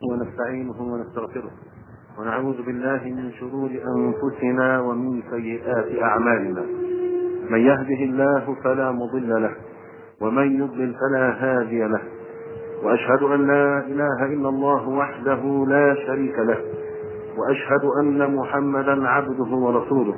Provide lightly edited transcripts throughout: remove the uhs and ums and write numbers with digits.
ونستعينه ونستغفره ونعوذ بالله من شرور أنفسنا ومن سيئات أعمالنا. من يهده الله فلا مضل له ومن يضلل فلا هادي له، وأشهد أن لا إله إلا الله وحده لا شريك له، وأشهد أن محمدا عبده ورسوله.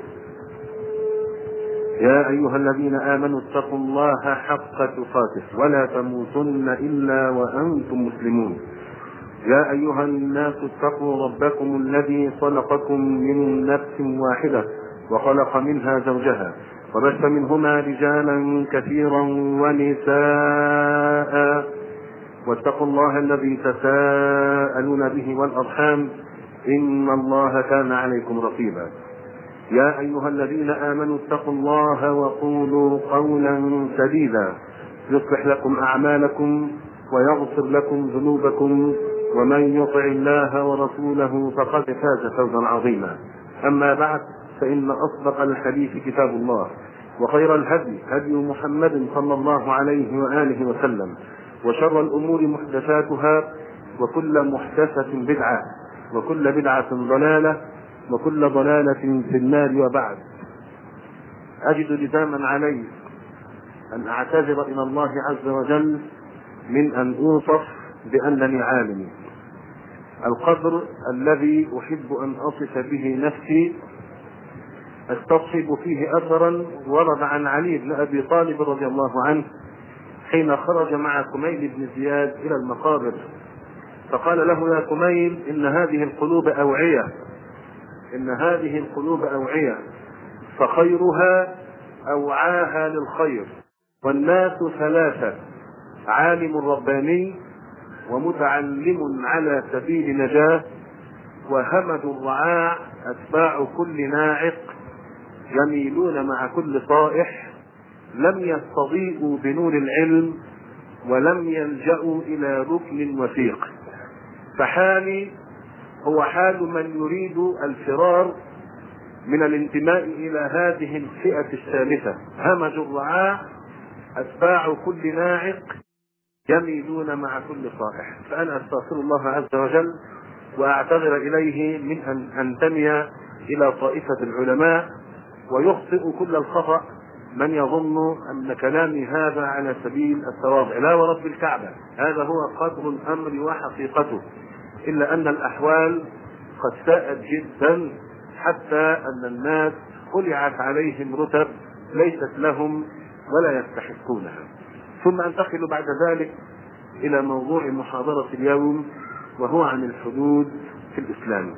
يا أيها الذين آمنوا اتقوا الله حق تقاته ولا تموتن إلا وأنتم مسلمون. يا أيها الناس اتقوا ربكم الذي خلقكم من نفس واحدة وخلق منها زوجها وبث منهما رجالا كثيرا ونساء، واتقوا الله الذي تساءلون به والأرحام إن الله كان عليكم رقيبا. يا أيها الذين آمنوا اتقوا الله وقولوا قولا سديدا يصلح لكم أعمالكم ويغفر لكم ذنوبكم، ومن يطع الله ورسوله فقد فاز فوزا عظيما. أما بعد، فإن أصدق الحديث كتاب الله، وخير الهدي هدي محمد صلى الله عليه وآله وسلم، وشر الأمور محدثاتها، وكل محدثة بدعة، وكل بدعة ضلالة، وكل ضلالة في النار. وبعد، أجد لزاما علي أن أعتذر إلى الله عز وجل من أن أوصف بأنني عالم. القدر الذي أحب أن أصف به نفسي استصحب فيه أثرا ورد عن علي بن أبي طالب رضي الله عنه حين خرج مع كميل بن زياد إلى المقابر، فقال له: يا كميل، إن هذه القلوب أوعية، فخيرها أوعاها للخير، والناس ثلاثة: عالم رباني، ومتعلم على سبيل نجاة، وهمد الرعاع أتباع كل ناعق، يميلون مع كل طائح، لم يستضيئوا بنور العلم، ولم يلجأوا إلى ركن وثيق. فحالي هو حال من يريد الفرار من الانتماء إلى هذه الفئة الثالثة: همج الرعاع أتباع كل ناعق، يميلون مع كل صائح. فأنا أستغفر الله عز وجل وأعتذر إليه من أن أنتمي إلى طائفة العلماء، ويخطئ كل الخطأ من يظن أن كلامي هذا على سبيل التواضع. لا ورب الكعبة، هذا هو قدر الأمر وحقيقته، إلا أن الأحوال قد ساءت جدا، حتى أن الناس خلعت عليهم رتب ليست لهم ولا يستحقونها. ثم أنتقل بعد ذلك إلى موضوع محاضرة اليوم، وهو عن الحدود في الإسلام.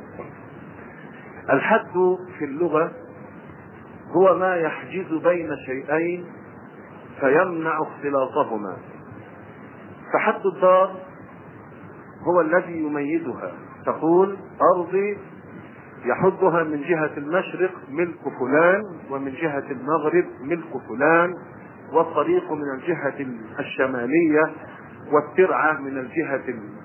الحد في اللغة هو ما يحجز بين شيئين فيمنع اختلاطهما. فحد الدار هو الذي يميزها، تقول: أرضي يحدها من جهة المشرق ملك فلان، ومن جهة المغرب ملك فلان، والطريق من الجهة الشمالية، والترعة من الجهة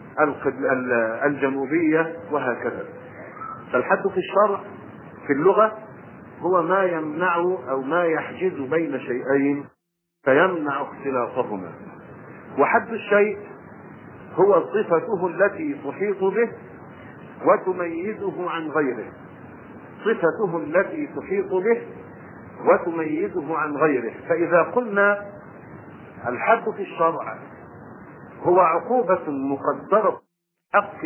الجنوبية، وهكذا. فالحد في الشرع في اللغة هو ما يمنع أو ما يحجز بين شيئين فيمنع اختلاطهما. وحد الشيء هو صفته التي تحيط به وتميزه عن غيره، صفته التي تحيط به وتميزه عن غيره. فإذا قلنا الحد في الشرع هو عقوبة مقدرة لحق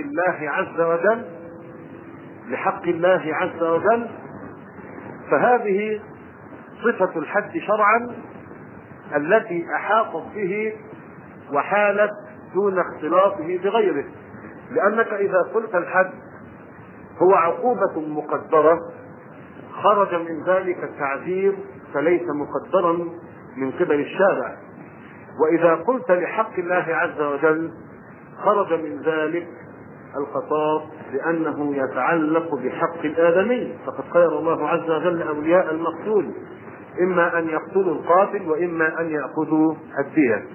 الله عز وجل، فهذه صفة الحد شرعا التي أحاطت به وحالت دون اختلاطه بغيره. لأنك إذا قلت الحد هو عقوبة مقدرة خرج من ذلك التعذير فليس مقدرا من قبل الشارع، وإذا قلت لحق الله عز وجل خرج من ذلك الخطاب، لأنه يتعلق بحق الآدمي. فقد خير الله عز وجل أولياء المقتول، إما أن يقتلوا القاتل وإما أن يأخذوا الدية.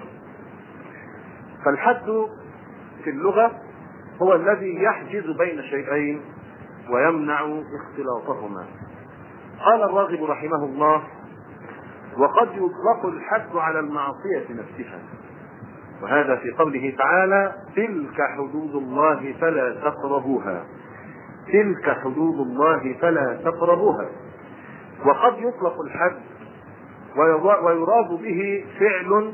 فالحد في اللغة هو الذي يحجز بين شيئين ويمنع اختلاطهما. قال الراغب رحمه الله: وقد يطلق الحد على المعصية نفسها. وهذا في قوله تعالى: تلك حدود الله فلا تقربوها. تلك حدود الله فلا تقربوها. وقد يطلق الحد ويراد به فعل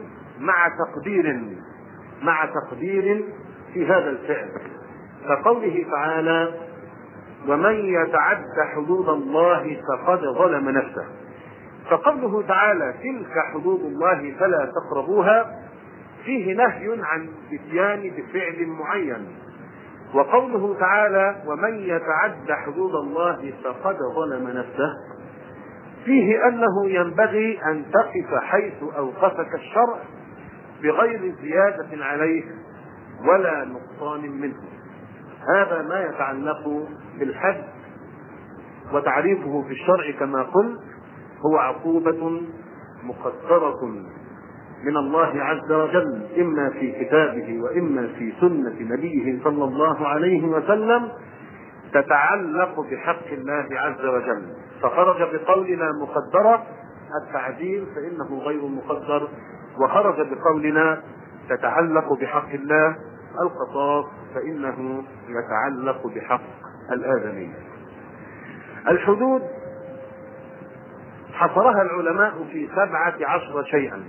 مع تقدير في هذا الفعل، كقوله تعالى: ومن يتعد حدود الله فقد ظلم نفسه. فقوله تعالى: تلك حدود الله فلا تقربوها فيه نهي عن الاتيان بفعل معين. وقوله تعالى: ومن يتعد حدود الله فقد ظلم نفسه فيه أنه ينبغي أن تقف حيث أوقفك الشرع بغير زيادة عليه ولا نقصان منه. هذا ما يتعلق بالحد، وتعريفه في الشرع كما قلت هو عقوبة مقدرة من الله عز وجل، إما في كتابه وإما في سنة نبيه صلى الله عليه وسلم، تتعلق بحق الله عز وجل. فخرج بقولنا مقدرة التعديل فإنه غير مقدر، وخرج بقولنا تتعلق بحق الله القصاص فإنه يتعلق بحق الآدمي. الحدود حصرها العلماء في 17 شيئا.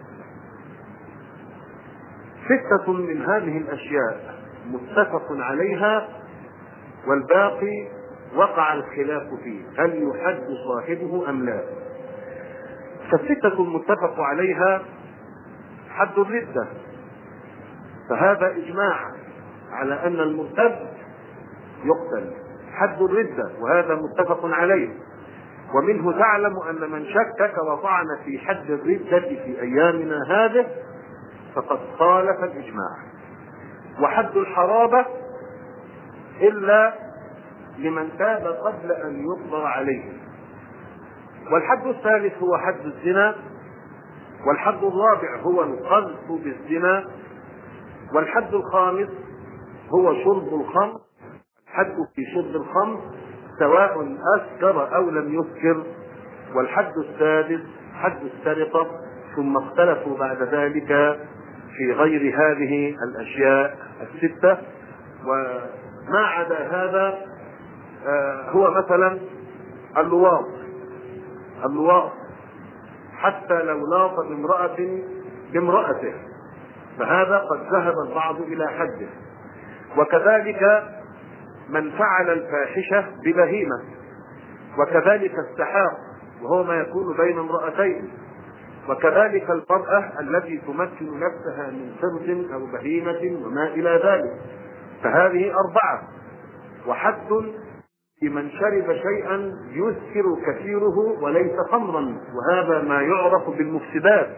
6 من هذه الأشياء متفق عليها، والباقي وقع الخلاف فيه هل يحد صاحبه أم لا. فالستة المتفق عليها: حد الردة، فهذا إجماع على أن المرتد يقتل. حد الردة وهذا متفق عليه، ومنه تعلم أن من شكك وطعن في حد الردة في أيامنا هذه فقد خالف الإجماع. وحد الحرابة إلا لمن تاب قبل أن يقدر عليه. والحد الثالث هو حد الزنا، والحد الرابع هو القذف بالزنا، والحد الخامس هو شرب الخمر. الحد في شرب الخمر سواء أسكر أو لم يسكر. والحد السادس حد السرقة، ثم اختلفوا بعد ذلك في غير هذه الأشياء 6. وما عدا هذا هو مثلا اللواط حتى لو لاط بامرأته فهذا قد ذهب البعض إلى حده. وكذلك من فعل الفاحشة ببهيمة، وكذلك السحاق وهو ما يكون بين امرأتين، وكذلك المرأة التي تمكن نفسها من فرد أو بهيمة وما إلى ذلك، فهذه 4. وحد لمن شرب شيئا يسكر كثيره وليس خمرا، وهذا ما يعرف بالمفسدات.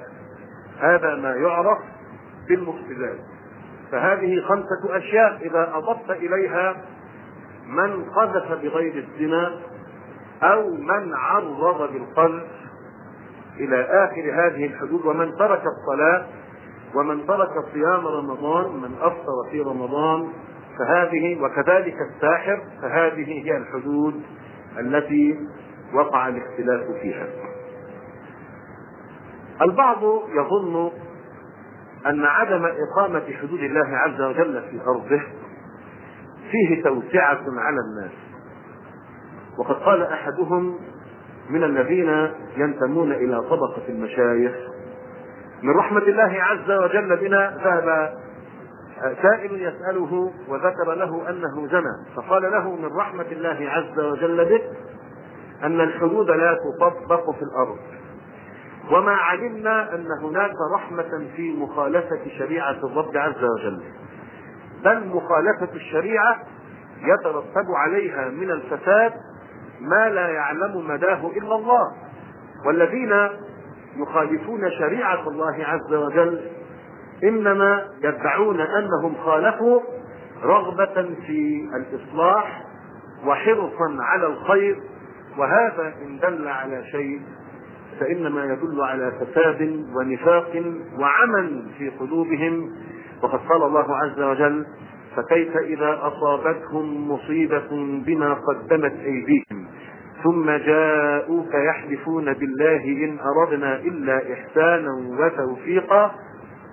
فهذه 5 أشياء إذا أضفت إليها من قذف بغير الزنا أو من عرض بالقذف إلى آخر هذه الحدود، ومن ترك الصلاة، ومن ترك صيام رمضان، من أفطر في رمضان، فهذه، وكذلك الساحر، فهذه هي الحدود التي وقع الاختلاف فيها. البعض يظن أن عدم إقامة حدود الله عز وجل في أرضه فيه توسعة على الناس. وقد قال أحدهم من الذين ينتمون إلى طبقة المشايخ: من رحمة الله عز وجل بنا، ذهب سائل يسأله وذكر له أنه زنى، فقال له: من رحمة الله عز وجل بك أن الحدود لا تطبق في الأرض، وما علمنا أن هناك رحمة في مخالفة شريعة الرب عز وجل، بل مخالفة الشريعة يترتب عليها من الفساد ما لا يعلم مداه إلا الله. والذين يخالفون شريعة الله عز وجل إنما يدعون أنهم خالفوا رغبة في الإصلاح وحرصا على الخير، وهذا إن دل على شيء فإنما يدل على فساد ونفاق وعمل في قلوبهم. وقد قال الله عز وجل: فكيف إذا أصابتهم مصيبة بما قدمت أيديهم ثم جاءوك يحلفون بالله إن أردنا إلا إحسانا وتوفيقا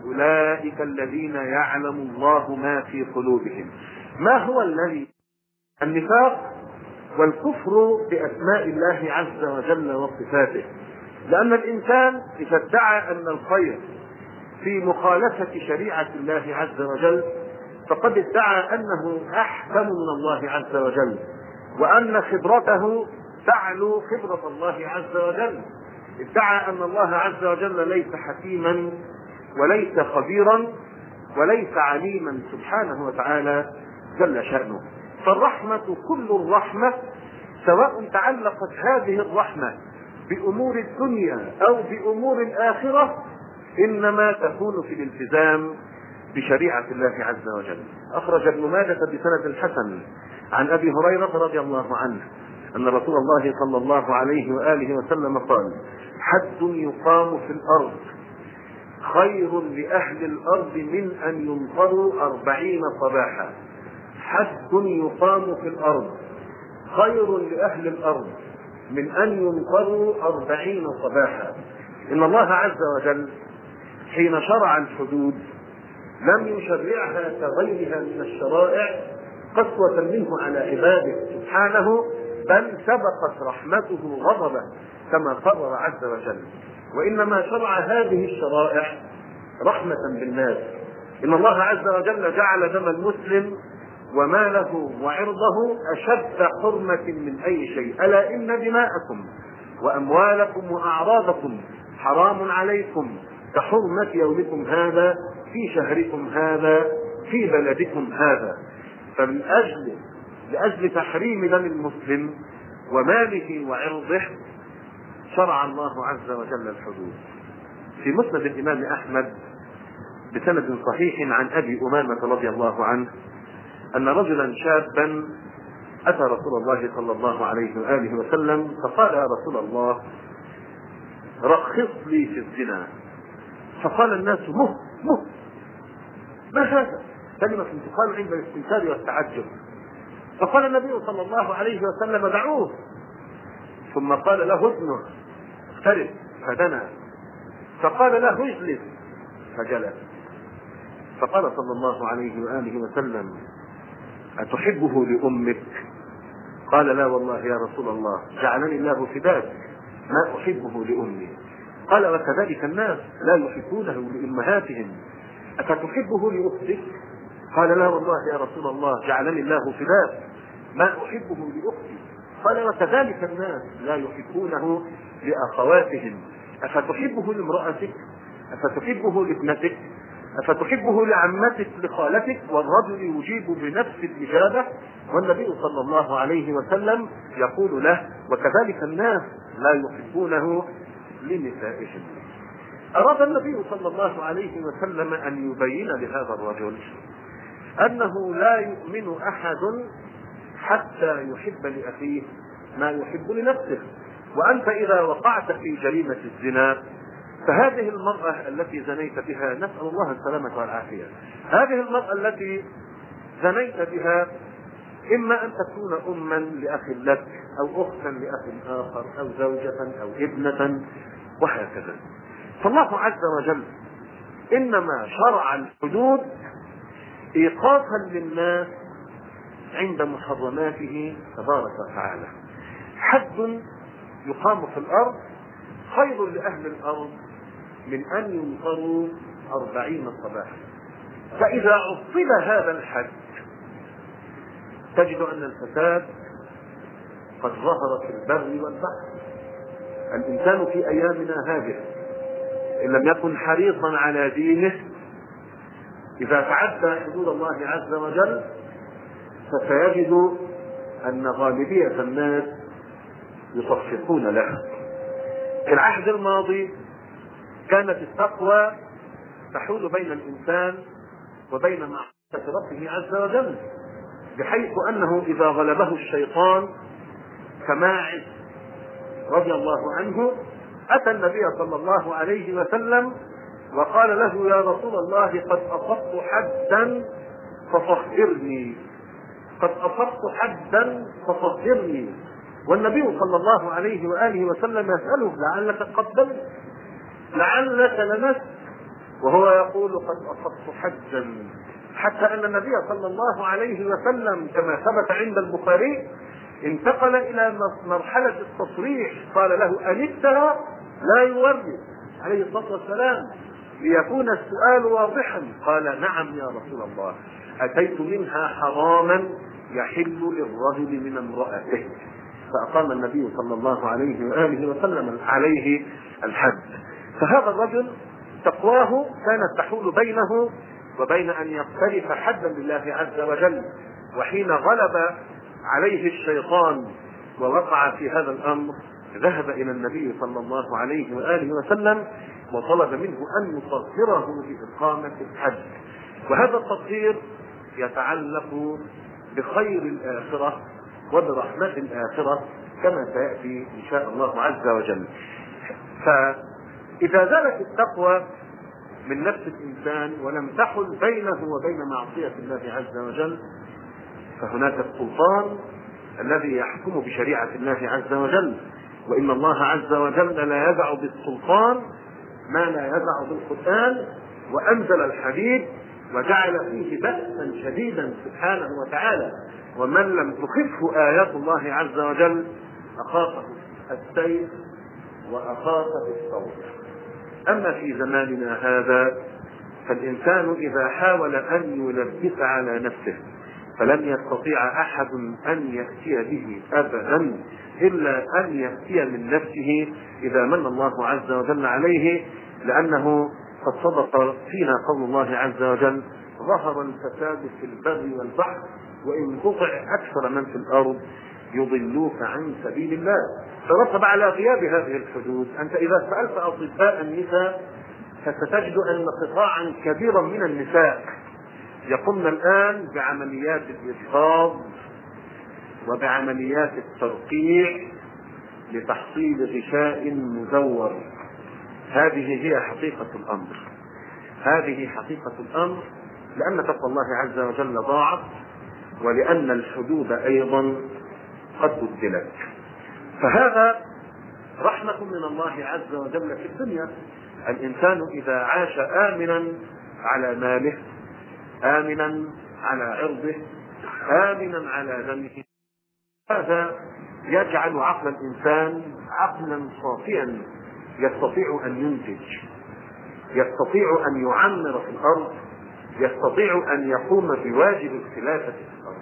أولئك الذين يعلم الله ما في قلوبهم. ما هو الذي؟ النفاق والكفر بأسماء الله عز وجل وصفاته. لأن الإنسان إذا ادعى أن الخير في مخالفة شريعة الله عز وجل فقد ادعى أنه أحكم من الله عز وجل، وأن خبرته تعلو خبرة الله عز وجل. ادعى أن الله عز وجل ليس حكيما وليس خبيرا وليس عليما سبحانه وتعالى جل شأنه. فالرحمة كل الرحمة، سواء تعلقت هذه الرحمة بأمور الدنيا أو بأمور الآخرة، إنما تكون في الالتزام بشريعة الله عز وجل. أخرج ابن ماجه بسند حسن عن أبي هريرة رضي الله عنه أن رسول الله صلى الله عليه وآله وسلم قال: حد يقام في الأرض خير لأهل الأرض من أن يمطروا 40 صباحا. حد يقام في الأرض خير لأهل الأرض من أن يمطروا 40 صباحا. إن الله عز وجل حين شرع الحدود لم يشرعها كغيرها من الشرائع قسوة منه على عباده سبحانه، بل سبقت رحمته غضبه كما قرر عز وجل، وإنما شرع هذه الشرائع رحمة بالناس. إن الله عز وجل جعل دم المسلم وماله وعرضه أشد حرمة من أي شيء. ألا إن دماءكم وأموالكم وأعراضكم حرام عليكم كحرمة يومكم هذا في شهركم هذا في بلدكم هذا. فمن لأجل تحريم دم المسلم وماله وعرضه شرع الله عز وجل الحدود. في مسند الإمام أحمد بسند صحيح عن أبي أمامة رضي الله عنه أن رجلا شابا أتى رسول الله صلى الله عليه وآله وسلم فقال: يا رسول الله رخص لي في الزنا. فقال الناس: ما هذا؟ كلمة تقال عند الاستنكار والتعجب. فقال النبي صلى الله عليه وسلم: دعوه. ثم قال له: ابنه اقترب، فدنا. فقال له: اجلس، فجلس. فقال صلى الله عليه وآله وسلم: أتحبه لأمك؟ قال: لا والله يا رسول الله، جعلني الله فداك، ما أحبه لأمي. قال: وكذلك الناس لا يحبونه لأمهاتهم، أفتحبه لأختك؟ قال: لا والله يا رسول الله، جعلني الله فداك، ما أحبه لأختي. قال: وكذلك الناس لا يحبونه لأخواتهم، أفتحبه لامرأتك؟ أفتحبه لابنتك؟ أفتحبه لعمتك لخالتك؟ والرجل يجيب بنفس الإجابة، والنبي صلى الله عليه وسلم يقول له: وكذلك الناس لا يحبونه لنسائهم. أراد النبي صلى الله عليه وسلم أن يبين لهذا الرجل أنه لا يؤمن أحد حتى يحب لأخيه ما يحب لنفسه. وأنت إذا وقعت في جريمة الزنا فهذه المرأة التي زنيت بها، نسأل الله السلامة والعافية، هذه المرأة التي زنيت بها إما أن تكون أما لأخ لك أو أختا لأخ آخر أو زوجة أو ابنة وهكذا. فالله عز وجل إنما شرع الحدود إيقافا للناس عند محرماته تبارك وتعالى. حد يقام في الأرض خير لأهل الأرض من أن يمطروا 40 صباحا. فإذا عطل هذا الحد تجد أن الفساد قد ظهر في البر والبحر. الإنسان في أيامنا هذه إن لم يكن حريصا على دينه إذا تعدى حدود الله عز وجل فسيجد أن غالبية الناس يصفقون له. في العهد الماضي كانت التقوى تحول بين الإنسان وبين معصية ربه عز وجل، بحيث أنه إذا غلبه الشيطان كماعز رضي الله عنه أتى النبي صلى الله عليه وسلم وقال له: يا رسول الله قد أصبت حدا فطهرني، قد أصبت حدا فطهرني. والنبي صلى الله عليه وآله وسلم يسأله: لعلك قبلت، لعلك لمست، وهو يقول قد أصبت حجا، حتى أن النبي صلى الله عليه وسلم كما ثبت عند البخاري انتقل إلى مرحلة التصريح، قال له أنبتها لا يورد عليه الصلاة والسلام ليكون السؤال واضحا، قال نعم يا رسول الله، أتيت منها حراما يحل للرجل من امرأته، فأقام النبي صلى الله عليه وآله وسلم عليه الحد. فهذا الرجل تقواه كانت تحول بينه وبين أن يقترف حدا لله عز وجل، وحين غلب عليه الشيطان ووقع في هذا الأمر ذهب إلى النبي صلى الله عليه وآله وسلم وطلب منه أن يطهره بإقامة الحد. وهذا التطهير يتعلق بخير الآخرة وبرحمة الآخرة كما سيأتي إن شاء الله عز وجل. فإذا زالت التقوى من نفس الإنسان ولم تحل بينه وبين معصية الله عز وجل، فهناك السلطان الذي يحكم بشريعة الله عز وجل، وإن الله عز وجل لا يدع بالسلطان ما لا يدع بالقرآن، وأنزل الحديد وجعل فيه بأسا شديدا سبحانه وتعالى، ومن لم تخفه آيات الله عز وجل أخافه السيف وأخافه الصوت. أما في زماننا هذا فالإنسان إذا حاول أن يلبس على نفسه فلن يستطيع أحد أن يأتي به أبدا إلا أن يأتي من نفسه إذا من الله عز وجل عليه، لأنه قد صدق فينا قول الله عز وجل ظهر الفساد في البر والبحر وإن تطع أكثر من في الأرض يضلوك عن سبيل الله. ترتب على غياب هذه الحدود أنت إذا سألت أطباء النساء فستجد أن قطاعا كبيرا من النساء يقومن الآن بعمليات الإجهاض وبعمليات الترقيع لتحصيل غشاء مزور. هذه هي حقيقة الأمر، هذه حقيقة الأمر، لأن تقوى الله عز وجل ضاعت، ولأن الحدود أيضا قد بدلت. فهذا رحمة من الله عز وجل في الدنيا. الإنسان إذا عاش آمنا على ماله، آمنا على عرضه، آمنا على دمه، هذا يجعل عقل الإنسان عقلا صافيا يستطيع أن ينتج، يستطيع أن يعمر في الأرض، يستطيع أن يقوم بواجب الخلافة في الأرض.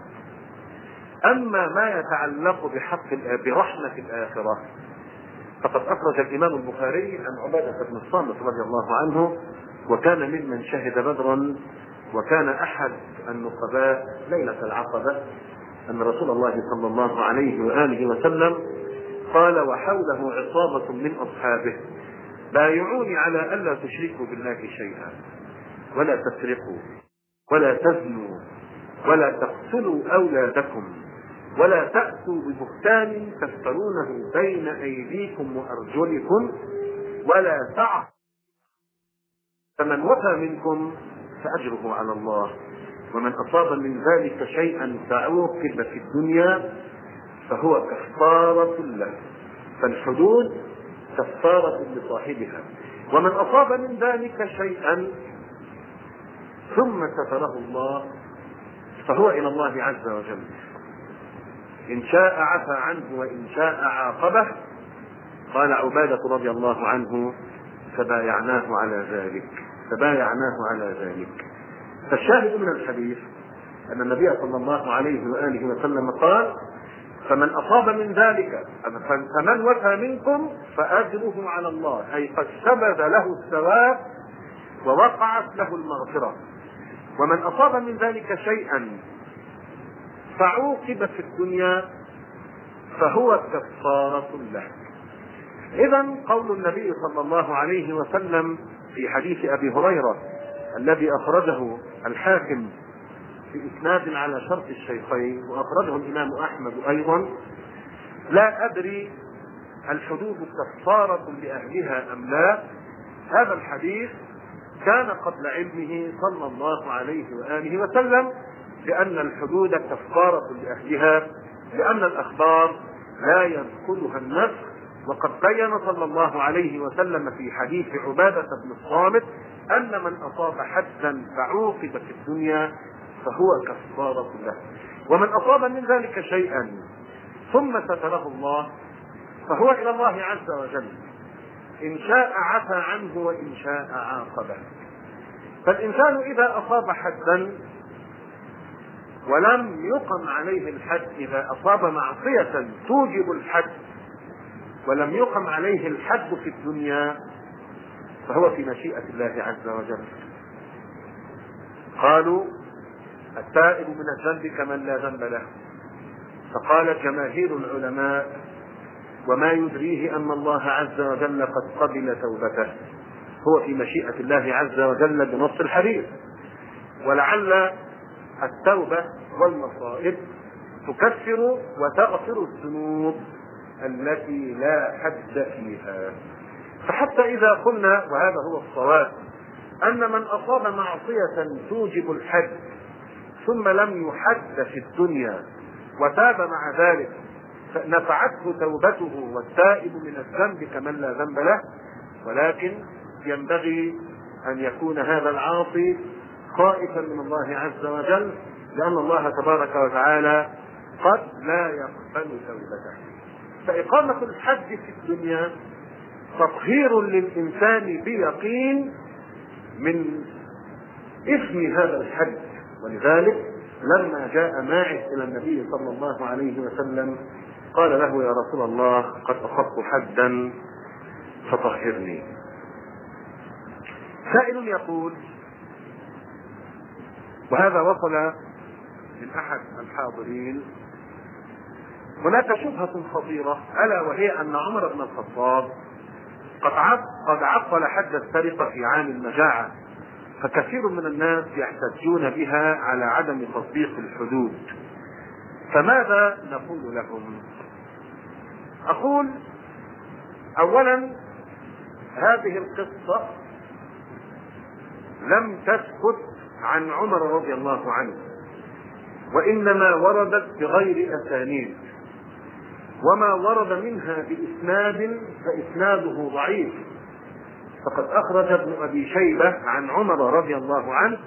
أما ما يتعلق برحمة الآخرة فقد أخرج الإمام البخاري عن عبادة بن الصامت رضي الله عنه، وكان ممن شهد بدرا، وكان أحد النقباء ليلة العقبة، أن رسول الله صلى الله عليه وآله وسلم قال وحوله عصابة من أصحابه بايعوني على ألا تشركوا بالله شيئا ولا تسرقوا ولا تزنوا ولا تقتلوا أولادكم ولا تأتوا ببهتان تفترونه بين أيديكم وأرجلكم ولا تعصوا، فمن وفى منكم فأجره على الله، ومن أصاب من ذلك شيئا فعوقب في الدنيا فهو كفارة له. فالحدود كفارة لصاحبها، ومن أصاب من ذلك شيئا ثم ستره الله فهو إلى الله عز وجل، إن شاء عفى عنه وإن شاء عاقبه. قال عبادة رضي الله عنه فبايعناه على ذلك، فبايعناه على ذلك. فالشاهد من الحديث أن النبي صلى الله عليه وآله وسلم قال فمن أصاب من ذلك، فمن وفى منكم فأجره على الله، أي قد ثبت له الثواب ووقعت له المغفرة. ومن أصاب من ذلك شيئا فعوقب في الدنيا فهو كفارة له. إذن قول النبي صلى الله عليه وسلم في حديث أبي هريرة الذي أخرجه الحاكم في إسناد على شرط الشيخين وأخرجه الإمام أحمد أيضا، لا أدري الحدود كفارة لأهلها أم لا، هذا الحديث كان قبل علمه صلى الله عليه وآله وسلم بأن الحدود كفارة لأهلها، لأن الأخبار لا يدخلها النفس. وقد بين صلى الله عليه وسلم في حديث عبادة بن الصامت أن من أصاب حدا فعوقب في الدنيا فهو كفارة له، ومن أصاب من ذلك شيئا ثم ستره الله فهو إلى الله عز وجل، إن شاء عفى عنه وإن شاء عاقبه. فالإنسان إذا أصاب حدا ولم يقم عليه الحد، إذا أصاب معصية توجب الحد ولم يقم عليه الحد في الدنيا فهو في مشيئة الله عز وجل. قالوا التائب من الذنب كمن لا ذنب له، فقال جماهير العلماء وما يدريه أن الله عز وجل قد قبل توبته، هو في مشيئة الله عز وجل بنص الحديث. ولعل التوبة والمصائب تكفر وتغفر الذنوب التي لا حد فيها. فحتى إذا قلنا وهذا هو الصواب أن من أصاب معصية توجب الحد ثم لم يحد في الدنيا وتاب مع ذلك نفعته توبته والتائب من الذنب كمن لا ذنب له، ولكن ينبغي أن يكون هذا العاصي خائفا من الله عز وجل، لأن الله تبارك وتعالى قد لا يقبل توبته. فإقامة الحد في الدنيا تطهير للإنسان بيقين من إثم هذا الحد. ولذلك لما جاء ماعز إلى النبي صلى الله عليه وسلم قال له يا رسول الله قد أصبت حدا فطهرني. سائل يقول، وهذا وصل من أحد الحاضرين، هناك شبهة خطيرة ألا وهي أن عمر بن الخطاب قد عطل حد السرقة في عام المجاعة، فكثير من الناس يحتجون بها على عدم تطبيق الحدود، فماذا نقول لهم؟ أقول أولا هذه القصة لم تثبت عن عمر رضي الله عنه، وإنما وردت بغير أسانيد، وما ورد منها بإسناد فإسناده ضعيف. فقد أخرج ابن أبي شيبة عن عمر رضي الله عنه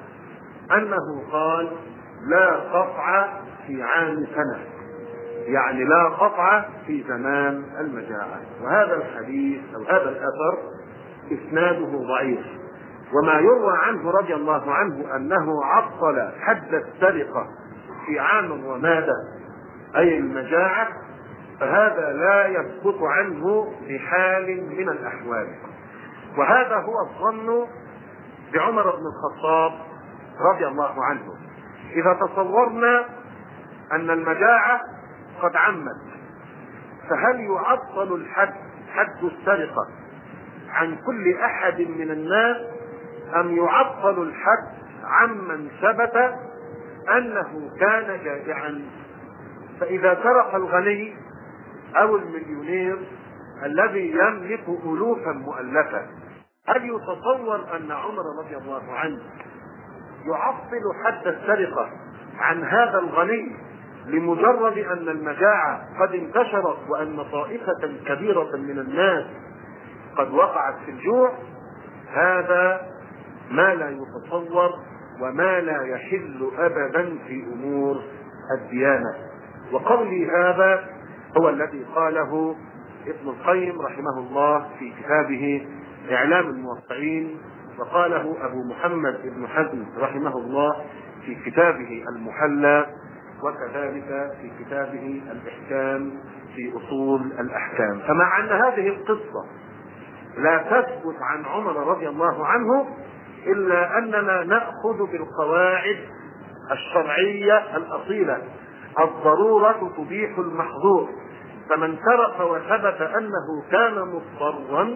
أنه قال لا قطع في عام سنة، يعني لا قطع في زمان المجاعة. وهذا الحديث أو هذا الأثر إسناده ضعيف. وما يروى عنه رضي الله عنه أنه عطل حد السرقة في عام الرمادة أي المجاعة، فهذا لا يثبت عنه بحال من الأحوال. وهذا هو الظن بعمر بن الخطاب رضي الله عنه. إذا تصورنا أن المجاعة قد عمت، فهل يعطل الحد حد السرقة عن كل أحد من الناس أم يعطل الحد عمن ثبت أنه كان جائعا؟ فإذا سرق الغني أو المليونير الذي يملك ألوفا مؤلفة، هل يتصور أن عمر رضي الله عنه يعطل حد السرقة عن هذا الغني لمجرد أن المجاعة قد انتشرت وأن طائفة كبيرة من الناس قد وقعت في الجوع؟ هذا ما لا يتصور وما لا يحل أبدا في أمور الديانة. وقولي هذا هو الذي قاله ابن القيم رحمه الله في كتابه إعلام الموقعين، وقاله أبو محمد بن حزم رحمه الله في كتابه المحلى، وكذلك في كتابه الإحكام في أصول الأحكام. فمع أن هذه القصة لا تثبت عن عمر رضي الله عنه، إلا أننا نأخذ بالقواعد الشرعية الأصيلة: الضرورة تبيح المحظور. فمن سرق وثبت أنه كان مضطرا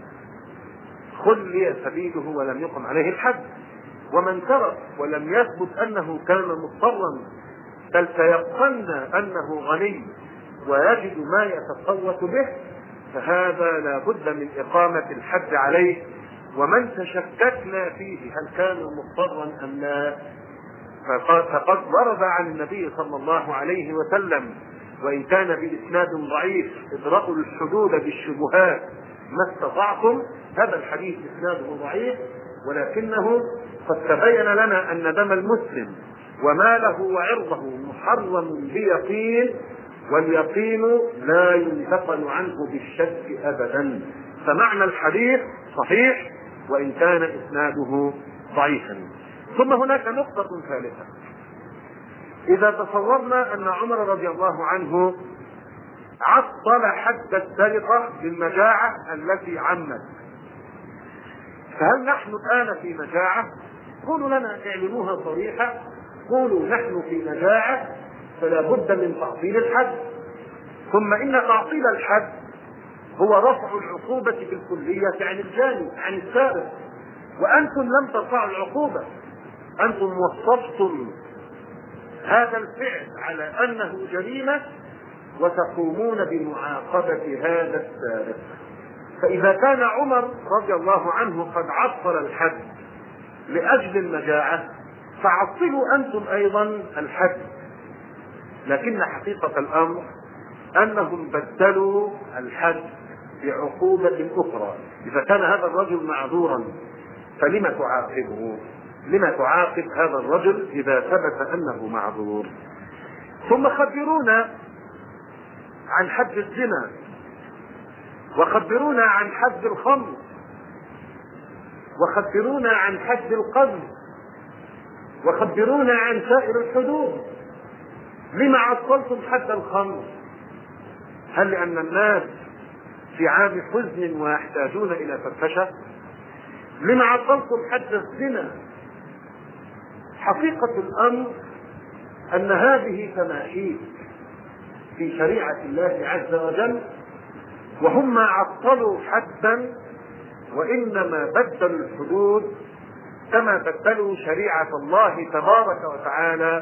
خلي سبيله ولم يقم عليه الحد، ومن سرق ولم يثبت أنه كان مضطرا بل تيقنا أنه غني ويجد ما يتقوت به، فهذا لا بد من إقامة الحد عليه. ومن تشككنا فيه هل كان مضطرا أم لا، فقد ورد عن النبي صلى الله عليه وسلم وإن كان بإسناد ضعيف: ادرأوا الحدود بالشبهات ما استطعتم. هذا الحديث إسناده ضعيف، ولكنه قد تبين لنا أن دم المسلم وماله وعرضه محرم بيقين، واليقين لا ينتقل عنه بالشك أبدا. فمعنى الحديث صحيح وإن كان إسناده ضعيفا. ثم هناك نقطة ثالثة: إذا تصورنا أن عمر رضي الله عنه عطل حد السرقة بالمجاعة التي عمت، فهل نحن الآن في مجاعة؟ قولوا لنا، اعلنوها صريحة، قولوا نحن في مجاعة فلا بد من تعطيل الحد. ثم إن تعطيل الحد هو رفع العقوبة بالكلية عن الجاني عن السارق، وأنتم لم ترفعوا العقوبة، أنتم وصفتم هذا الفعل على أنه جريمة وتقومون بمعاقبة هذا السارق. فإذا كان عمر رضي الله عنه قد عطل الحد لأجل المجاعة فعطلوا أنتم أيضا الحد. لكن حقيقة الأمر أنهم بدلوا الحد بعقوبة أخرى. إذا كان هذا الرجل معذورا فلما تعاقبه؟ لما تعاقب هذا الرجل إذا ثبت أنه معذور؟ ثم خبرونا عن حد الزنا، وخبرونا عن حد الخمر، وخبرونا عن حد القذف، وخبرونا عن سائر الحدود. لما عطلتم حد الخمر؟ هل لأن الناس في عام حزن ويحتاجون إلى فرفشة؟ لما عطلتم حد الزنا؟ حقيقة الأمر أن هذه تماحيل في شريعة الله عز وجل، وهم ما عطلوا حدا وإنما بدلوا الحدود كما بدلوا شريعة الله تبارك وتعالى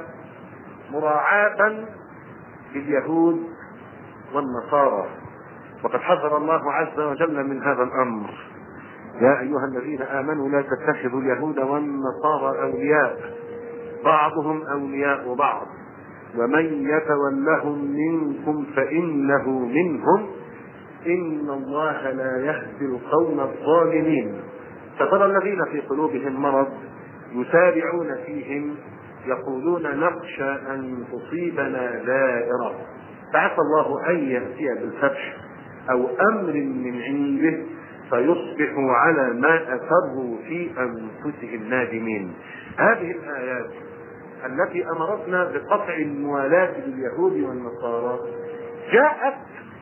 مراعاة لليهود والنصارى. وقد حذر الله عز وجل من هذا الأمر: يا أيها الذين آمنوا لا تتخذوا اليهود والنصارى أولياء بعضهم أولياء بعض ومن يتولهم منكم فإنه منهم إن الله لا يهدي القوم الظالمين. فترى الذين في قلوبهم مرض يسارعون فيهم يقولون نخشى أن تصيبنا دائرة، فعسى الله أن يأتي بالفتح أو أمر من عنده فيصبحوا على ما أسروا في أنفسهم نادمين. هذه الآيات التي أمرتنا بقطع الموالاة لليهود والنصارى جاءت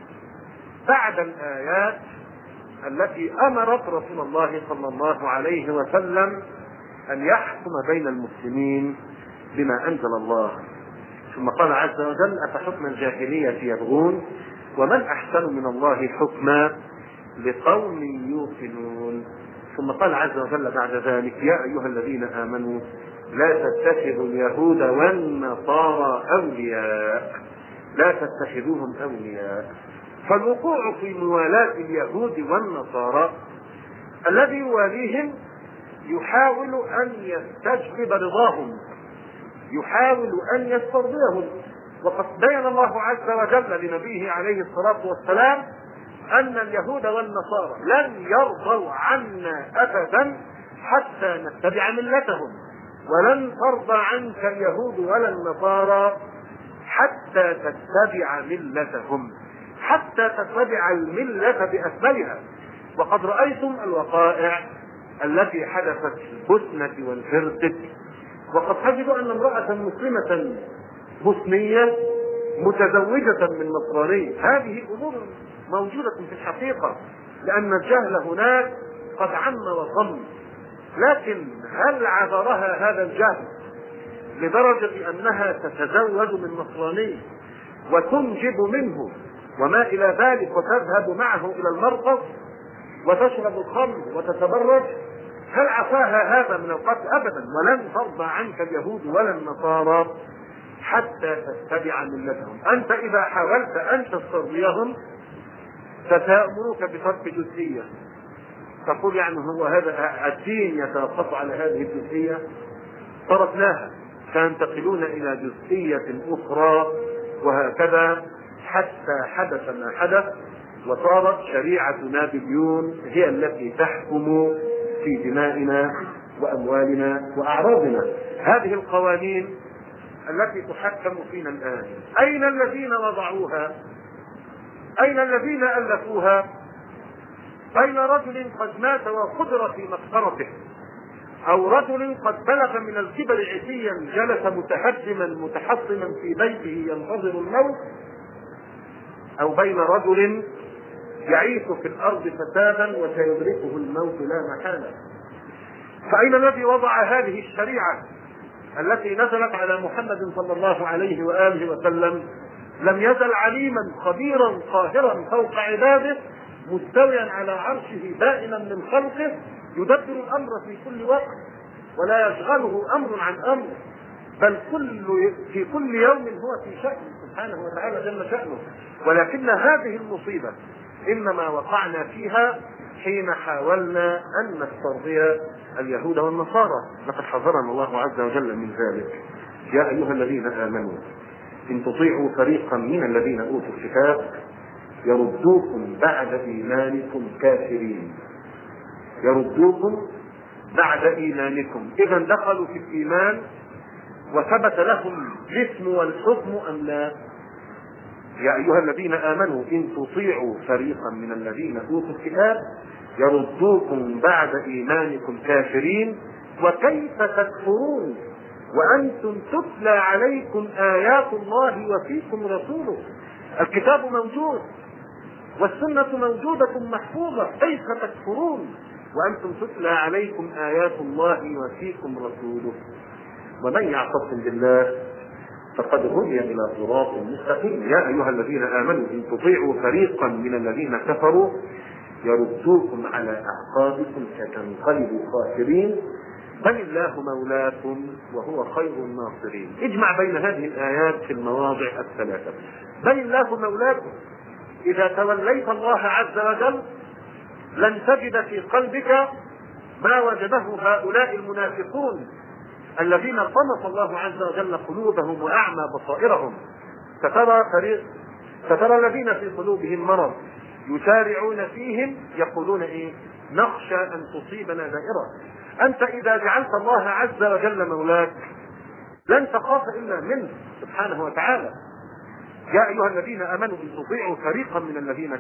بعد الآيات التي أمرت رسول الله صلى الله عليه وسلم أن يحكم بين المسلمين بما أنزل الله. ثم قال عز وجل: أفحكم الجاهلية يبغون ومن أحسن من الله حكما لقوم يوقنون. ثم قال عز وجل بعد ذلك: يا أيها الذين آمنوا لا تتخذوا اليهود والنصارى أولياء، لا تتخذوهم أولياء. فالوقوع في موالاة اليهود والنصارى الذي يواليهم يحاول أن يستجلب رضاهم، يحاول أن يسترضيهم. وقد بين الله عز وجل لنبيه عليه الصلاة والسلام أن اليهود والنصارى لن يرضوا عنا أبدا حتى نتبع ملتهم، ولن ترضى عنك اليهود ولا النصارى حتى تتبع ملتهم، حتى تتبع الملة بأكملها. وقد رأيتم الوقائع التي حدثت في البوسنة والهرسك، وقد تجد أن امرأة مسلمة بوسنية متزوجة من نصراني. هذه أمور موجودة في الحقيقة، لأن الجهل هناك قد عم وطم. لكن هل عذرها هذا الجهل لدرجة أنها تتزوج من نصراني وتنجب منه وما إلى ذلك وتذهب معه إلى المرقص وتشرب الخمر وتتبرج؟ هل عفاها هذا من القتل؟ أبدا. ولن ترضى عنك اليهود ولا النصارى حتى تتبع ملتهم. أنت إذا حاولت أن تسترضيهم ستأمرك بترك جزئية، تقول يعني هو هذا الدين يتوقف على هذه الجزئية؟ تركناها فينتقلون إلى جزئية أخرى، وهكذا حتى حدث ما حدث، وصارت شريعة نابليون هي التي تحكم في دمائنا وأموالنا وأعراضنا. هذه القوانين التي تحكم فينا الآن، أين الذين وضعوها؟ أين الذين ألفوها؟ بين رجل قد مات وقدر في مقبرته، أو رجل قد بلغ من الكبر عتيا جلس متهجما متحطما في بيته ينتظر الموت، أو بين رجل يعيش في الأرض فسادا وسيدركه الموت لا محالة. فأين الذي وضع هذه الشريعة التي نزلت على محمد صلى الله عليه وآله وسلم؟ لم يزل عليما خبيرا قاهرا فوق عباده، مستويا على عرشه دائما من خلقه، يدبر الأمر في كل وقت ولا يشغله أمر عن أمر، بل في كل يوم هو في شأن سبحانه وتعالى جل شأنه. ولكن هذه المصيبة إنما وقعنا فيها حين حاولنا أن نسترضي اليهود والنصارى، لقد حذرنا الله عز وجل من ذلك. يا أيها الذين آمنوا إن تطيعوا فريقا من الذين أوتوا الكتاب يردوكم بعد إيمانكم كافرين. يردوكم بعد إيمانكم، إذا دخلوا في الإيمان وثبت لهم الاسم والحكم أم لا؟ يا أيها الذين آمنوا إن تطيعوا فريقا من الذين أوتوا الكتاب يردوكم بعد إيمانكم كافرين وكيف تكفرون وأنتم تتلى عليكم آيات الله وفيكم رسوله. الكتاب موجود والسنة موجودة محفوظة، كيف تكفرون وأنتم تتلى عليكم آيات الله وفيكم رسوله؟ ومن يعتصم بالله فقد هدي إلى صراط مستقيم. يا أيها الذين آمنوا إن تطيعوا فريقا من الذين كفروا يردوكم على أعقابكم فتنقلبوا خاسرين بل الله مولاكم وهو خير الناصرين. اجمع بين هذه الآيات في المواضع الثلاثة. بل الله مولاكم، إذا توليت الله عز وجل لن تجد في قلبك ما وجده هؤلاء المنافقون الذين طمس الله عز وجل قلوبهم وأعمى بصائرهم. فترى الذين في قلوبهم مرض يسارعون فيهم يقولون إيه؟ نخشى أن تصيبنا دائرة. أنت إذا جعلت الله عز وجل مولاك لن تخاف إلا منه سبحانه وتعالى. يا أيها الذين آمنوا إن تطيعوا فريقا من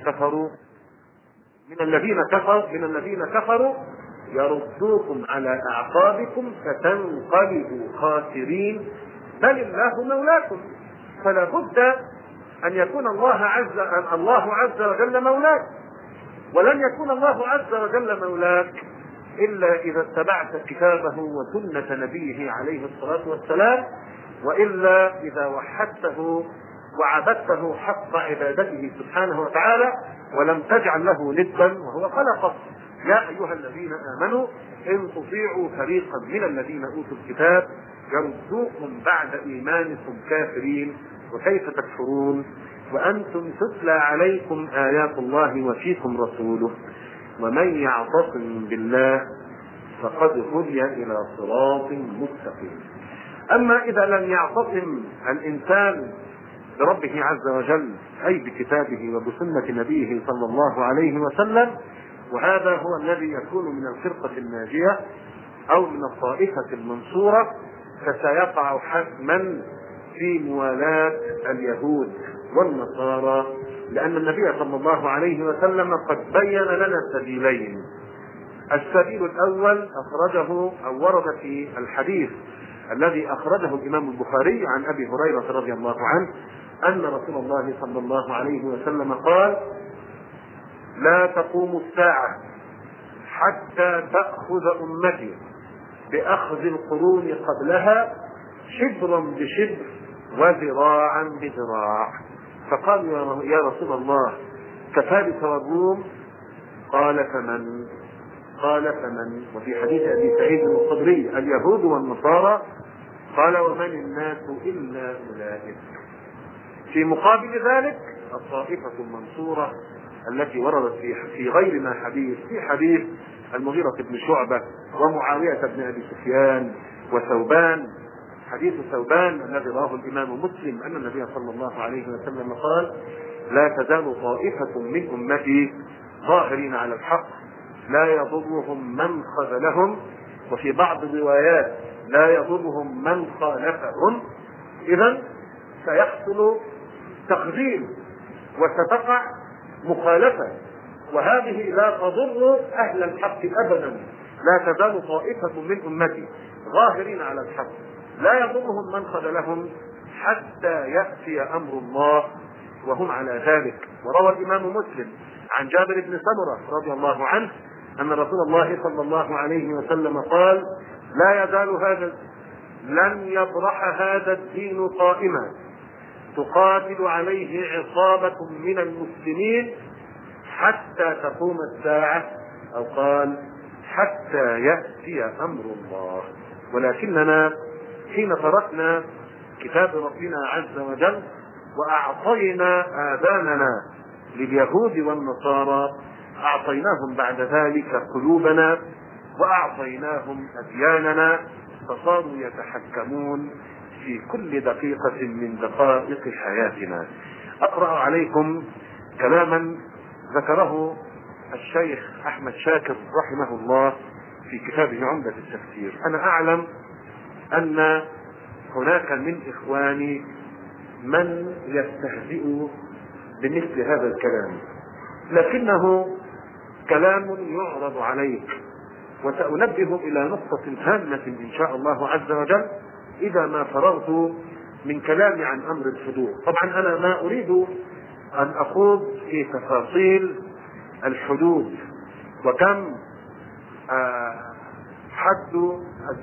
الذين كفروا يردوكم على أعقابكم فتنقلبوا خاسرين بل الله مولاكم. فلا بد أن يكون الله عز وجل مولاك، ولن يكون الله عز وجل مولاك إلا إذا اتبعت كتابه وسنة نبيه عليه الصلاة والسلام، وإلا إذا وحدته وعبدته حق عبادته سبحانه وتعالى ولم تجعل له ندا وهو خلقك. يا أيها الذين آمنوا إن تطيعوا فريقا من الذين أوتوا الكتاب يردوكم بعد إيمانكم كافرين وكيف تكفرون وأنتم تتلى عليكم آيات الله وفيكم رسوله ومن يعتصم بالله فقد هدي إلى صراط مستقيم. أما إذا لم يعتصم الإنسان بربه عز وجل أي بكتابه وبسنة نبيه صلى الله عليه وسلم، وهذا هو الذي يكون من الفرقة الناجية أو من الطائفة المنصورة، فسيقع حتما في موالاة اليهود والنصارى، لأن النبي صلى الله عليه وسلم قد بين لنا سبيلين. السبيل الأول أخرجه أو ورد في الحديث الذي أخرجه الإمام البخاري عن أبي هريرة رضي الله عنه أن رسول الله صلى الله عليه وسلم قال: لا تقوم الساعة حتى تأخذ أمتي بأخذ القرون قبلها شبرا بشبر وذراعا بذراع. فقالوا: يا رسول الله كفارس والروم؟ قال: فمن؟ وفي حديث أبي سعيد الخدري: اليهود والنصارى. قال: ومن الناس إلا أولئك. في مقابل ذلك الطائفة المنصورة التي وردت في غير ما حديث، في حديث المغيرة بن شعبة ومعاوية بن أبي سفيان وثوبان، حديث ثوبان الذي رواه الإمام مسلم أن النبي صلى الله عليه وسلم قال: لا تزال طائفة من أمتي ظاهرين على الحق لا يضرهم من خذلهم وفي بعض الروايات لا يضرهم من خالفهم، إذا سيحصل تقديم وستقع مخالفة، وهذه لا تضر أهل الحق أبدا. لا تزال طائفة من أمتي ظاهرين على الحق لا يضرهم من خذلهم حتى يأتي أمر الله وهم على ذلك. وروى الإمام مسلم عن جابر بن سمرة رضي الله عنه أن رسول الله صلى الله عليه وسلم قال: لا يزال هذا لن يبرح هذا الدين قائما تقاتل عليه عصابة من المسلمين حتى تقوم الساعة، أو قال حتى يأتي أمر الله. ولكننا حين تركنا كتاب ربنا عز وجل وأعطينا آذاننا لليهود والنصارى أعطيناهم بعد ذلك قلوبنا وأعطيناهم أدياننا، فصاروا يتحكمون في كل دقيقة من دقائق حياتنا. أقرأ عليكم كلاما ذكره الشيخ أحمد شاكر رحمه الله في كتابه عمدة التفسير. أنا أعلم أن هناك من إخواني من يستهزئ بمثل هذا الكلام، لكنه كلام يعرض عليك، وسأنبه إلى نقطة هامة إن شاء الله عز وجل إذا ما فرغت من كلامي عن أمر الحدود. طبعا أنا ما أريد أن أخوض في تفاصيل الحدود وكم حد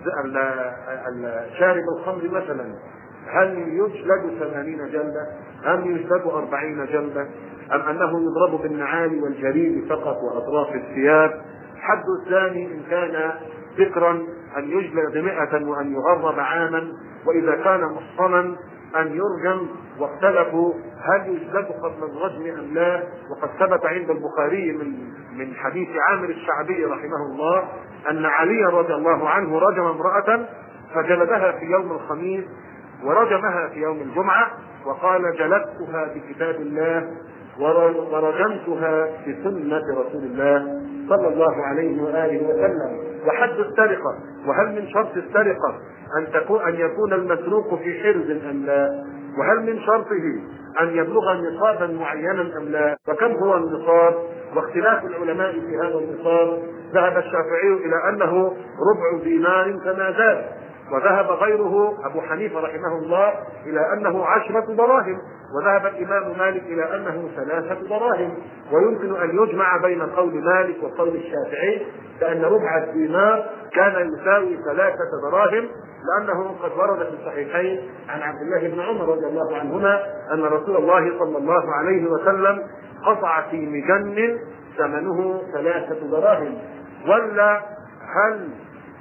شارب الخمر مثلا، هل يجلد 80 جلدة أم يجلد 40 جلدة، أم أنه يضرب بالنعال والجريد فقط وأطراف الثياب. حد الثاني إن كان ذكرا أن يجلد 100 وأن يغرب عاما، وإذا كان محصنا أن يرجم. واختلفوا هل يجلد قبل الرجم أم لا، وقد ثبت عند البخاري من حديث عامر الشعبي رحمه الله أن علي رضي الله عنه رجم امرأة فجلدها في يوم الخميس ورجمها في يوم الجمعة، وقال: جلدتها بكتاب الله ورجمتها بسنة رسول الله صلى الله عليه وآله وسلم. وحد السرقة، وهل من شرط السرقة أن يكون المسروق في حرز أم لا، وهل من شرطه أن يبلغ نصابا معينا أم لا، وكم هو النصاب، واختلاف العلماء في هذا النصاب. ذهب الشافعي إلى أنه ربع دينار فما زاد، وذهب غيره أبو حنيفة رحمه الله إلى أنه 10 دراهم، وذهب الإمام مالك إلى أنه 3 دراهم. ويمكن أن يجمع بين قول مالك وقول الشافعي لأن ربع الدينار كان يساوي 3 دراهم، لأنه قد ورد في الصحيحين عن عبد الله بن عمر رضي الله عنهما أن رسول الله صلى الله عليه وسلم قطع في مجن ثمنه 3 دراهم. ولا هل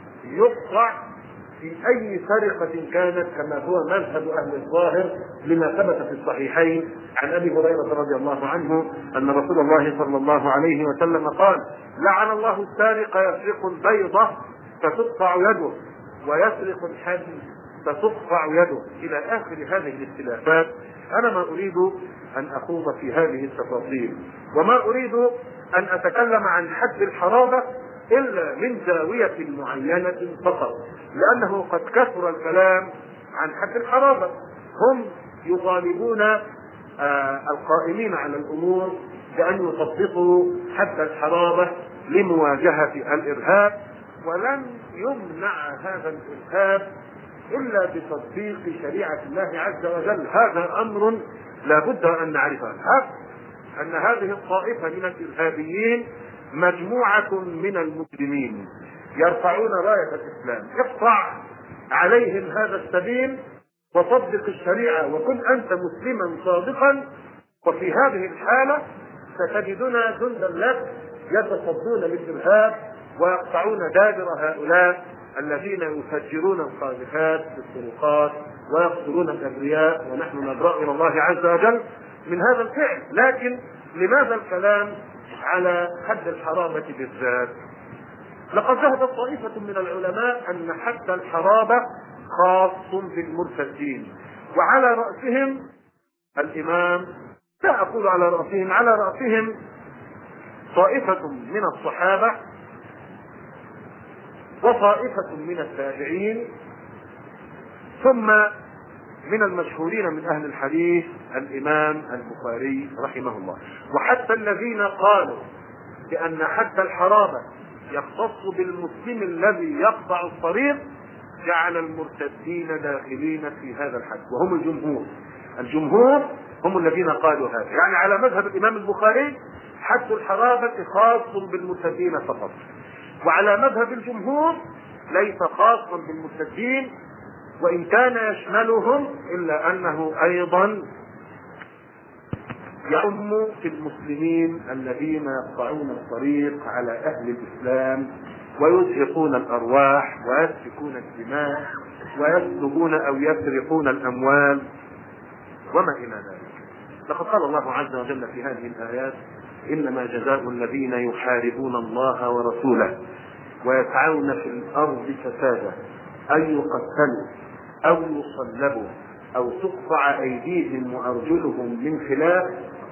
يقطع في أي سرقة كانت كما هو مذهب أهل الظاهر لما ثبت في الصحيحين عن أبي هريرة رضي الله عنه أن رسول الله صلى الله عليه وسلم قال: لعن الله السارق يسرق البيضة فتقطع يده ويسرق الحديد فتقطع يده، إلى آخر هذه الاختلافات. أنا ما أريد أن أخوض في هذه التفاصيل، وما أريد أن أتكلم عن حد الحرابة إلا من زاوية معينة فقط، لأنه قد كثر الكلام عن حد الحرابة. هم يطالبون القائمين على الأمور بأن يطبقوا حد الحرابة لمواجهة الإرهاب، ولن يمنع هذا الإرهاب إلا بتطبيق شريعة الله عز وجل. هذا أمر لا بد أن نعرفه، أن هذه الطائفة من الإرهابيين مجموعة من المسلمين يرفعون راية الإسلام. اقطع عليهم هذا السبيل وطبق الشريعة وكن أنت مسلما صادقا، وفي هذه الحالة ستجدنا جندا لك يتصدون للإرهاب ويقطعون دابر هؤلاء الذين يفجرون القاذفات في الطرقات ويقتلون الأبرياء، ونحن نبرأ إلى الله عز وجل من هذا الفعل. لكن لماذا الكلام على حد الحرابة بالذات؟ لقد ذهبت طائفة من العلماء أن حد الحرابة خاص بالمرتدين، وعلى رأسهم الإمام، لا أقول على رأسهم، على رأسهم طائفة من الصحابة وطائفة من التابعين، ثم من المشهورين من أهل الحديث الإمام البخاري رحمه الله. وحتى الذين قالوا بأن حتى الحرابة يختص بالمسلم الذي يقطع الطريق جعل المرتدين داخلين في هذا الحد، وهم الجمهور. الجمهور هم الذين قالوا هذا، يعني على مذهب الإمام البخاري حد الحرابة خاص بالمرتدين فقط، وعلى مذهب الجمهور ليس خاصا بالمرتدين وإن كان يشملهم، إلا أنه أيضا يعم في المسلمين الذين يقطعون الطريق على أهل الإسلام ويزهقون الأرواح ويسفكون الدماء ويسلبون أو يسرقون الأموال وما إلى ذلك. لقد قال الله عز وجل في هذه الآيات: إنما جزاء الذين يحاربون الله ورسوله ويسعون في الأرض فسادا أن يقتلوا أو يصلبوا أو تقطع أيديهم وأرجلهم من خلاف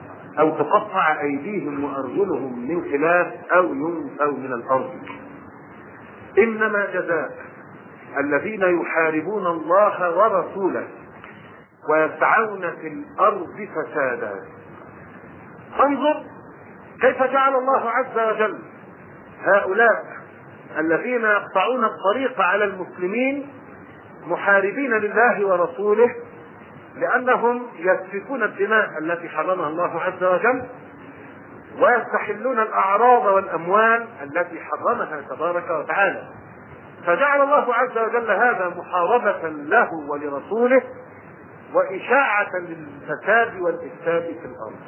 أو ينفوا من الأرض. إنما جزاء الذين يحاربون الله ورسوله ويسعون في الأرض فسادا. انظر كيف جعل الله عز وجل هؤلاء الذين يقطعون الطريق على المسلمين محاربين لله ورسوله، لأنهم يسفكون الدماء التي حرمها الله عز وجل ويستحلون الأعراض والأموال التي حرمها تبارك وتعالى. فجعل الله عز وجل هذا محاربة له ولرسوله وإشاعة للفساد والإفساد في الأرض.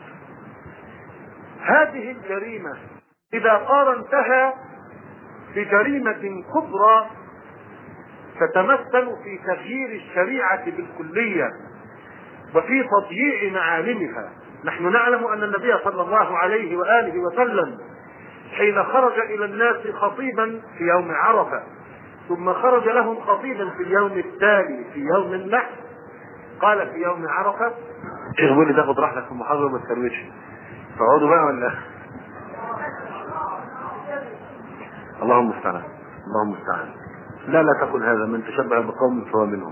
هذه الجريمة إذا قارنتها بجريمة كبرى تتمثل في تغيير الشريعة بالكلية وفي تضييع معالمها. نحن نعلم أن النبي صلى الله عليه وآله وسلم حين خرج إلى الناس خطيبا في يوم عرفة، ثم خرج لهم خطيبا في اليوم التالي في يوم النحر، قال في يوم عرفة: شيخ بيقول لي تاخد راحتك في المحاضرة وما تكروتش، فاقعدوا بقى ولا اللهم المستعان. اللهم المستعان. لا تقل هذا، من تشبه بقوم فهو منهم.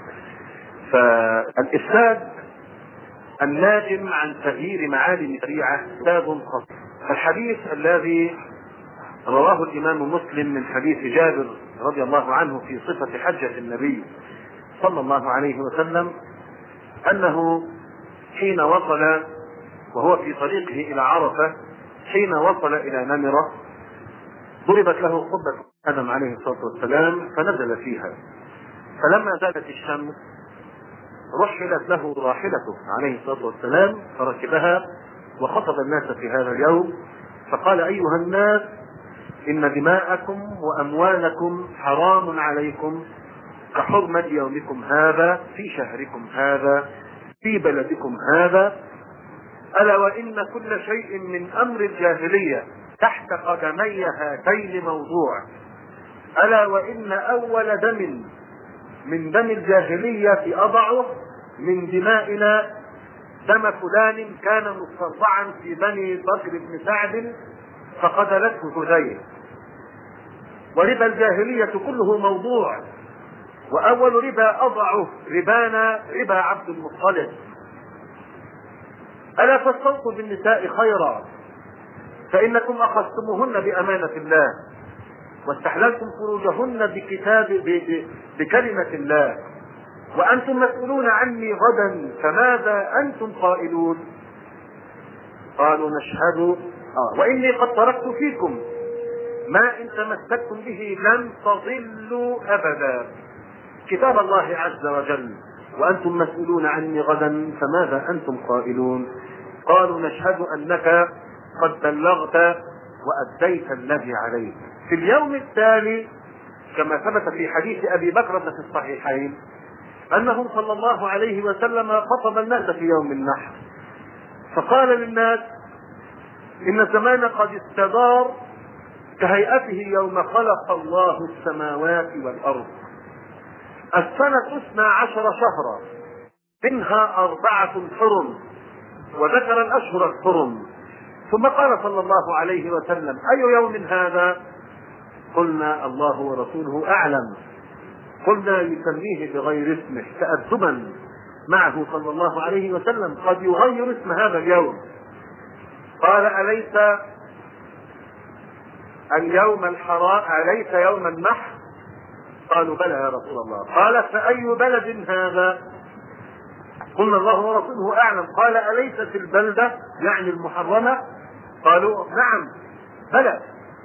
فالإفساد الناجم عن تغيير معالم الشريعة إفساد خطير. الحديث الذي رواه الإمام مسلم من حديث جابر رضي الله عنه في صفة حجة النبي صلى الله عليه وسلم، أنه حين وصل وهو في طريقه إلى عرفة، حين وصل إلى نمرة ضربت له قبة آدم عليه الصلاة والسلام فنزل فيها، فلما زالت الشمس رحلت له راحلته عليه الصلاة والسلام فركبها وخطب الناس في هذا اليوم فقال: أيها الناس، إن دماءكم وأموالكم حرام عليكم كحرمة يومكم هذا في شهركم هذا في بلدكم هذا، ألا وإن كل شيء من أمر الجاهلية تحت قدمي هاتين موضوع، ألا وإن أول دم من دم الجاهلية أضعه من دمائنا دم فلان كان مسترضعا في بني بكر بن سعد فقتلته هذيل، وربا الجاهلية كله موضوع، وأول ربا أضعه ربانا ربا عبد المطلب. ألا فاستوصوا بالنساء خيرا فإنكم أخذتموهن بأمانة الله واستحللتم فروجهن بكلمة الله، وأنتم مسؤولون عني غدا فماذا أنتم قائلون؟ قالوا: نشهد وإني قد تركت فيكم ما إن تمسكتم به لن تضلوا أبدا، كتاب الله عز وجل، وأنتم مسؤولون عني غدا فماذا أنتم قائلون؟ قالوا: نشهد أنك قد بلغت وأديت الذي عليك. في اليوم التالي كما ثبت في حديث أبي بكر في الصحيحين أنه صلى الله عليه وسلم خطب الناس في يوم النحر فقال للناس: إن الزمان قد استدار كهيئته يوم خلق الله السماوات والأرض، السنة 12 شهرا منها 4 حرم، وذكر الأشهر الحرم، ثم قال صلى الله عليه وسلم: أي يوم هذا؟ قلنا الله ورسوله أعلم. قلنا يسميه بغير اسمه تأدبا معه صلى الله عليه وسلم، قد يغير اسم هذا اليوم. قال أليس اليوم الحرام، أليس يوم النحر؟ قالوا بلى يا رسول الله. قال فأي بلد هذا؟ قلنا الله ورسوله أعلم. قال أليست البلدة يعني المحرمة؟ قالوا نعم بلى.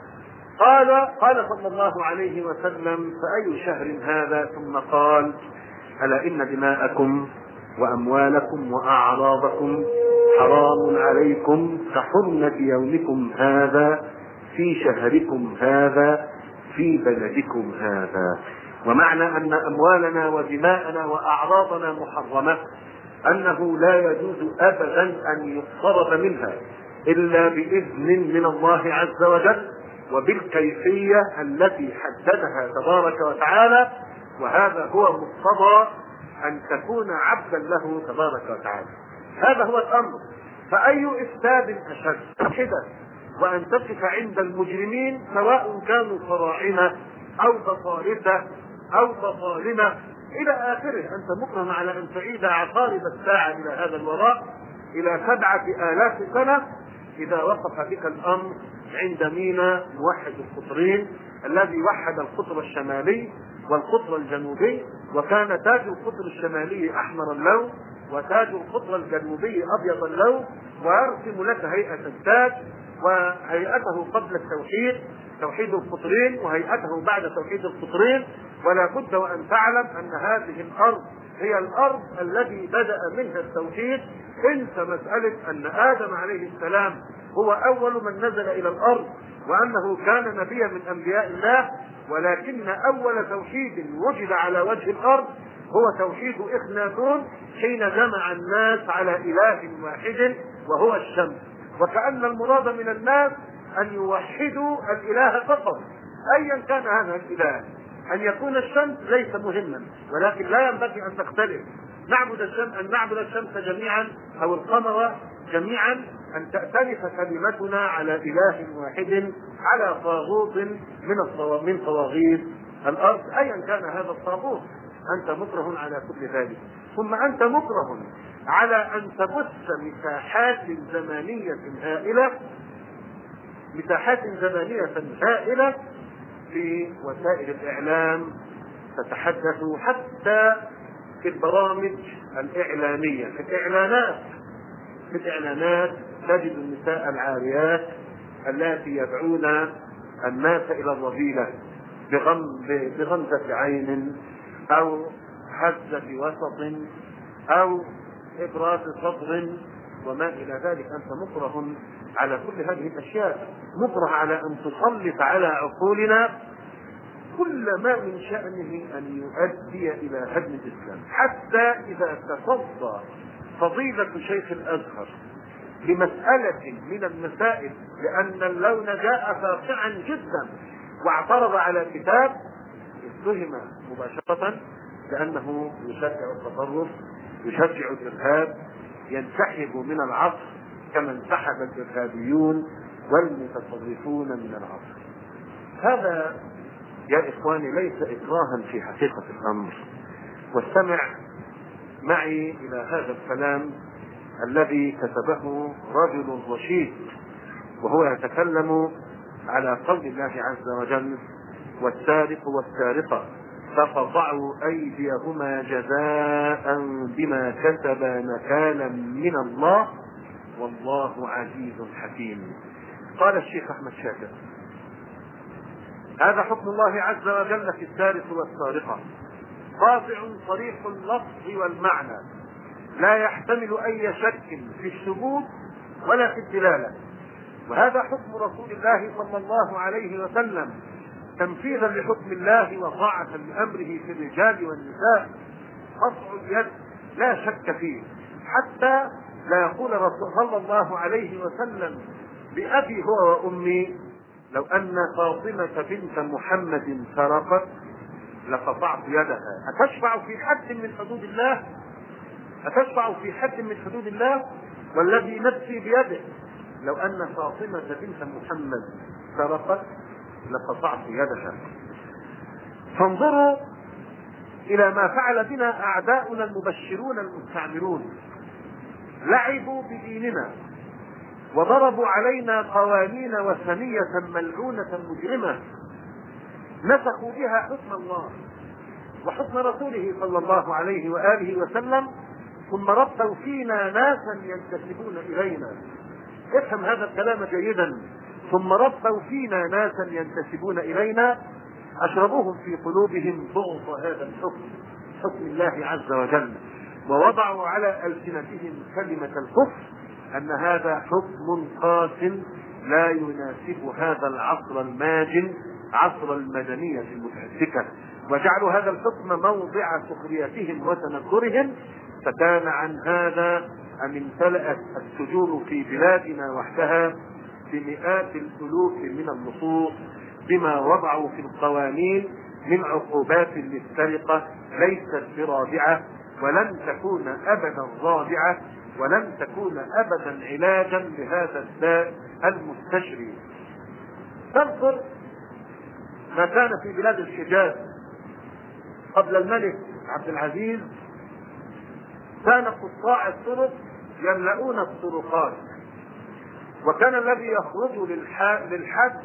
قال صلى الله عليه وسلم فأي شهر هذا؟ ثم قال ألا إن دماءكم وأموالكم وأعراضكم حرام عليكم كحرمة يومكم هذا في شهركم هذا في بلدكم هذا. ومعنى أن أموالنا ودماءنا وأعراضنا محرمة أنه لا يجوز أبدا أن يقترب منها إلا بإذن من الله عز وجل وبالكيفية التي حددها تبارك وتعالى، وهذا هو مقتضى أن تكون عبدا له تبارك وتعالى. هذا هو الأمر. فأي إفساد أشد كده وأن تقف عند المجرمين سواء كانوا فراعنة أو بطارسة أو بطالمة إلى آخره. أنت مكرم على أن تعيد عقارب الساعة إلى هذا الوراء إلى 7,000 سنة إذا وقف بك الأمر عند مينا موحد القطرين الذي وحد القطر الشمالي والقطر الجنوبي، وكان تاج القطر الشمالي أحمر اللون وتاج القطر الجنوبي أبيض اللون، ويرسم لك هيئة التاج وهيئته قبل التوحيد توحيد القطرين وهيئته بعد توحيد القطرين. ولا بد وأن تعلم أن هذه الأرض هي الأرض التي بدأ منها التوحيد. انسى مسألة أن آدم عليه السلام هو أول من نزل إلى الأرض وأنه كان نبيا من أنبياء الله، ولكن أول توحيد وجد على وجه الأرض هو توحيد إخناتون حين جمع الناس على إله واحد وهو الشمس. وكأن المراد من الناس أن يوحدوا الإله فقط أيا كان هذا الإله. أن يكون الشمس ليس مهما، ولكن لا ينبغي أن تختلف. أن نعبد الشمس جميعا أو القمر جميعا، أن تأتلف كلمتنا على إله واحد على طاغوت من طواغيت الأرض أيا كان هذا الطاغوت. أنت مكره على كل ذلك. ثم أنت مكره على أن تبث مساحات زمنية هائلة في وسائل الإعلام، تتحدث حتى في البرامج الإعلانية، في الإعلانات تجد النساء العاريات التي يدعون الناس إلى الرذيلة بغمزة عين أو هزة وسط أو إبراز صدر وما إلى ذلك. أنت مكره على كل هذه الأشياء، مكره على أن تسلط على عقولنا كل ما من شأنه أن يؤدي إلى هدم الإسلام. حتى إذا تصدى فضيلة شيخ الأزهر لمسألة من المسائل لأن اللون جاء فاقعا جدا واعترض على كتاب، اتهم مباشرة لأنه يشجع التطرف، يشجع الإرهاب، ينسحب من العصر كما انسحب الإرهابيون والمتطرفون من العصر. هذا يا إخواني ليس إكراها في حقيقة الأمر. واستمع معي إلى هذا الكلام الذي كتبه رجل رشيد وهو يتكلم على قول الله عز وجل: والسارق والسارقة فقطعوا أيديهما جزاء بما كسبا نكالا من الله والله عزيز حكيم. قال الشيخ أحمد شاكر: هذا حكم الله عز وجل في السارق والسارقة، قاطع صريح اللفظ والمعنى، لا يحتمل أي شك في الثبوت ولا في الدلالة. وهذا حكم رسول الله صلى الله عليه وسلم تنفيذا لحكم الله وطاعة لأمره في الرجال والنساء. قطع اليد لا شك فيه، حتى لا يقول رسول صلى الله عليه وسلم بأبي هو وأمي لو أن فاطمة بنت محمد سرقت لقطعت يدها. أتشفع في حد من حدود الله؟ أتشفع في حد من حدود الله؟ والذي نفسي بيده لو أن فاطمة بنت محمد سرقت لقطعت يدك. فانظروا إلى ما فعل بنا أعداؤنا المبشرون المستعمرون. لعبوا بديننا وضربوا علينا قوانين وثنية ملعونة مجرمة نسخوا بها حكم الله وحكم رسوله صلى الله عليه وآله وسلم، ثم ربوا فينا ناسا ينتسبون إلينا. افهم هذا الكلام جيدا. ثم ربوا فينا ناسا ينتسبون إلينا أشربوهم في قلوبهم ضغط هذا الحكم، حكم الله عز وجل، ووضعوا على ألسنتهم كلمة الكفر، أن هذا حكم قاس لا يناسب هذا العصر الماجن، عصر المدنية المتحركة، وجعلوا هذا الحكم موضع سخريتهم وتنكرهم. فكان عن هذا أن امتلأت السجون في بلادنا وحدها بمئات الألوف من النصوص بما وضعوا في القوانين من عقوبات للسرقة ليست برادعة، ولن تكون أبدا رادعة، ولن تكون أبدا علاجا لهذا الداء المستشري. تذكر ما كان في بلاد الحجاز قبل الملك عبد العزيز، كان قطاع الطرق يملؤون الطرقات، وكان الذي يخرج للحج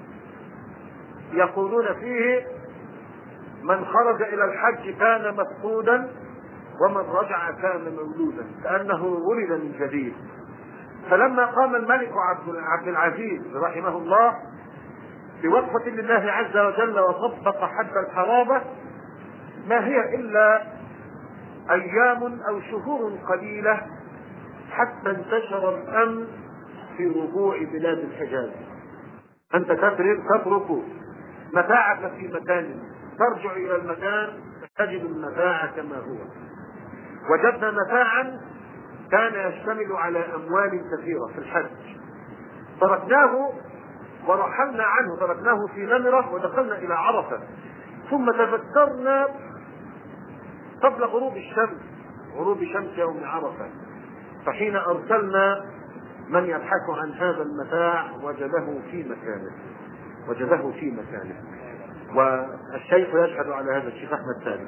يقولون فيه من خرج إلى الحج كان مفقودا ومن رجع كان مولودا، كأنه ولد من جديد. فلما قام الملك عبد العزيز رحمه الله بوقفة لله عز وجل وطبق حد الحرابة، ما هي إلا أيام أو شهور قليلة حتى انتشر الأمن في ربوع بلاد الحجاز. أنت تترك متاعك في مكان، ترجع إلى المكان تجد المتاع كما هو. وجدنا متاعا كان يشتمل على أموال كثيرة في الحج، تركناه ورحلنا عنه، تركناه في نمرة ودخلنا إلى عرفة، ثم تذكرنا قبل غروب الشمس، غروب شمس يوم عرفة، فحين أرسلنا من يبحث عن هذا المتاع وجده في مكانه. والشيخ يشهد على هذا الشيخ أحمد ثاني.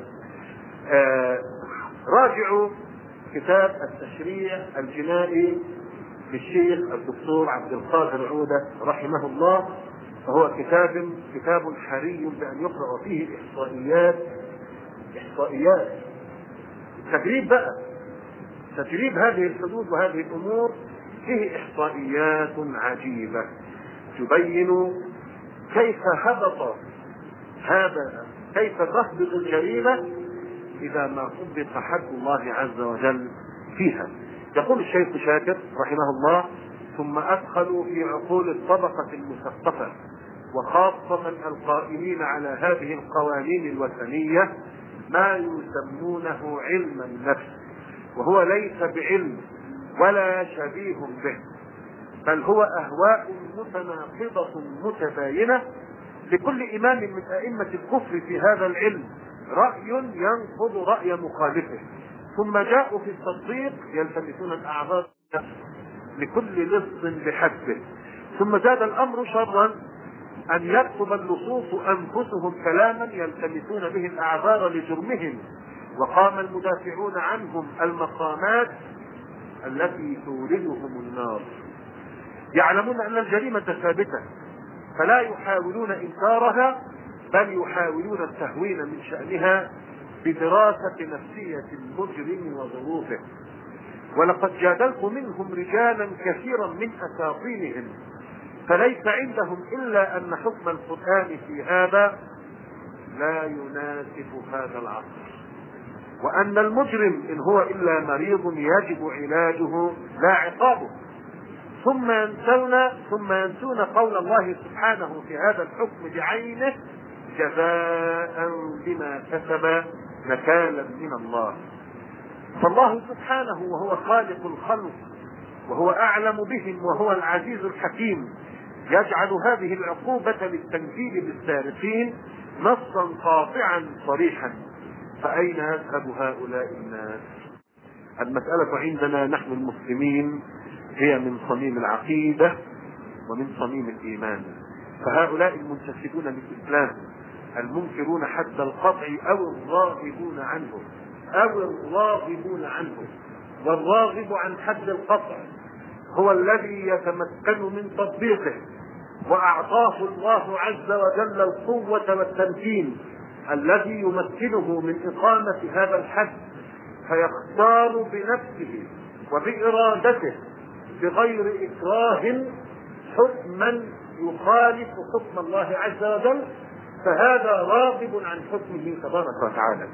راجعوا كتاب التشريع الجنائي للشيخ الدكتور عبد القادر عودة رحمه الله، فهو كتاب حري بأن يقرأ فيه إحصائيات تجريب هذه الحدود وهذه الأمور. فيه إحصائيات عجيبة تبين كيف تهبط الجريمة إذا ما طبق حد الله عز وجل فيها. يقول الشيخ شاكر رحمه الله: ثم أدخلوا في عقول الطبقة المثقفة وخاصة القائمين على هذه القوانين الوثنية ما يسمونه علم النفس، وهو ليس بعلم ولا شبيه به، بل هو أهواء متناقضة متباينة لكل إمام من أئمة الكفر في هذا العلم رأي ينقض رأي مخالفه، ثم جاءوا في التطبيق يلتمسون الأعذار لكل لص بحسبه. ثم زاد الأمر شرا أن يكتب اللصوص أنفسهم كلاما يلتمسون به الأعذار لجرمهم، وقام المدافعون عنهم المقامات التي توردهم النار، يعلمون أن الجريمة ثابتة فلا يحاولون إنكارها، بل يحاولون التهوين من شأنها بدراسة نفسية المجرم وظروفه. ولقد جادلت منهم رجالا كثيرا من أساطينهم، فليس عندهم إلا أن حكم القرآن في هذا لا يناسب هذا العصر، وأن المجرم إن هو إلا مريض يجب علاجه لا عقابه. ثم ينسون قول الله سبحانه في هذا الحكم بعينه: جزاء بما كسب نكالا من الله. فالله سبحانه وهو خالق الخلق وهو أعلم بهم وهو العزيز الحكيم يجعل هذه العقوبة للتنكيل بالسارقين نصا قاطعا صريحا. فأين يذهب هؤلاء الناس؟ المسألة عندنا نحن المسلمين هي من صميم العقيدة ومن صميم الإيمان. فهؤلاء المنتسبون للإسلام المنكرون حد القطع أو الراغبون عنه، والراغب عن حد القطع هو الذي يتمكن من تطبيقه، وأعطاه الله عز وجل القوة والتمكين الذي يمكنه من إقامة هذا الحد، فيختار بنفسه وبإرادته بغير إكراه حكما يخالف حكم الله عز وجل، فهذا راغب عن حكمه تبارك وتعالى.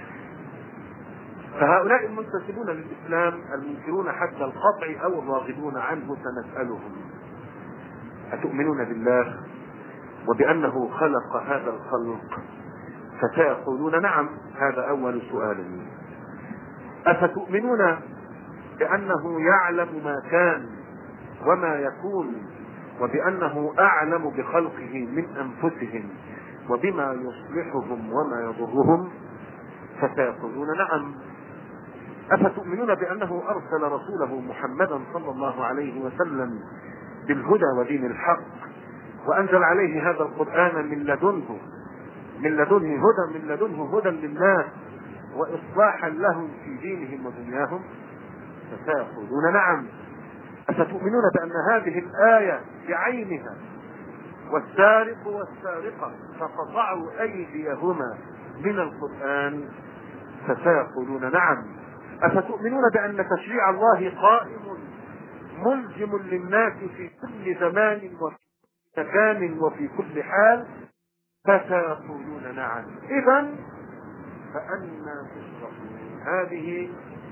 فهؤلاء المنتسبون للإسلام المنكرون حتى القطع أو الراغبون عنه سنسألهم: أتؤمنون بالله وبأنه خلق هذا الخلق؟ فسيقولون نعم. هذا أول سؤال. أفتؤمنون بأنه يعلم ما كان وما يكون، وبأنه أعلم بخلقه من أنفسهم وبما يصلحهم وما يضرهم؟ فسيقولون نعم. أفتؤمنون بأنه أرسل رسوله محمدا صلى الله عليه وسلم بالهدى ودين الحق، وأنزل عليه هذا القرآن من لدنه هدى للناس وإصلاحا لهم في دينهم ودنياهم؟ فسيقولون نعم. أفتؤمنون بأن هذه الآية بعينها والسارق والسارقة فقطعوا أيديهما من القرآن؟ فسيقولون نعم. أفتؤمنون بأن تشريع الله قائم ملزم للناس في كل زمان وفي مكان وفي كل حال؟ فسيقولون نعم. إذن فأنا تصرفون؟ هذه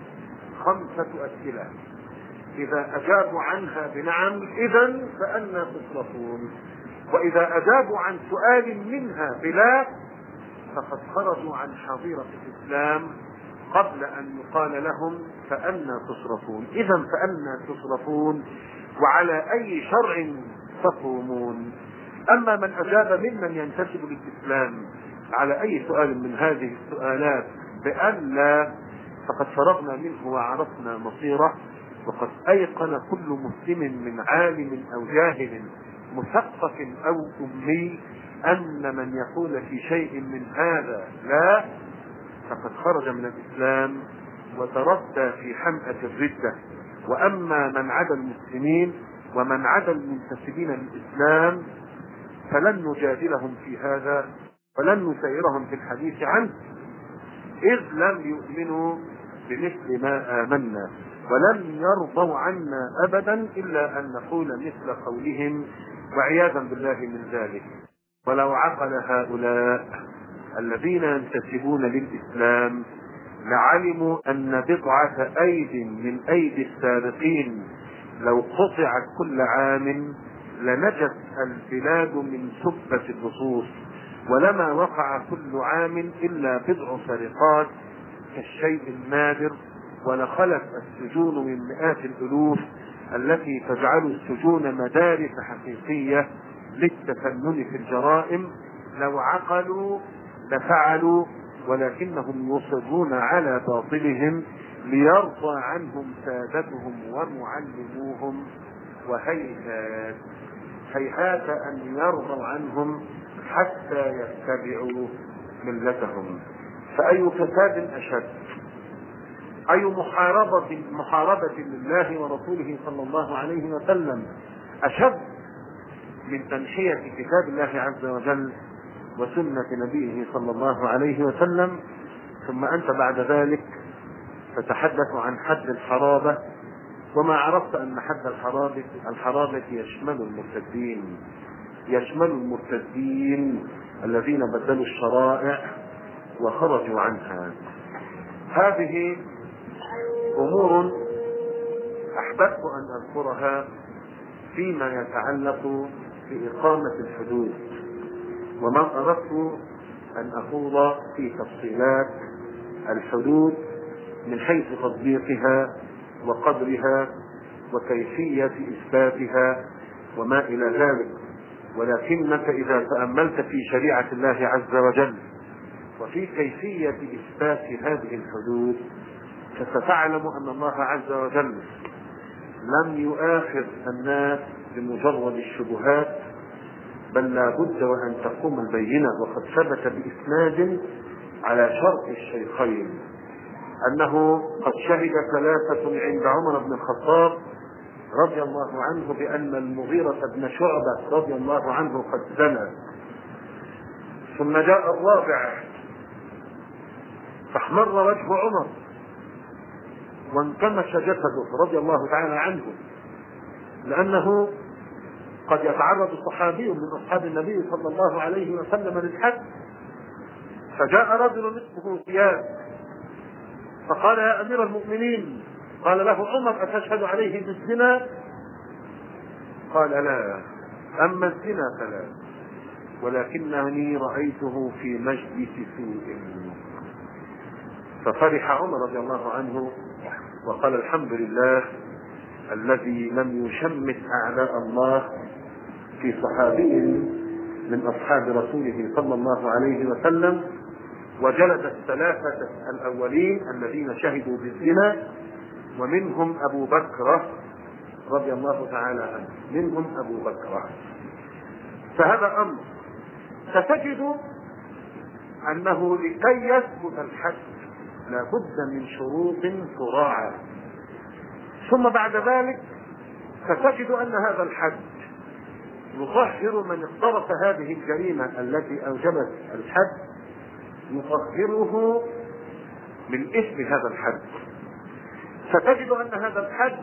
5 أسئلة، إذا أجابوا عنها بنعم إذن فأنا تصرفون، وإذا أجابوا عن سؤال منها بلا فقد خرجوا عن حظيرة الإسلام قبل أن يقال لهم فأنا تصرفون. إذن فأنا تصرفون، وعلى أي شرع تقومون؟ أما من أجاب ممن ينتسب للإسلام على أي سؤال من هذه السؤالات بأن لا، فقد فرغنا منه وعرفنا مصيره، وقد أيقن كل مسلم من عالم أو جاهل مثقف أو أمي أن من يقول في شيء من هذا لا فقد خرج من الإسلام وتردى في حمأة الردة. وأما من عدا المسلمين ومن عدا المنتسبين للإسلام فلن نجادلهم في هذا ولن نسيرهم في الحديث عنه، إذ لم يؤمنوا بمثل ما آمنا، ولم يرضوا عنا أبدا إلا أن نقول مثل قولهم، وعياذا بالله من ذلك. ولو عقل هؤلاء الذين ينتسبون للإسلام لعلموا أن بضعة أيد من أيدي السابقين لو قطعت كل عام لنجت البلاد من سبة اللصوص، ولما وقع كل عام إلا بضع سرقات كالشيء النادر، ولخلت السجون من مئات الألوف التي تجعل السجون مدارس حقيقية للتفنن في الجرائم. لو عقلوا لفعلوا، ولكنهم يصرون على باطلهم ليرضى عنهم سادتهم ومعلموهم، هيهات أن يرضوا عنهم حتى يتبعوا ملتهم. فأي فساد أشد؟ أي محاربة لله ورسوله صلى الله عليه وسلم أشد من تنحية كتاب الله عز وجل وسنة نبيه صلى الله عليه وسلم؟ ثم أنت بعد ذلك تتحدث عن حد الحرابة، وما عرفت أن حد الحرابة يشمل المرتدين الذين بدلوا الشرائع وخرجوا عنها. هذه أمور أحببت أن أذكرها فيما يتعلق بإقامة الحدود، وما أردت أن أخوض في تفصيلات الحدود من حيث تطبيقها وقدرها وكيفية إثباتها وما إلى ذلك. ولكنك إذا تأملت في شريعة الله عز وجل وفي كيفية إثبات هذه الحدود فستعلم أن الله عز وجل لم يؤاخذ الناس بمجرد الشبهات، بل لا بد وأن تقوم البينة. وقد ثبت بإسناد على شرط الشيخين أنه قد شهد ثلاثة عند عمر بن الخطاب رضي الله عنه بأن المغيرة بن شعبة رضي الله عنه قد زنى، ثم جاء الرابع فاحمر وجه عمر وانكمش جسده رضي الله تعالى عنه، لأنه قد يتعرض صحابي من أصحاب النبي صلى الله عليه وسلم للحد، فجاء رجل اسمه زياد فقال: يا أمير المؤمنين، قال له عمر: أتشهد عليه بالزنا؟ قال: لا، أما الزنا فلا، ولكنني رأيته في مجلس سوء. ففرح عمر رضي الله عنه وقال: الحمد لله الذي لم يشمت أعداء الله في صحابي من أصحاب رسوله صلى الله عليه وسلم، وجلد الثلاثة الأولين الذين شهدوا بالزنا، ومنهم أبو بكر رضي الله تعالى عنه، منهم أبو بكر. فهذا أمر. ستجد أنه لكي يثبت الحد لا بد من شروط تراعى، ثم بعد ذلك ستجد أن هذا الحد يطهر من اقترف هذه الجريمة التي أوجبت الحد، يطهره من إثم هذا الحد. ستجد أن هذا الحد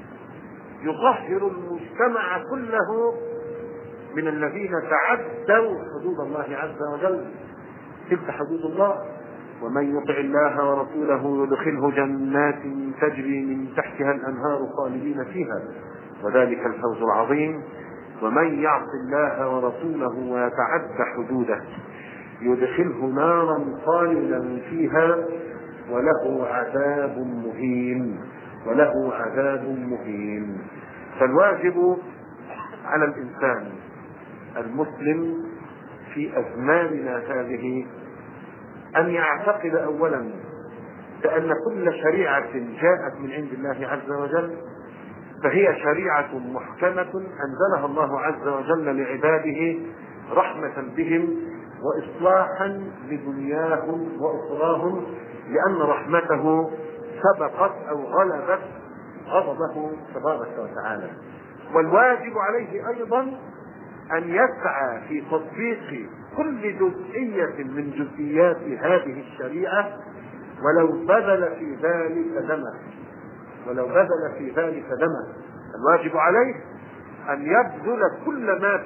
يطهر المجتمع كله من الذين تعدوا حدود الله عز وجل. تلك حدود الله: ومن يطع الله ورسوله يدخله جنات تجري من تحتها الأنهار خالدين فيها وذلك الفوز العظيم. ومن يعص الله ورسوله ويتعد حدوده يدخله نارا خالدا فيها وله عذاب مهين، وله عذاب مهين. فالواجب على الإنسان المسلم في أزماننا هذه أن يعتقد أولا بأن كل شريعة جاءت من عند الله عز وجل فهي شريعة محكمة أنزلها الله عز وجل لعباده رحمة بهم وإصلاحا لدنياهم وأخراهم، لأن رحمته سبقت أو غلبت غضبه تبارك وتعالى. والواجب عليه أيضا أن يسعى في تطبيق كل جزئية من جزئيات هذه الشريعة ولو بذل في ذلك دمه، ولو بذل في ذلك دمه. الواجب عليه أن يبذل كل ما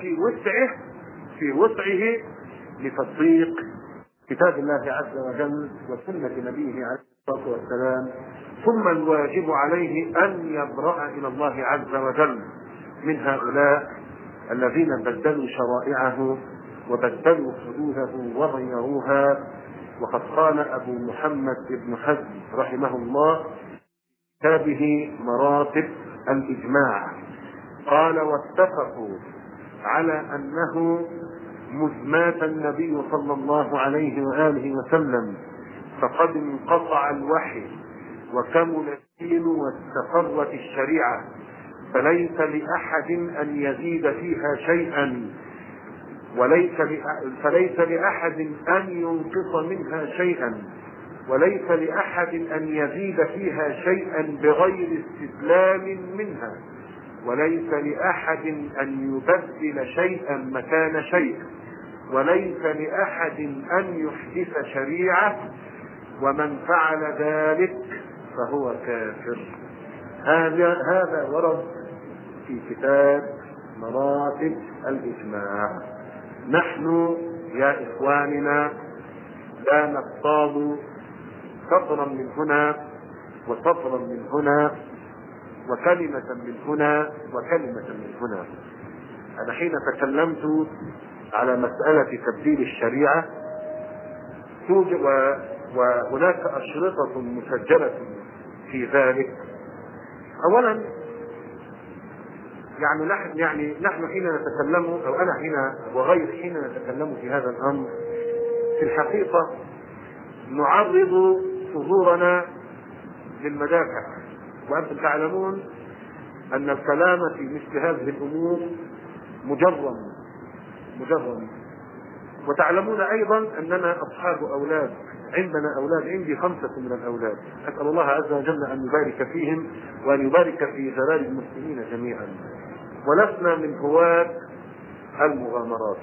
في وسعه لتطبيق كتاب الله عز وجل وسنة نبيه عليه الصلاة والسلام. ثم الواجب عليه أن يبرأ إلى الله عز وجل من هؤلاء الذين بدلوا شرائعه وبدلوا حدوده وغيروها. وقد قال أبو محمد بن حزم رحمه الله كتابه مراتب الإجماع، قال: واتفقوا على أنه مذ مات النبي صلى الله عليه وآله وسلم فقد انقطع الوحي وكمل الدين واستقرت الشريعة، فليس لأحد أن يزيد فيها شيئا فليس لأحد أن ينقص منها شيئا، وليس لأحد أن يزيد فيها شيئا بغير استسلام منها، وليس لأحد أن يبدل شيئا مكان شيء، وليس لأحد أن يحدث شريعة، ومن فعل ذلك فهو كافر. هذا ورد في كتاب مراتب الإجماع. نحن يا إخواننا لا نصطاد سطرا من هنا وسطرا من هنا وكلمة من هنا وكلمة من هنا. أنا حين تكلمت على مسألة تبديل الشريعة وهناك أشرطة مسجلة في ذلك. أولا نحن حين نتكلم، أو أنا حين وغير حين نتكلم في هذا الأمر، في الحقيقة نعرض صدورنا للمدافع، وأنتم تعلمون أن الكلام في مثل هذه الأمور مجرم مجرد. وتعلمون أيضا أننا أصحاب أولاد، عندنا أولاد، عندي 5 من الأولاد، أسأل الله عز وجل أن يبارك فيهم وأن يبارك في ذرار المسلمين جميعا. ولسنا من هواة المغامرات.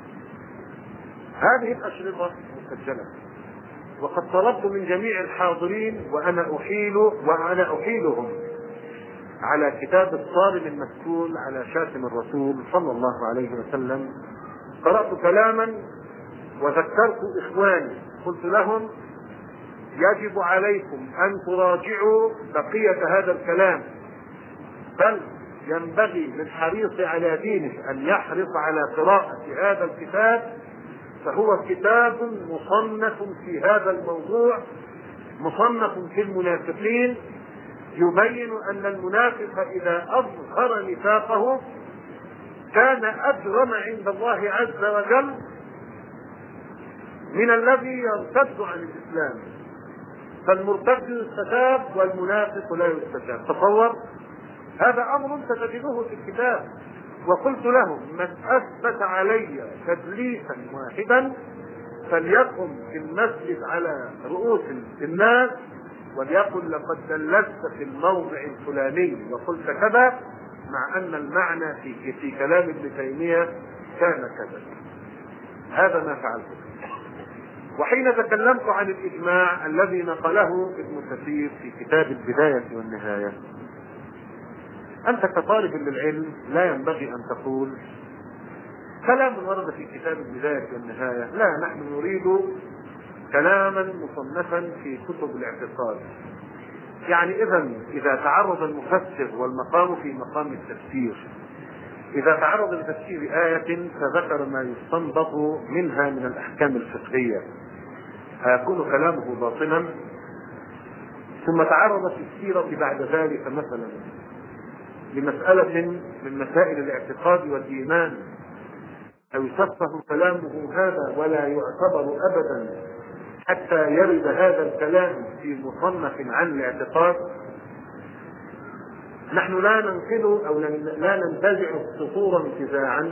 هذه الأشرطة مسجلة، وقد طلبت من جميع الحاضرين وأنا أحيلهم على كتاب الصارم المسؤول على شاتم الرسول صلى الله عليه وسلم. قرأت كلاما وذكرت إخواني، قلت لهم يجب عليكم أن تراجعوا بقية هذا الكلام، بل ينبغي للحريص على دينه أن يحرص على قراءة هذا الكتاب، فهو كتاب مصنف في هذا الموضوع، مصنف في المنافقين، يبين أن المنافق إذا أظهر نفاقه كان أجرم عند الله عز وجل من الذي يرتد عن الإسلام. فالمرتد يستتاب والمنافق لا يستتاب. تصور، هذا أمر ستجدوه في الكتاب. وقلت لهم من أثبت علي تدليسا واحدا فليقم في المسجد على رؤوس الناس وليقل لقد دلست في الموضع الفلاني وقلت كذا، مع أن المعنى في كلام ابن تيمية كان كذا. هذا ما فعلته. وحين تكلمت عن الإجماع الذي نقله ابن كثير في كتاب البداية والنهاية، أنت كطالب للعلم لا ينبغي أن تقول كلام ورد في كتاب البداية والنهاية، لا، نحن نريد كلاما مصنفا في كتب الاعتقاد. يعني إذا تعرض المفسر والمقام في مقام التفسير، إذا تعرض لتفسير آية فذكر ما يستنبط منها من الأحكام الفقهية، هيكون كلامه باطلا؟ ثم تعرض في السيرة بعد ذلك مثلا لمسألة من مسائل الاعتقاد والإيمان، أو يصفه كلامه هذا ولا يعتبر أبدا حتى يرد هذا الكلام في مصنف عن الاعتقاد. نحن لا ننقل أو لا ننتزع السطور انتزاعا،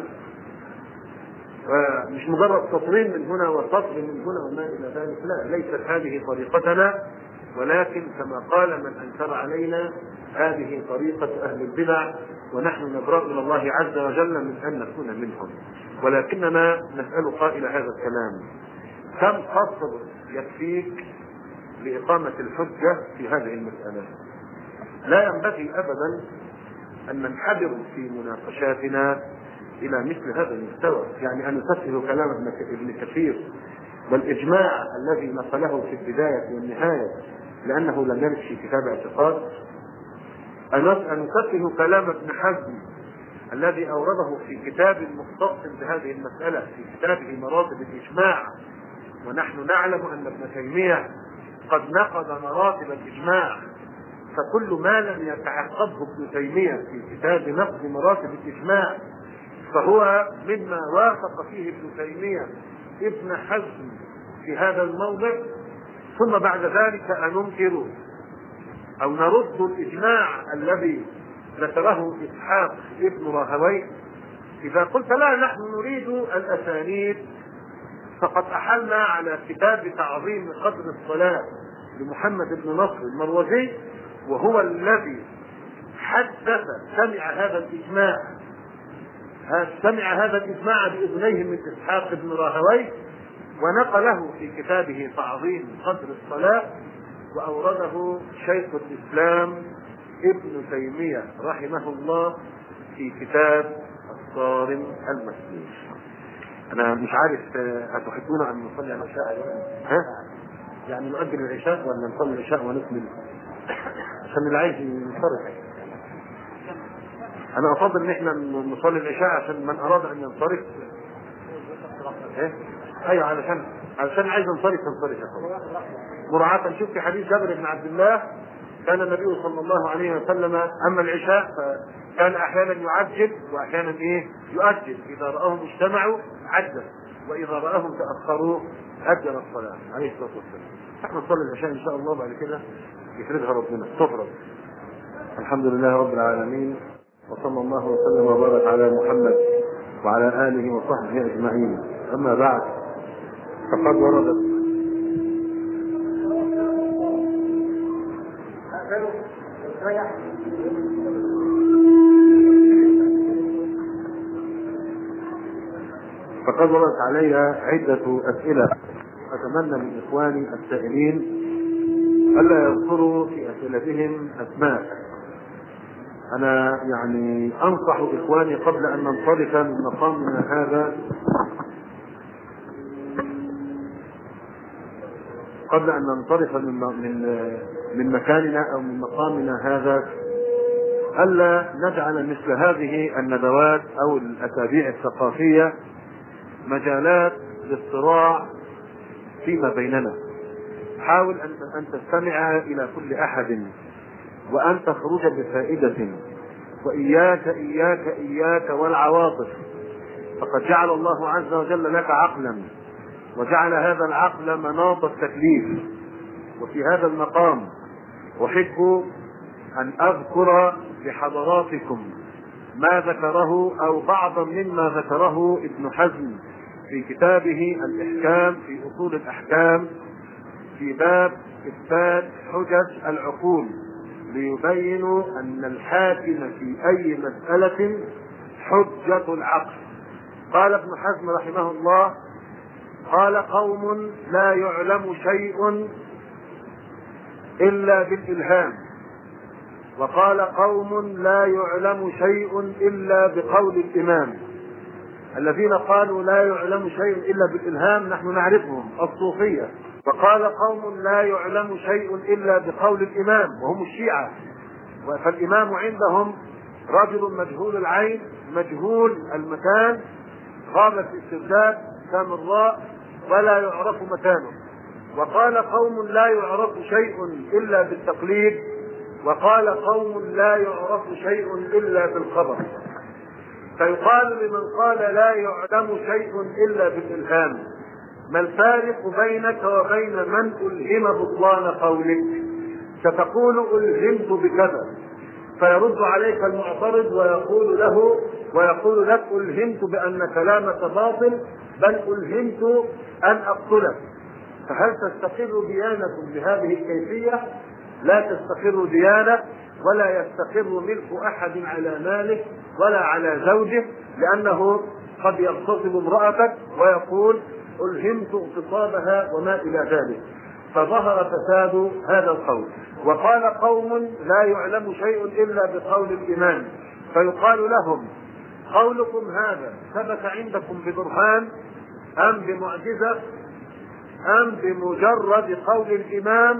مش مجرد سطرين من هنا وسطر من هنا وما إلى ذلك، لا، ليست هذه طريقتنا، ولكن كما قال من أنكر علينا هذه طريقة أهل البدع، ونحن نبرأ إلى الله عز وجل من أن نكون منهم. ولكننا نسأل قائل هذا الكلام: كم قصر يكفيك لإقامة الحجة في هذه المسألة؟ لا ينبغي أبدا أن ننحدر في مناقشاتنا إلى مثل هذا المستوى، يعني أن نسفه كلام ابن كثير والإجماع الذي نقله في البداية والنهاية لأنه لم يرد في كتاب اعتقاد، أن نسفه كلام ابن حزم الذي أورده في كتاب مختص بهذه المسألة في كتابه مراتب الإجماع، ونحن نعلم أن ابن تيمية قد نقض مراتب الإجماع، فكل ما لم يتعقبه ابن تيمية في كتاب نقض مراتب الإجماع فهو مما وافق فيه ابن تيمية ابن حزم في هذا الموضع. ثم بعد ذلك ننكر أو نرد الإجماع الذي ذكره إسحاق ابن راهويه. إذا قلت لا، نحن نريد الأسانيد، فقد أحلنا على كتاب تعظيم قدر الصلاة لمحمد بن نصر المروزي، وهو الذي سمع هذا الإجماع بإذنيه من إسحاق بن راهويه، ونقله في كتابه تعظيم قدر الصلاة، وأورده شيخ الإسلام ابن تيمية رحمه الله في كتاب الصارم المسلول. أنا مش عارف، هتحبون أن نصلي العشاء؟ يعني نؤجل العشاء ولا نصلي العشاء ونكمل؟ عشان اللي عايز ينصرف. أنا أفضل إن إحنا نصلي العشاء عشان من أراد أن ينصرف. أيوة، علشان عايز ينصرف يا أخوان. مراعاة. نشوف في حديث جابر بن عبد الله كان النبي صلى الله عليه وسلم أما العشاء فكان أحيانا يعجل وأحيانا يؤجل، إذا رآهم اجتمعوا عجل وإذا رآهم تأخروا أجل الصلاة عليه الصلاة والسلام. نحن نصلي العشاء إن شاء الله، بعد كده يفرضها ربنا تفرض. الحمد لله رب العالمين، وصلى الله وسلم وبارك على محمد وعلى آله وصحبه أجمعين. أما بعد، فقد وردت علي عدة أسئلة. أتمنى من إخواني السائلين ألا يذكروا في أسئلتهم أسماء. أنا يعني أنصح إخواني قبل أن ننطلق من مقامنا هذا من مكاننا أو من مقامنا هذا ألا نجعل مثل هذه الندوات أو الأسابيع الثقافية مجالات للصراع فيما بيننا. حاول أن تستمع إلى كل أحد وأن تخرج بفائدة، وإياك إياك إياك والعواطف، فقد جعل الله عز وجل لك عقلا، وجعل هذا العقل مناط التكليف. وفي هذا المقام أحب أن أذكر لحضراتكم ما ذكره أو بعضا مما ذكره ابن حزم في كتابه الإحكام في أصول الأحكام في باب إثبات حجج العقول، ليبين أن الحاكم في أي مسألة حجة العقل. قال ابن حزم رحمه الله: قال قوم لا يعلم شيء إلا بالإلهام، وقال قوم لا يعلم شيء إلا بقول الإمام. الذين قالوا لا يعلم شيء إلا بالإلهام نحن نعرفهم، الصوفية. وقال قوم لا يعلم شيء إلا بقول الإمام، وهم الشيعة. فالإمام عندهم رجل مجهول العين مجهول المكان، غاب في استرداد سامراء ولا يعرف مكانه. وقال قوم لا يعرف شيء إلا بالتقليد، وقال قوم لا يعرف شيء إلا بالخبر. فيقال لمن قال لا يعلم شيء إلا بالإلهام: ما الفارق بينك وبين من ألهم بطلان قولك؟ ستقول ألهمت بكذا، فيرد عليك المعترض ويقول لك ألهمت بأن كلامك باطل، بل ألهمت أن أقتلك. فهل تستقر ديانة بهذه الكيفية؟ لا تستقر ديانة، ولا يستقر ملك أحد على مالك ولا على زوجه، لأنه قد يغتصب امرأتك ويقول ألهمت اغتصابها وما إلى ذلك. فظهر فساد هذا القول. وقال قوم لا يعلم شيء إلا بقول الإمام، فيقال لهم: قولكم هذا ثبت عندكم ببرهان أم بمعجزة أم بمجرد قول الإمام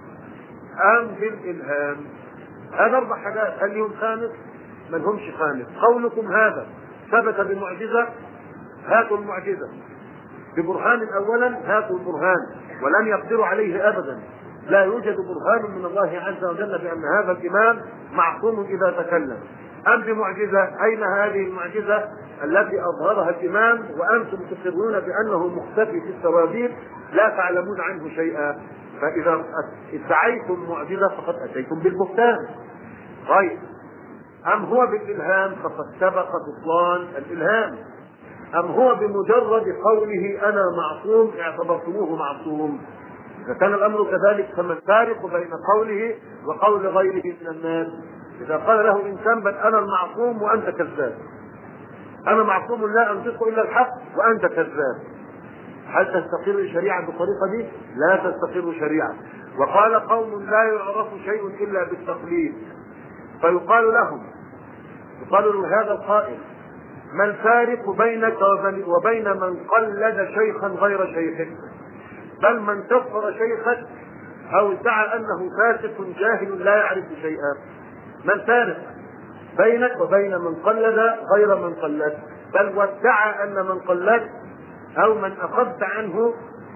أم بالإلهام؟ هذا 4 حاجات. هل لهم خامس؟ ما لهمش خامس. قولكم هذا ثبت بمعجزة، هاتوا المعجزة. ببرهان أولا، هاتوا البرهان، ولن يقدروا عليه أبدا. لا يوجد برهان من الله عز وجل بأن هذا الإمام معصوم إذا تكلم. أم بمعجزة، أين هذه المعجزة التي أظهرها الإمام وأنتم تقرون بأنه مختفي في السرابيل لا تعلمون عنه شيئا؟ فإذا ادعيتم معجزة فقد أتيتم بالبهتان. طيب، أم هو بالإلهام؟ فقد سبق بطلان الإلهام. أم هو بمجرد قوله أنا معصوم اعتبرتموه معصوم؟ إذا كان الأمر كذلك فما الفارق بين قوله وقول غيره من الناس؟ إذا قال له إنسان: بل أنا المعصوم وأنت كذاب، أنا معصوم لا أنطق إلا الحق وأنت كذاب، هل تستقر الشريعة بالطريقة دي؟ لا تستقر شريعة. وقال قوم لا يعرف شيء إلا بالتقليد، فيقال لهم، يقال لهذا القائل: ما الفارق بينك وبين من قلد شيخا غير شيخك؟ بل من كفر شيخك أو ادعى أنه فاسق جاهل لا يعرف شيئا. ما الفارق بينك وبين من قلد غير من قلد؟ بل وادعى أن من قلد أو من أخذت عنه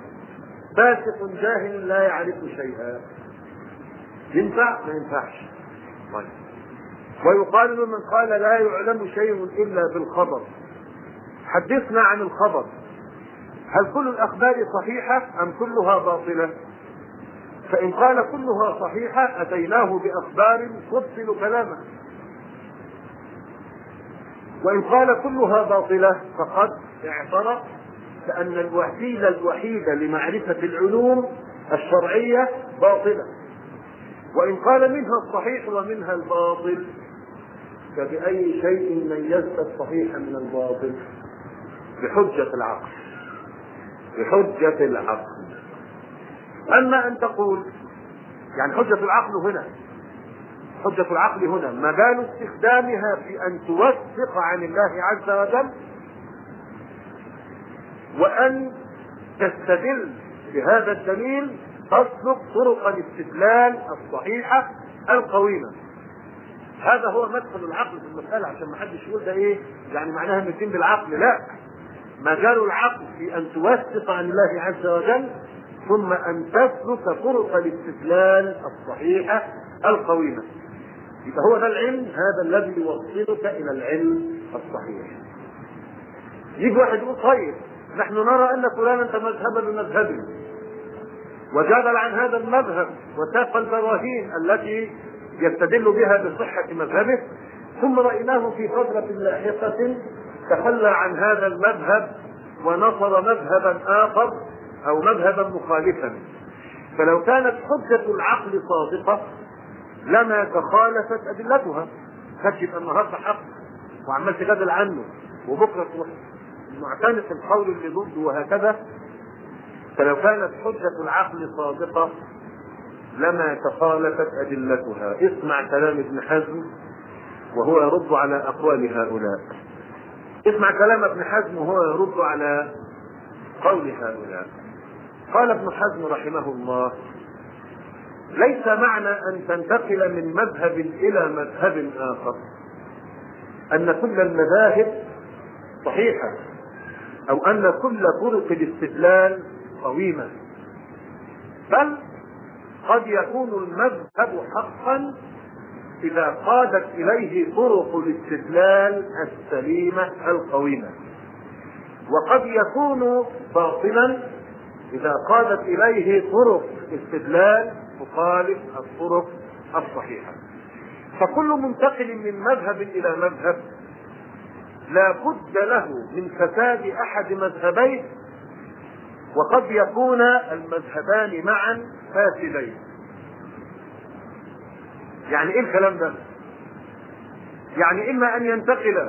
فاسق جاهل لا يعرف شيئا. ينفع؟ ما ينفعش. طيب. ويقال لمن قال لا يعلم شيء إلا بالخبر: حدثنا عن الخبر، هل كل الأخبار صحيحة أم كلها باطلة؟ فإن قال كلها صحيحة أتيناه بأخبار تبطل كلامه، وإن قال كلها باطلة فقد اعترف بأن الوسيلة الوحيدة لمعرفة العلوم الشرعية باطلة. وإن قال منها الصحيح ومنها الباطل، فبأي شيء ميزت الصحيح من الباطل؟ بحجة العقل. بحجة العقل. أما أن تقول يعني حجة العقل هنا، حجة العقل هنا مجال استخدامها في أن توثق عن الله عز وجل، وأن تستدل بهذا الدليل تسلك طرق الاستدلال الصحيحة القويمة. هذا هو مدخل العقل في المسألة، عشان ما حدش يقول ده ايه يعني معناها ان الدين بالعقل. لا، مجال العقل في ان توثق عن الله عز وجل، ثم ان تسلك طرق الاستدلال الصحيحة القويمة. يبقى هو ده العلم، هذا الذي يوصلك الى العلم الصحيح. يجي واحد يقول طيب نحن نرى ان فلانا انت مذهبا بمذهبه، وجادل عن هذا المذهب وساق البراهين التي يستدل بها بصحة مذهبه، ثم رأيناه في فترة لاحقة تخلى عن هذا المذهب ونصر مذهبا آخر أو مذهبا مخالفا. فلو كانت حجة العقل صادقة لما تخالفت أدلتها. فكيف النهارده حق وعمال تجادل عنه، وبكرة معتنق القول اللي ضده وهكذا. فلو كانت حجة العقل صادقة لما تخالفت أدلتها. اسمع كلام ابن حزم وهو يرد على أقوال هؤلاء. اسمع كلام ابن حزم وهو يرد على قول هؤلاء. قال ابن حزم رحمه الله: ليس معنى أن تنتقل من مذهب إلى مذهب آخر أن كل المذاهب صحيحة أو أن كل طرق الاستدلال قويمة، بل قد يكون المذهب حقا إذا قادت إليه طرق الاستدلال السليمة القويمة، وقد يكون باطلا إذا قادت إليه طرق استدلال تخالف الطرق الصحيحة. فكل منتقل من مذهب إلى مذهب لا بد له من فساد أحد مذهبيه، وقد يكون المذهبان معا فاسدين. يعني ايه الكلام ده؟ يعني اما ان ينتقل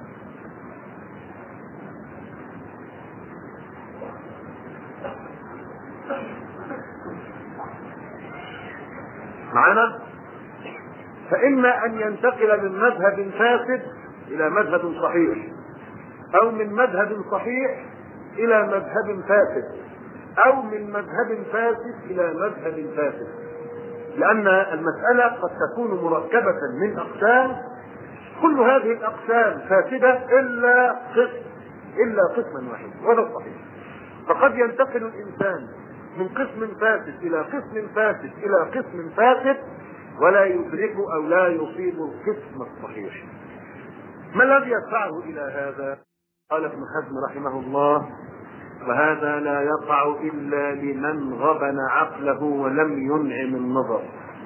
معنا، فاما ان ينتقل من مذهب فاسد الى مذهب صحيح، او من مذهب صحيح الى مذهب فاسد، او من مذهب فاسد الى مذهب فاسد. لان المسألة قد تكون مركبة من اقسام، كل هذه الاقسام فاسدة الا قسما واحدا، وهذا الصحيح. فقد ينتقل الانسان من قسم فاسد الى قسم فاسد الى قسم فاسد ولا يدرك او لا يصيب القسم الصحيح. ما الذي يدفعه الى هذا؟ قال ابن حزم رحمه الله: وهذا لا يقع إلا لمن غبن عقله ولم ينعم النظر،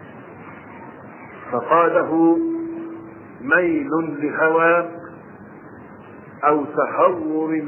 فقاده ميل لهوى أو تهور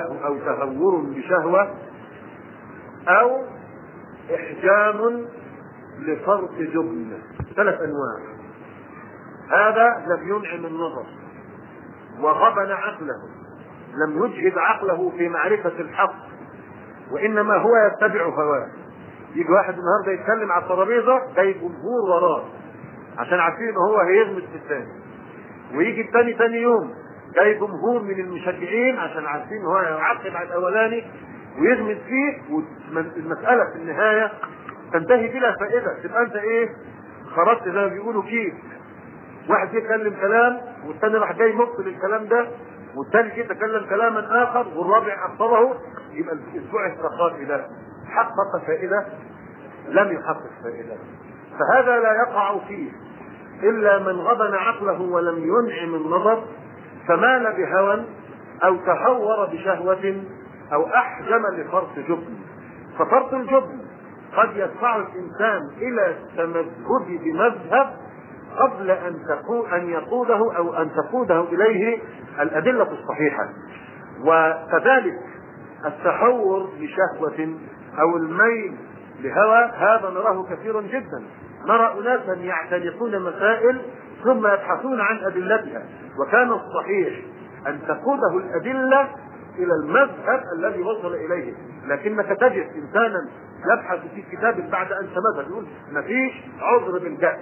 بشهوة أو إحجام لفرط جبن. 3 أنواع. هذا لم ينعم النظر وغبن عقله، لم يجهد عقله في معرفة الحق، وإنما هو يتبع هواه. يجي واحد النهارده يتكلم على الترابيزة جاي جمهور وراه عشان عارفين ان هو هيغمس في الثاني، ويجي الثاني ثاني يوم جاي جمهور من المشجعين عشان عارفين ان هو يعقب على الاولاني ويغمس فيه، والمسألة في النهاية تنتهي بلا فائدة. تبقى انت ايه؟ خرجت زي ما بيقولوا كيف. واحد يتكلم كلام والثاني راح جاي مبطل الكلام ده، والثالث يتكلم كلاما اخر والرابع عقبه، يبقى الاسبوع التقاطي ده حقق فائده لم يحقق فائده. فهذا لا يقع فيه الا من غبن عقله ولم ينعم النظر، فمال بهوى او تهور بشهوه او احجم لفرط جبن. ففرط الجبن قد يدفع الانسان الى التمذهب بمذهب قبل أن يقوده أو أن تقوده إليه الأدلة الصحيحة. وكذلك التحور لشهوة أو الميل لهوى هذا نراه كثيرا جدا. نرى أناسا يعتنقون مسائل ثم يبحثون عن أدلتها، وكان الصحيح أن تقوده الأدلة إلى المذهب الذي وصل إليه. لكنك تجد إنسانا يبحث في كتاب بعد أن تمثل يقول مفيش عذر بالجهل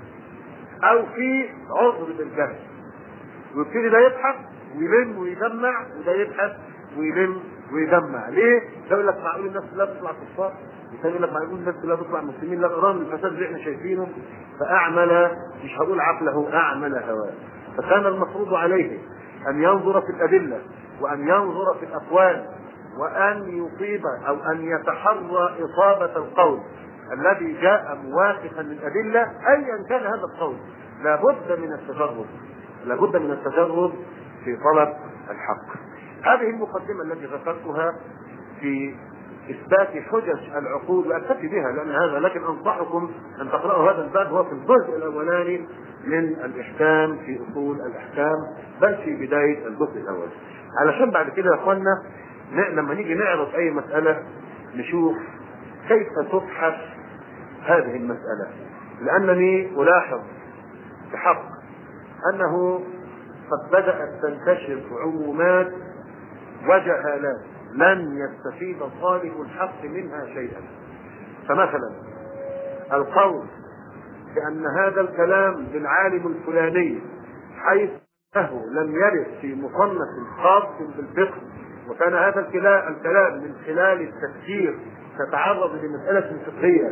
أو في عذر بالجهل، ويبتدي ده يبحث ويلم ويجمع، وده يبحث ويلم ويجمع. ليه؟ ده يقول لك معقول الناس لا تطلع كفار، والثاني يقول لك معقول الناس لا تطلع مسلمين، لا ارام الفساد اللي احنا شايفينه. فاعمل، مش هقول عقله، اعمل هواه. فكان المفروض عليه ان ينظر في الادله، وان ينظر في الاقوال، وان يصيب او ان يتحرى اصابه القول الذي جاء موافقا للادله ايا كان هذا القول. لابد من التجرد، لابد من التجرد في طلب الحق. هذه المقدمة التي ذكرتها في إثبات حجج العقول، وأكتفي بها لأن هذا، لكن أنصحكم أن تقرأوا هذا الباب، هو في الجزء الأولاني من الإحكام في أصول الأحكام، بل في بداية الجزء الأول، علشان بعد كده يا أخوانا لما نيجي نعرض أي مسألة نشوف كيف تبحث هذه المسألة. لأنني ألاحظ بحق أنه قد بدأت تنتشر عمومات وجهالات لن يستفيد صالح الحق منها شيئا. فمثلا القول بأن هذا الكلام للعالم الفلاني حيث أنه لم يرد في مصنف خاص بالفقه، وكان هذا الكلام من خلال التفسير تتعرض لمسألة فقهية،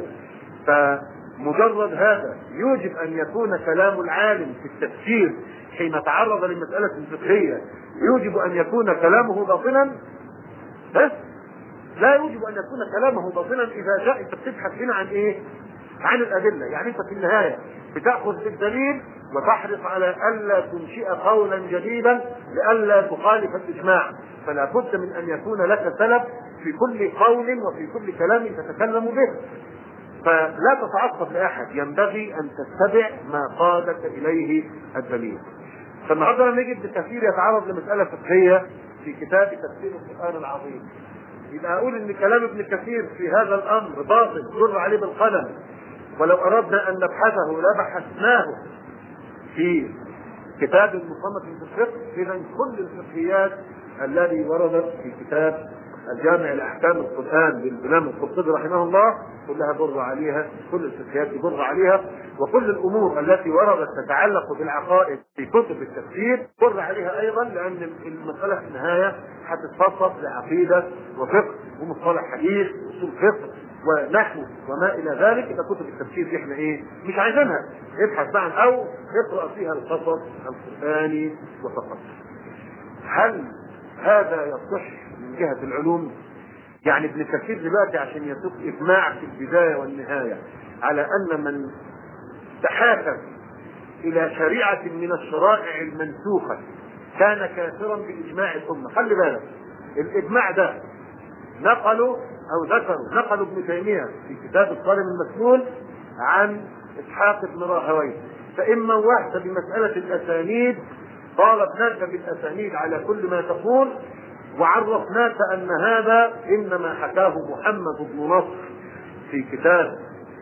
فمجرد هذا يوجب أن يكون كلام العالم في التفسير حين تعرض لمسألة فقهية يوجب أن يكون كلامه باطلا؟ بس لا يوجب أن يكون كلامه باطلا إذا جاء أنت بتبحث هنا عن إيه؟ عن الأدلة. يعني أنت في النهاية بتأخذ بالدليل وتحرص على ألا تنشئ قولا جديدا لئلا تخالف الإجماع، فلا بد من أن يكون لك سلف في كل قول وفي كل كلام تتكلم به، فلا تتعصب لأحد، ينبغي أن تتبع ما قادك إليه الدليل. فالنهارده لما يجي ابن كثير يتعرض لمسألة فقهية في كتاب تفسير القرآن العظيم، يبقى أقول إن كلام ابن كثير في هذا الأمر باطل جر عليه بالقلم، ولو أردنا أن نبحثه لبحثناه في كتاب المصنف في الفقه. إذا كل الفقهيات التي وردت في كتاب الجامع لأحكام القرآن للإمام القرطبي رحمه الله كلها بر عليها، كل الفقهيات بر عليها، وكل الأمور التي وردت تتعلق بالعقائد في كتب التفسير بر عليها أيضا، لأن المسألة في النهاية هتتفصل لعقيدة وفقه ومصطلح حديث وأصول فقه ونحو وما إلى ذلك. إذا كتب التفسير دي احنا إيه؟ مش عايزينها، ابحث عن أو اقرأ فيها القصص القرآني وفقط. هل هذا يصح من جهة العلوم؟ يعني ابن كثير دلوقتي عشان يسوق إجماع في البداية والنهاية على أن من تحاكم إلى شريعة من الشرائع المنسوخة كان كافرا بإجماع الأمة. خلي بالك الإجماع ده نقلوا ابن تيمية في كتاب الصارم المسلول عن إسحاق بن راهويه. فإما وحد بمسألة الأسانيد طالبناك بالأسانيد على كل ما تقول، وعرفناك أن هذا إنما حكاه محمد بن نصر في كتاب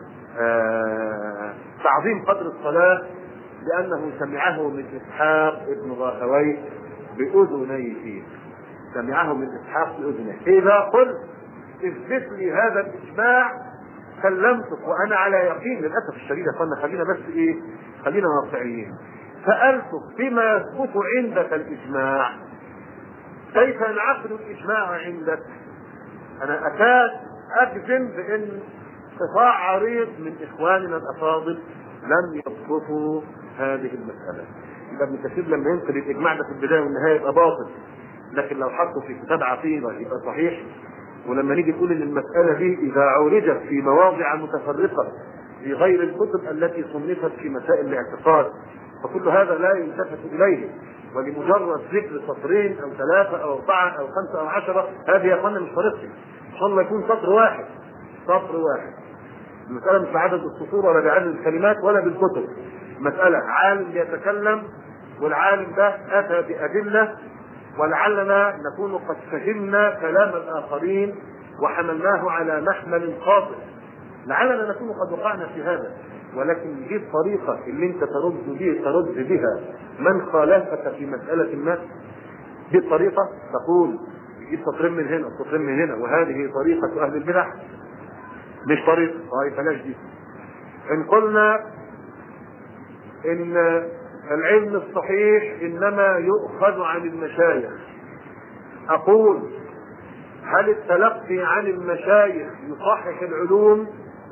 تعظيم قدر الصلاة، لأنه سمعه من إسحاق بن راهويه بأذنيه، سمعه من إسحاق بأذنيه. إذا قلت اثبت لي هذا الإجماع كلمتك وأنا على يقين. للأسف الشديد قلنا خلينا بس إيه، خلينا واقعيين. سألتك بما يثبت عندك الإجماع كيف ينعقد الإجماع عندك؟ أنا أكاد أجزم بأن قطاع عريض من إخواننا الأفاضل لم يضبطوا هذه المسألة. يبقى ابن كثير لما ينقل الإجماع ده في البداية والنهاية يبقى باطل، لكن لو حطه في كتاب عقيدة يبقى صحيح. ولما نيجي نقول ان المسألة دي إذا عولجت في مواضع متفرقة في غير الكتب التي صنفت في مسائل الاعتقاد فكل هذا لا يلتفت إليه، ولمجرد ذكر سطرين أو 3 أو 4 أو 5 أو 10 هذه يا أخوانا مش طريقتي. إن شاء الله يكون سطر واحد. المسألة مش بعدد السطور ولا بعدد الكلمات ولا بالكتب، مسألة عالم بيتكلم والعالم ده أتى بأدلة، ولعلنا نكون قد فهمنا كلام الآخرين وحملناه على محمل خاطئ، لعلنا نكون قد وقعنا في هذا، ولكن دي الطريقة اللي انت ترد بها من خالفك في مسألة ما. دي الطريقة، تقول تجيب سطرين من هنا سطرين من هنا وهذه طريقة أهل البدع، مش طريقة. طيب بلاش دي. إن قلنا إن العلم الصحيح إنما يؤخذ عن المشايخ، أقول هل التلقي عن المشايخ يصحح العلوم؟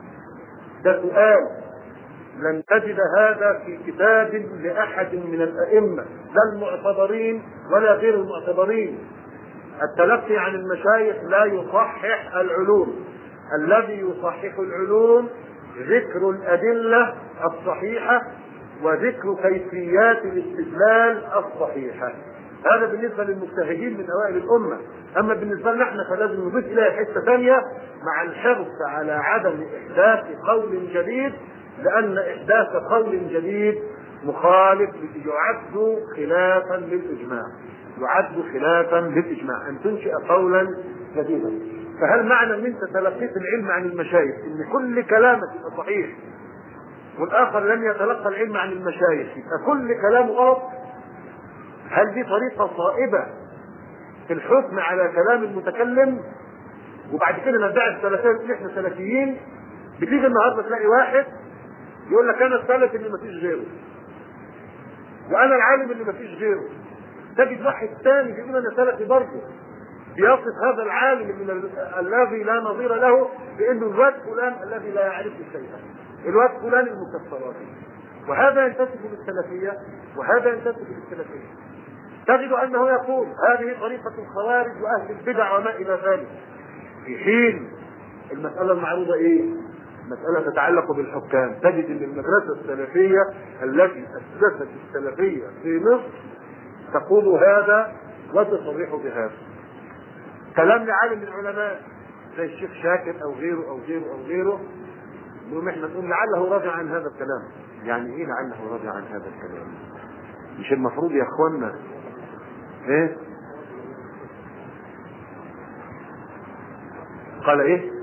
ده سؤال لن تجد هذا في كتاب لأحد من الأئمة، لا المعتبرين ولا غير المعتبرين. التلقي عن المشايخ لا يصحح العلوم، الذي يصحح العلوم ذكر الأدلة الصحيحة وذكر كيفيات الاستدلال الصحيحة. هذا بالنسبة للمجتهدين من أوائل الأمة. أما بالنسبة لنا احنا فلازم نضيف إليها حتة ثانية مع الحرص على عدم إحداث قول جديد، لأن إحداث قول جديد مخالف، يعد خلافا للإجماع، يعد خلافا للإجماع أن تنشئ قولا جديدا. فهل معنى أن أنت تلقيت العلم عن المشايخ إن كل كلامك يبقى صحيح والآخر لم يتلقى العلم عن المشايخ يبقى كل كلامه غلط؟ هل دي طريقة صائبة في الحكم على كلام المتكلم؟ وبعد كده ندعي السلفيين ان احنا سلفيين. بتيجي النهارده تلاقي واحد يقول لك انا السلف اللي مفيش غيره وانا العالم اللي مفيش غيره. تجد واحد ثاني بيقول انا سلفي برضه، بيصف هذا العالم من الذي لا نظير له بانه الواد فلان الذي لا يعرف شيئا، الواد فلان المكفرات. وهذا ينتسب للسلفيه وهذا ينتسب للسلفيه. تجد انه يقول هذه طريقه الخوارج واهل البدع وما الى ذلك، في حين المساله المعروضه ايه؟ مساله تتعلق بالحكام. تجد ان المدرسه السلفيه التي اسست السلفيه في مصر تقول هذا وتصرح بهذا. كلام لعالم العلماء زي الشيخ شاكر او غيره او غيره او غيره، نقوم احنا نقول لعله راجع عن هذا الكلام. يعني ايه لعله راجع عن هذا الكلام؟ مش المفروض يا اخوانا ايه؟ قال ايه؟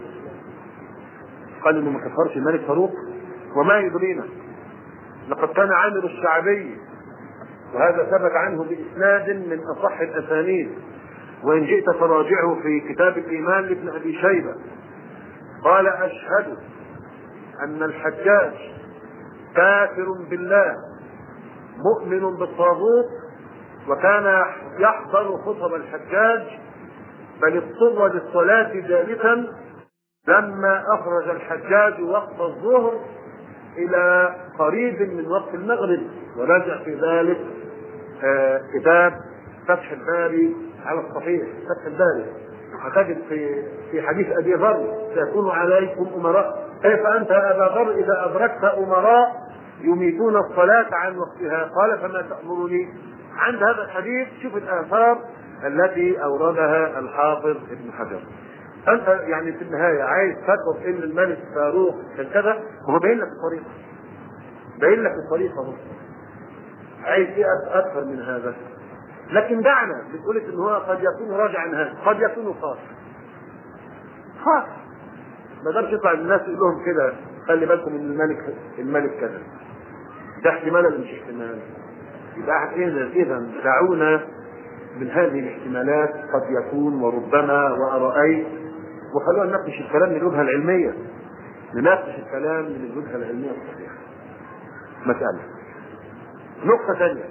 قال انه ما كفرش الملك فاروق. وما يدرينا، لقد كان عامر الشعبي وهذا ثبت عنه باسناد من اصح الاسانيد، وان جئت فراجعه في كتاب الايمان لابن ابي شيبه، قال اشهد ان الحجاج كافر بالله مؤمن بالطاغوت، وكان يحضر خطب الحجاج بل اضطر للصلاة جالسا لما اخرج الحجاج وقت الظهر الى قريب من وقت المغرب. وراجع في ذلك كتاب فتح الباري على الصحيح، فتح الباري، هتجد في حديث ابي ذر سيكون عليكم امراء، كيف انت يا ابا ذر اذا ادركت امراء يميتون الصلاة عن وقتها؟ قال فما تأمرني؟ عند هذا الحديث شوف الآثار التي أوردها الحافظ ابن حجر. أنت يعني في النهاية عايز تثبت إن الملك فاروق كان كذا، وهو باين لك الطريقة، باين لك الطريقة هو. عايز إيه أكثر من هذا؟ لكن دعنا بتقول إن هو قد يكون راجع عن هذا، قد يكون خاص ما دامش يطلع الناس يقول لهم كده خلي بالكم ان الملك كذا، ده احتمال ولا مش احتمال؟ يبقى اذا دعونا من هذه الاحتمالات قد يكون وربما وأرأيت، وخلونا نناقش الكلام من الوجهة العلمية، نناقش الكلام من الوجهة العلمية الصحيحة. مسألة. نقطة ثانية،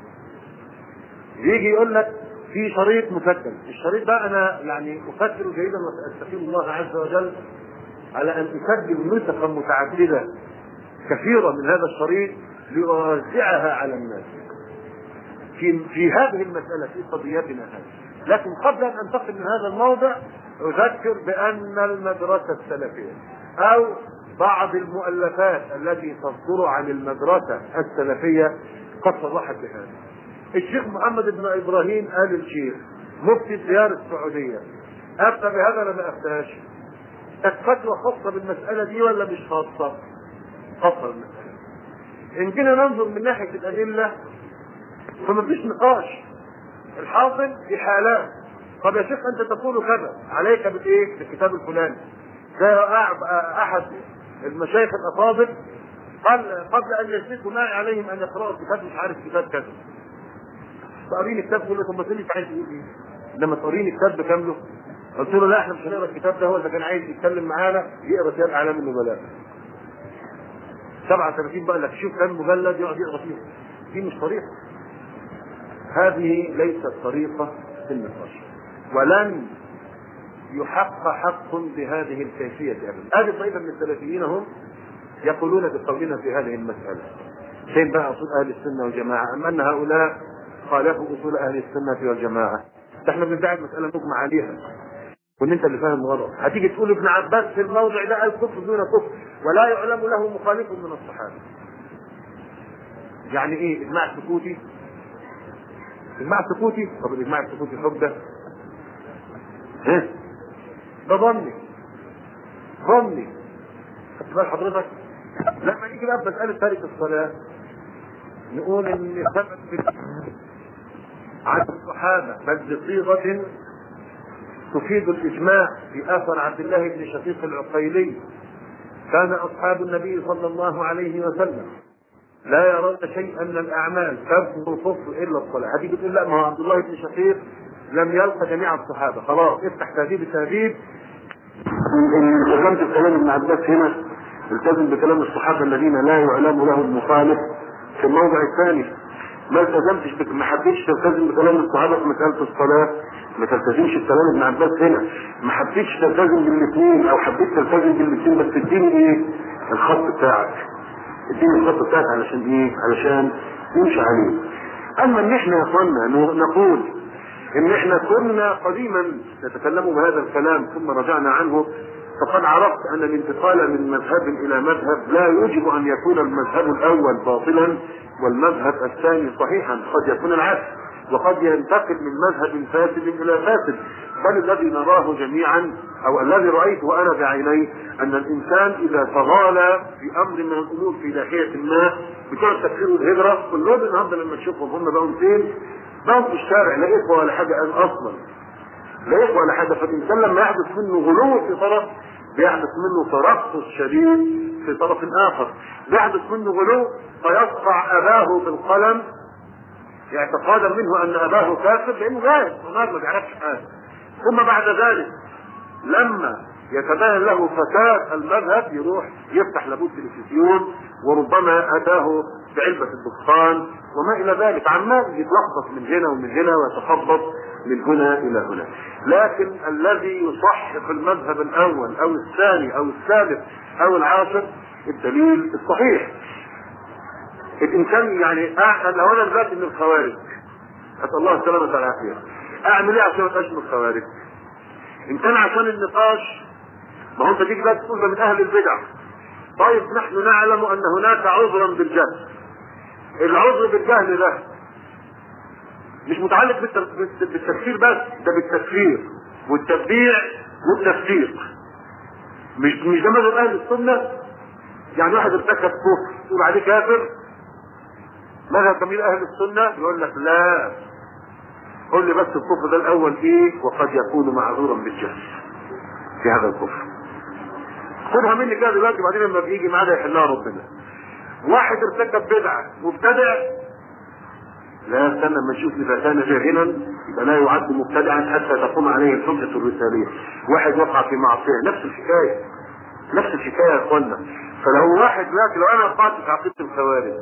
يجي يقول لك في شريط مسجل، الشريط ده انا يعني افكر جيدا واستغفر الله عز وجل على ان اسجل نسخا متعدده كثيره من هذا الشريط لأوزعها على الناس في هذه المساله في قضيتنا هذه. لكن قبل ان انتقل من هذا الموضع اذكر بان المدرسه السلفيه او بعض المؤلفات التي تصدر عن المدرسه السلفيه قد صرحت بهذا. الشيخ محمد بن ابراهيم آل الشيخ مفتي الديار السعوديه افتى بهذا ولا ما افتاش؟ كانت فتوى خاصه بالمساله دي ولا مش خاصه؟ خاصه بالمساله. ان جينا ننظر من ناحيه الادله فما فيش نقاش. الحاصل في حالات. طب يا شيخ انت تقول كذا، عليك بالايه؟ بالكتاب الفلاني. ده احد المشايخ الافاضل قبل ان يسلكوا معي عليهم ان يقرأوا كتاب مش عارف كتاب كذا. تقريني كتاب كله، طب ما تقول لي عايز تقول ايه؟ لما تقريني كتاب بكامله قلت له لا احنا مش هنقرا الكتاب ده، هو اذا كان عايز يتكلم معانا يقرا سير اعلام النبلاء 37 بقى لك شوف كم مجلد يقعد يقرا فيهم. دي مش طريقه، هذه ليست طريقه في النقاش، ولن يحق حق بهذه الكيفيه ابدا. هذه طائفه من السلفيين هم يقولون بقولنا في هذه المساله. فين بقى اصول اهل السنه والجماعه؟ ام ان هؤلاء خالفوا اصول اهل السنه والجماعه؟ ده احنا بندعي مساله مجمع عليها، وان انت اللي فاهم غلط. هتيجي تقول ابن عباس في الموضع ده الكفر دون كفر ولا يعلم له مخالف من الصحابه. يعني ايه اجماع سكوتي؟ اجماع سكوتي؟ طب الاجماع السكوتي حجه؟ ها؟ ده ظني خدت بال حضرتك؟ لما نيجي بقى مساله تارك الصلاه نقول ان ثبت عن الصحابه بل بصيغه تفيد الاجماع في اثر عبد الله بن شقيق العقيلي: كان اصحاب النبي صلى الله عليه وسلم لا يرون شيئا من الاعمال تذكر الكفر الا الصلاه. هتيجي تقول لا ما هو عبد الله بن شقيق لم يلقى جميع الصحابه. خلاص افتح تهذيب التهذيب. ان التزمت بكلام ابن عباس هنا التزم بكلام الصحابه الذين لا يعلم لهم مخالف في الموضع الثاني. ما التزمتش ما حبيتش تلتزم بكلام الصحابه في مساله الصلاه، ما تلتزمش بكلام ابن عباس هنا. ما حبيتش تلتزم بالاثنين او حبيت تلتزم بالاثنين بس اديني ايه؟ الخط بتاعك. اديني الخط بتاعك علشان ايه؟ علشان نمشي عليه. اما ان احنا يا اخوانا نقول ان احنا كنا قديما نتكلم بهذا الكلام ثم رجعنا عنه، فقد عرفت ان الانتقال من مذهب الى مذهب لا يجب ان يكون المذهب الاول باطلا والمذهب الثاني صحيحا. قد يكون العكس، وقد ينتقل من مذهب فاسد الى فاسد. بل الذي نراه جميعا او الذي رايته انا بعيني ان الانسان اذا تغالى في امر من الامور في ناحيه ما بتوع التكفير والهجره كلهم النهارده لما تشوفهم هم بقوا فين؟ بقوا في الشارع، لا اخوه ولا حاجه اصلا، لا اخوه ولا حاجه. فالانسان لما يحدث منه غلو في طرف بيحدث منه ترخص شديد في طرف اخر، بيحدث منه غلو فيقطع اباه بالقلم اعتقادا منه ان اباه كافر لانه جاهل وما بيعرفش حاجه. ثم بعد ذلك لما يتبين له فساد المذهب يروح يفتح لابد تلفزيون وربما اتاه بعلبه الدخان وما الى ذلك، عمال يتلخبط من هنا ومن هنا ويتخبط من هنا الى هنا. لكن الذي يصحح المذهب الاول او الثاني او الثالث او العاشر الدليل الصحيح. الانسان يعني لو انا دلوقتي من الخوارج اسال الله السلامه والعافيه، اعمل ايه عشان ما ابقاش من الخوارج؟ ان كان عشان النقاش ما هو انت تيجي بقى تقول من اهل البدع. طيب نحن نعلم ان هناك عذرا بالجهل. العذر بالجهل ده مش متعلق بالتكفير بس، ده بالتكفير والتبديع والتفسيق. مش ده مذهب اهل السنه. يعني واحد ارتكب كفر تقول عليه كافر؟ مذهب جميل اهل السنه يقول لك لا، قول لي بس الكفر ده الاول ايه وقد يكون معذورا بالجهل في هذا الكفر. خدها مني كده دلوقتي وبعدين لما بيجي معانا يحلها ربنا. واحد ارتكب بدعه مبتدع، لا استنى لما نشوف اذا كان جاهلا يبقى لا يعد مبتدعا حتى تقوم عليه الحجه الرساليه. واحد وقع في معصيه نفس الحكايه يا اخوانا. فلو واحد دلوقتي لو انا وقعت في عقيده الخوارج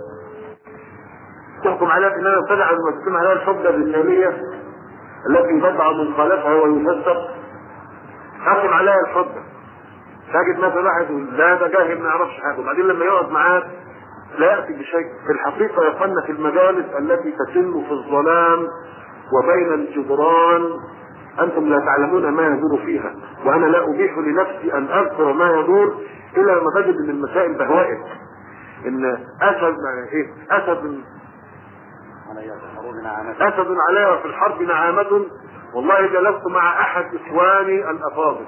تحكم عليها ان انا ابتدع لما تقوم عليها الحجه الرساليه التي يبدع من خالفها ويفسق، حكم عليها الحجه. تجد مثلا واحد يقول لا ده جاهل ما يعرفش حاجه، وبعدين لما يقعد معاك لا ياتي بشيء. في الحقيقه يقلنا في المجالس التي تتم في الظلام وبين الجدران انتم لا تعلمون ما يدور فيها، وانا لا ابيح لنفسي ان اذكر ما يدور الا ما تجد من المسائل بهوائك. ان اسد علي في الحرب نعامة. والله جلست مع احد اخواني الافاضل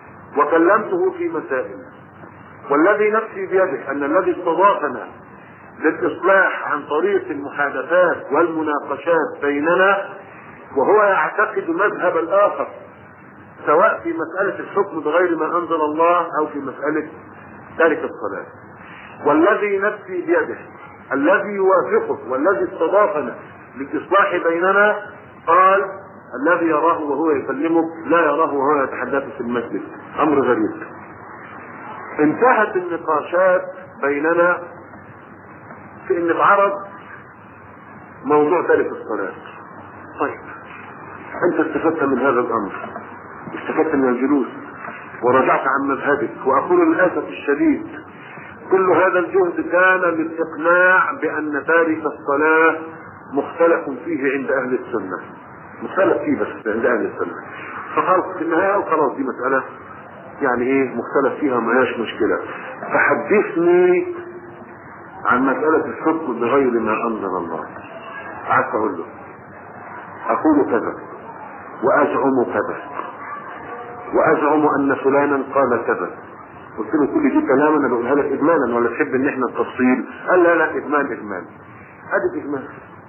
وكلمته في مسائل، والذي نفسي بيده ان الذي استضافنا للإصلاح عن طريق المحادثات والمناقشات بيننا، وهو يعتقد مذهب الآخر، سواء في مسألة الحكم بغير ما أنزل الله أو في مسألة تارك الصلاة. والذي نفسي بيده الذي يوافقه والذي استضافنا للإصلاح بيننا قال: الذي يراه وهو يكلمك لا يراه وهو يتحدث في المسجد. أمر غريب. انتهت النقاشات بيننا في ان اتعرض موضوع تارك الصلاة. طيب انت استفدت من هذا الامر، استفدت من الجلوس ورجعت عن مذهبك، واقول للاسف الشديد كل هذا الجهد كان للاقناع بان تارك الصلاة مختلف فيه عند اهل السنة، مختلف فيه بس عند اهل السنة، فخلاص في النهاية وخلاص دي مسألة يعني ايه مختلف فيها ما هياش مشكلة. فحدثني عن مسألة الحكم بغير ما أنزل الله. قعدت أقول له أقول كذا وأزعم كذا وأزعم أن فلانا قال كذا. قلت له كل دي كلام أنا بقولها لك إجمالا ولا تحب إن إحنا التفصيل؟ قال لا إجمال. أدي إجمال.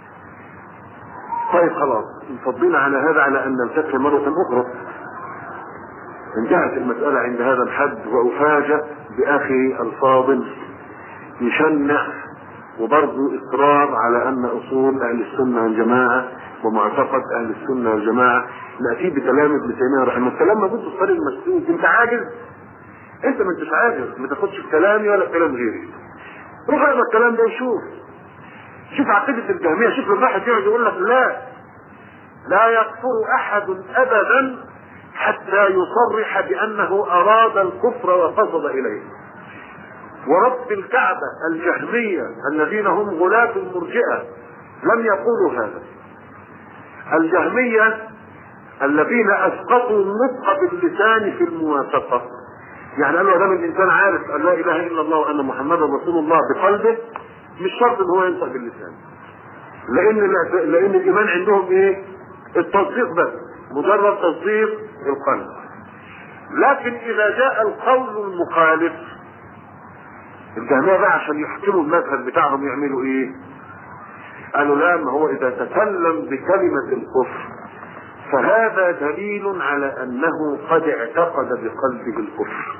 طيب خلاص انفضينا على هذا على أن نلتقي مرة أخرى. انتهت المسألة عند هذا الحد، وأفاجأ بأخي الفاضل يشنع وبرضه إصرار على أن أصول أهل السنة والجماعة ومعتقد أهل السنة والجماعة نأتي بكلام ابن تيمية رحمه الله. الكلام موجود في الطريق المسدود. أنت عاجز؟ أنت ما أنتش عاجز، ما تاخدش كلامي ولا كلام غيري. روح اقرا الكلام ده وشوف. شوف عقيدة الجهمية. شوف الواحد يقعد يقول لك لا يكفر أحد أبدا حتى يصرح بأنه أراد الكفر وقصد إليه. ورب الكعبة الجهمية الذين هم غلاة المرجئة لم يقولوا هذا. الجهمية الذين أسقطوا النطق باللسان في الموافقة، يعني قالوا دام الإنسان عارف أن لا إله إلا الله وأن محمدا رسول الله بقلبه مش شرط إن هو ينطق باللسان، لأن الإيمان عندهم إيه؟ التصديق بس، مجرد تصديق القلب. لكن إذا جاء القول المخالف، الجهمية بقى عشان يحكموا المذهب بتاعهم يعملوا ايه؟ قالوا لا، ما هو اذا تكلم بكلمة الكفر فهذا دليل على انه قد اعتقد بقلبه الكفر.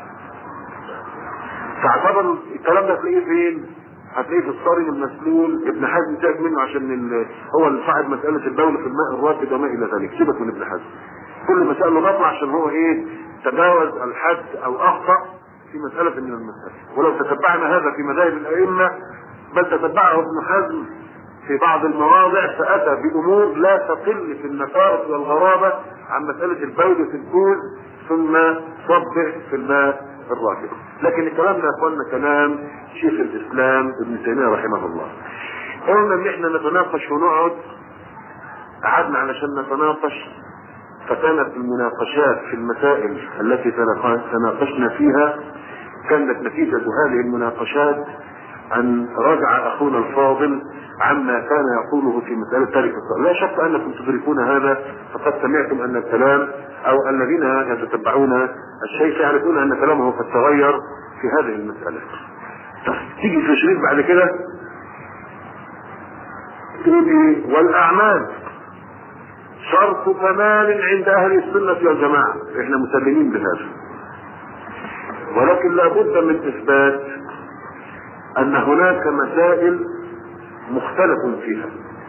فاعتبر الكلام ده تلاقيه فين؟ هتلاقيه في الصارم المسلول. ابن حزم تاج منه عشان هو اللي صاحب مسألة البول في الماء الراكد وما الى ذلك. سيبك من ابن حزم، كل مسألة نطلع عشان هو ايه؟ تجاوز الحد او اخطأ في مسألة من المسائل. ولو تتبعنا هذا في مذاهب الأئمة، بل تتبعه ابن حزم في بعض المواضع، فأتى بأمور لا تقل في النكارة والغرابة عن مسألة البول في الكوز ثم صبح في الماء الراكد. لكن الكلام ده يا اخوانا كلام شيخ الإسلام ابن تيمية رحمه الله. قلنا ان احنا نتناقش ونقعد، قعدنا علشان نتناقش، فكانت المناقشات في المسائل التي تناقشنا فيها كانت نتيجة هذه المناقشات أن رجع أخونا الفاضل عما كان يقوله في مسألة تارك الصلاة. لا شك أنكم تدركون هذا، فقد سمعتم أن الكلام أو الذين يتتبعون الشيء يعرفون أن كلامه قد تغير في هذه المسألة. تيجي في شريط بعد كده تقول إيه؟ والأعمال شرط كمال عند اهل السنة والجماعة. احنا مسلمين بهذا، ولكن لابد من اثبات ان هناك مسائل مختلف فيها.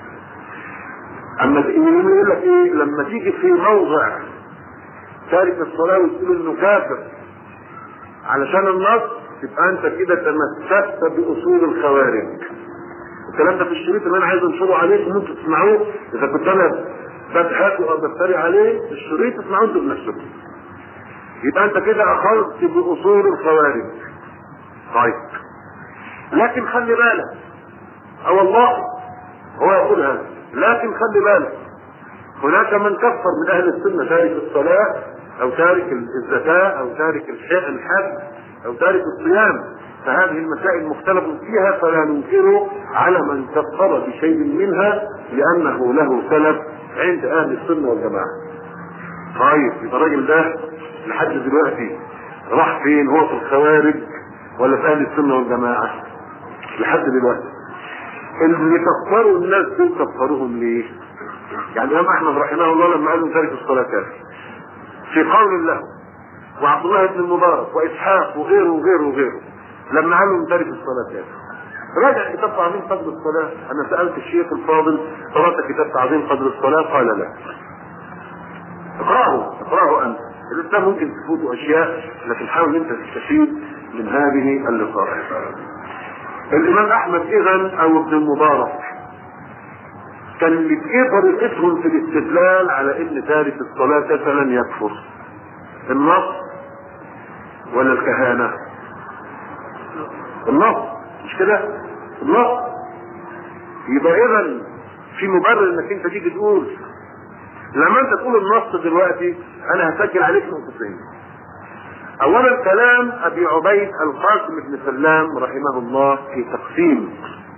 اما يقول لك ايه لما تيجي في موضع تارك الصلاة وتقول انه كافر علشان النص، يبقى انت كده تمسكت باصول الخوارج. الكلام ده في الشريط اللي انا عايز انشره عليكم وانتم تسمعوه. اذا كنت انا بضحك او بفتري عليه الشريط اسمعوا انتوا بنفسكم، يبقى انت كده اخذت باصول الخوارج. طيب لكن خلي بالك، والله هو يقول هذا، لكن خلي بالك هناك من كفر من اهل السنة تارك الصلاة او تارك الزكاة او تارك الحج او تارك الصيام، فهذه المسائل مختلف فيها، فلا ننكر على من كفر بشيء منها لانه له سلف عند اهل السنة والجماعة. طيب يبقى الراجل ده لحد دلوقتي راح فين؟ هو في الخوارج ولا في اهل السنة والجماعة؟ لحد دلوقتي. اللي كفروا الناس دول كفروهم ليه؟ يعني الامام احمد رحمه الله لما قالوا تارك الصلاه كافر في قول له، وعبد الله بن المبارك واسحاق وغيره وغيره وغيره لما قالوا تارك الصلاه كافر. راجع كتاب تعظيم قدر الصلاه. انا سالت الشيخ الفاضل قرات كتاب تعظيم قدر الصلاه؟ قال لا. اقراه انت. الاسلام ممكن تفوته اشياء، لكن حاول انت تستفيد من هذه اللقاءات. الامام احمد اذا او ابن المبارك كان ايه طريقتهم في الاستدلال على ان تارك الصلاه كافر لن يكفر؟ النص ولا الكهانه؟ النص، مش كده؟ النص. يبقى اذا في مبرر انك انت تيجي تقول، لما انت تقول النص دلوقتي انا هسجل عليك نقطتين. اولا كلام ابي عبيد القاسم بن سلام رحمه الله في تقسيم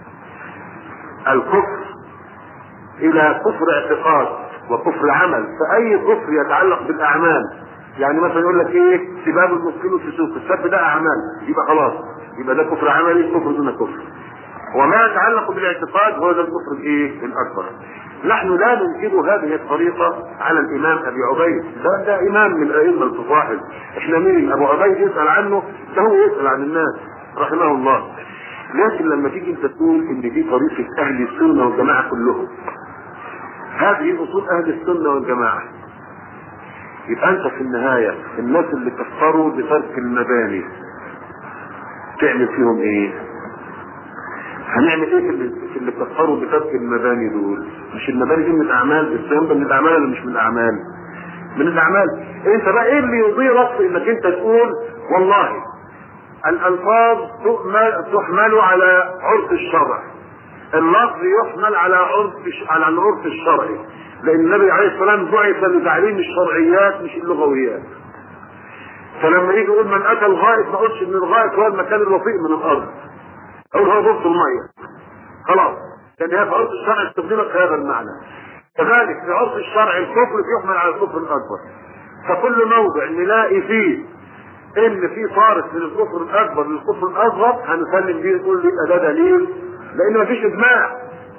الكفر الى كفر اعتقاد وكفر عمل. فاي كفر يتعلق بالاعمال، يعني مثلا يقول لك ايه، سباب المسلم في سوق، السب ده اعمال، يبقى خلاص يبقى ده كفر عملي، كفر دون كفر. وما يتعلق بالاعتقاد هو ده الكفر الايه الاكبر. نحن لا ننكر هذه الطريقه على الامام ابي عبيد، ده امام من الائمه الفضائل. احنا مين ابو عبيد يسال عنه؟ ده هو يسال عن الناس رحمه الله. لكن لما تيجي انت تقول ان دي طريقه اهل السنه والجماعه كلهم، هذه اصول اهل السنه والجماعه، يبقى انت في النهايه الناس اللي كفروا بترك المباني تعمل فيهم ايه؟ هنعمل ايه في اللي كفروا بترك المباني دول؟ مش المباني دي من الاعمال؟ الصيام ده من الاعمال ولا مش من الاعمال؟ من الاعمال. انت بقى ايه اللي يضيرك في انك انت تقول والله الالفاظ تحمل على عرف الشرع، اللفظ يحمل على العرف الشرعي، لان النبي عليه الصلاه والسلام بعث لتعليم الشرعيات مش اللغويات. فلما يجي يقول من اتى الغائط، ما قلتش ان الغائط هو المكان الوطيء من الارض، او هو ضبط الميه، خلاص، لان هي في عرف الشرع استخدمت هذا المعنى. كذلك في عرف الشرع الكفر يحمل على الكفر الاكبر. فكل موضع نلاقي فيه ان في صارف من الكفر الاكبر للكفر الاصغر هنسلم بيه، نقول يبقى ده دليل، لان مفيش اجماع.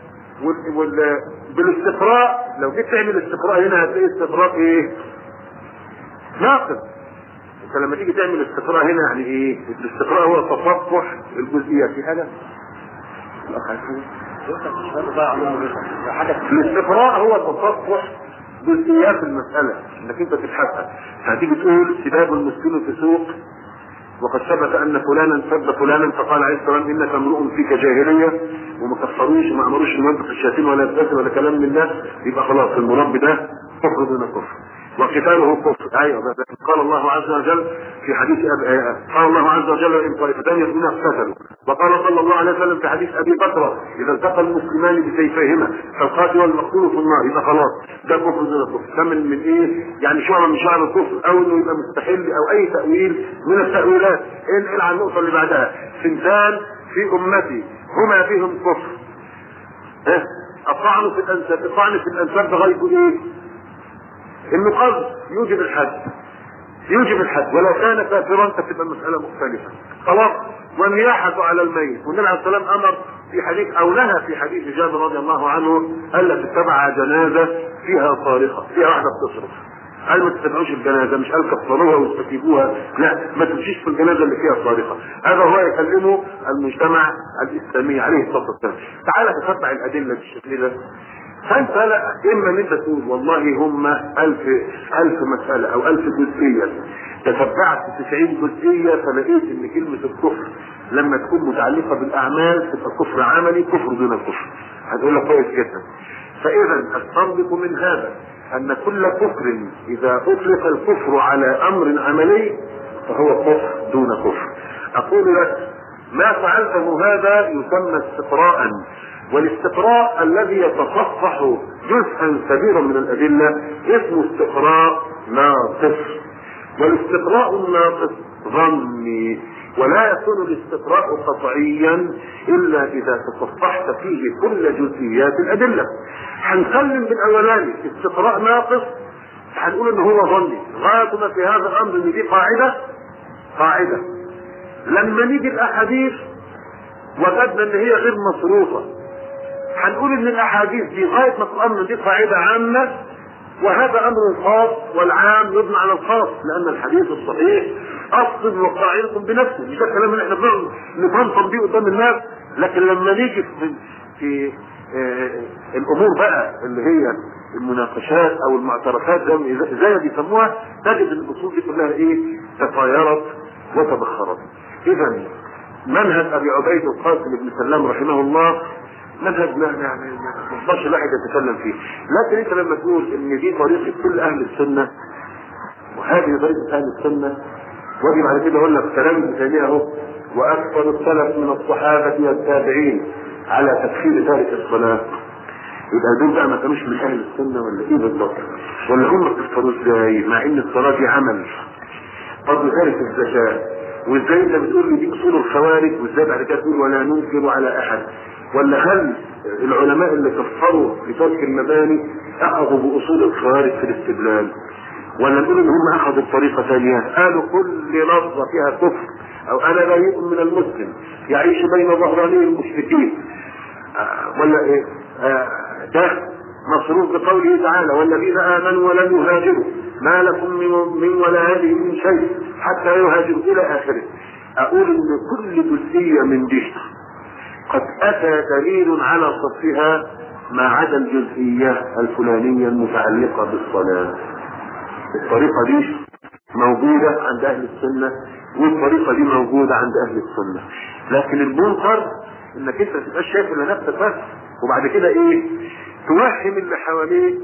بالاستقراء لو جيت تعمل استقراء هنا هتلاقي استقراء ايه؟ ناقص. انت لما تيجي تعمل استقراء هنا يعني ايه؟ الاستقراء هو تصفح الجزئيات في حاجه. الاستقراء هو تصفح جزئيات المساله انك انت تبحثها. هتيجي تقول سباب المسلم في سوق وقد ثبت ان فلانا سب فلانا فقال عليه السلام انك امرؤ فيك جاهليه، وما كفروش وما امروش بمنطق الشياطين ولا الكسر ولا كلام من ده، يبقى خلاص المربي ده كفر دون كفر وقتاله كفر. ايوه قال الله عز وجل في حديث قال الله عز وجل ان طائفتان يؤمنون اقتتلوا، وقال صلى الله عليه وسلم في حديث ابي بكر اذا التقى المسلمان بسيفيهما فالقاتل والمقتول في النار، يبقى خلاص ده كفر دون كفر. ده من ايه؟ يعني شعر من شعر الكفر، او انه يبقى مستحل او اي تاويل من التاويلات. انقل على النقطه اللي بعدها، سنتان في امتي هما فيهم كفر. الطعن في الانساب، الطعن في الانساب ده غايته ايه؟ انه قصد يوجب الحد، ولو كان كافرا فتبقى المسألة مختلفة. خلاص. والنياحة على الميت، والنبي عليه الصلاة والسلام امر في حديث او نهى في حديث جابر رضي الله عنه الا تتبع جنازة فيها صارخة، فيها واحدة بتصرخ. قال ما تتبعوش الجنازة، مش قال كفروها واستتيبوها، لا، ما تمشيش في الجنازة اللي فيها صارخة. هذا هو يكلمه المجتمع الاسلامي عليه الصلاة والسلام. تعالى تتبع الادلة بالشكل ده. فانت لا، اما ان انت تقول والله هم 1000 مسألة او 1000 جزئية، تتبعت 90 جزئية فلقيت ان كلمة الكفر لما تكون متعلقة بالاعمال تبقى كفر عملي، كفر دون كفر. هتقول لك كويس جدا. فاذا استنبط من هذا ان كل كفر اذا اطلق الكفر على امر عملي فهو كفر دون كفر. اقول لك ما فعلته هذا يسمى استقراء، والاستقراء الذي يتصفح جزءا كبيرا من الادله اسمه استقراء ناقص. والاستقراء الناقص ظني، ولا يكون الاستقراء قطعيا الا اذا تصفحت فيه كل جزئيات الادله. هنسلم بالاولاني استقراء ناقص، هنقول ان هو ظني. غايتنا في هذا الامر ان دي قاعده. لما نيجي الاحاديث وجدنا ان هي غير مصروفه، هنقول ان الاحاديث دي غايه ما تؤمن دي قاعده عامه، وهذا امر خاص والعام يبنى على الخاص، لان الحديث الصحيح اصل وقاعدة بنفسه. مش ده الكلام اللي احنا بنقعد نفنطم بيه قدام الناس، لكن لما نيجي في الامور بقى اللي هي المناقشات او المعترفات زي ما بيسموها، تجد ان الاصول دي كلها ايه؟ تطايرت وتبخرت. اذا منهج ابي عبيد القاسم بن سلام رحمه الله منهج ما يقدرش الواحد يتكلم فيه، لكن انت لما تقول ان دي طريقه كل اهل السنه وهذه طريقه اهل السنه، واجي بعد كده اقول لك كلام ابن تيميه اهو: واكثر السلف من الصحابه والتابعين على تكفير تارك الصلاه. يبقى دول بقى ما كانوش من اهل السنه ولا ايه بالظبط؟ ولا هم كفروا ازاي مع ان الصلاه دي عمل؟ طب تارك الزكاه، وازاي انت بتقول لي دي اصول الخوارج، وازاي بعد كده تقول ولا ننكر على احد؟ ولا هل العلماء اللي كفروا بترك المباني اخذوا باصول الخوارج في الاستدلال؟ ولا نقول ان هم اخذوا بطريقه ثانيه، قالوا كل لفظه فيها كفر او انا بريء من المسلم يعيش بين ظهراني المشركين، ولا ايه؟ ده مصروف بقوله تعالى: والذين امنوا ولم يهاجروا ما لكم من ولايتهم من شيء حتى يهاجروا الى اخره. اقول ان كل جزئيه من دي قد اتى دليل على صفها ما عدا الجزئيه الفلانيه المتعلقه بالصلاه. الطريقه دي موجوده عند اهل السنه والطريقه دي موجوده عند اهل السنه، لكن المنكر انك انت ما تبقاش شايف الا نفسك بس، وبعد كده ايه؟ توهم اللي حواليك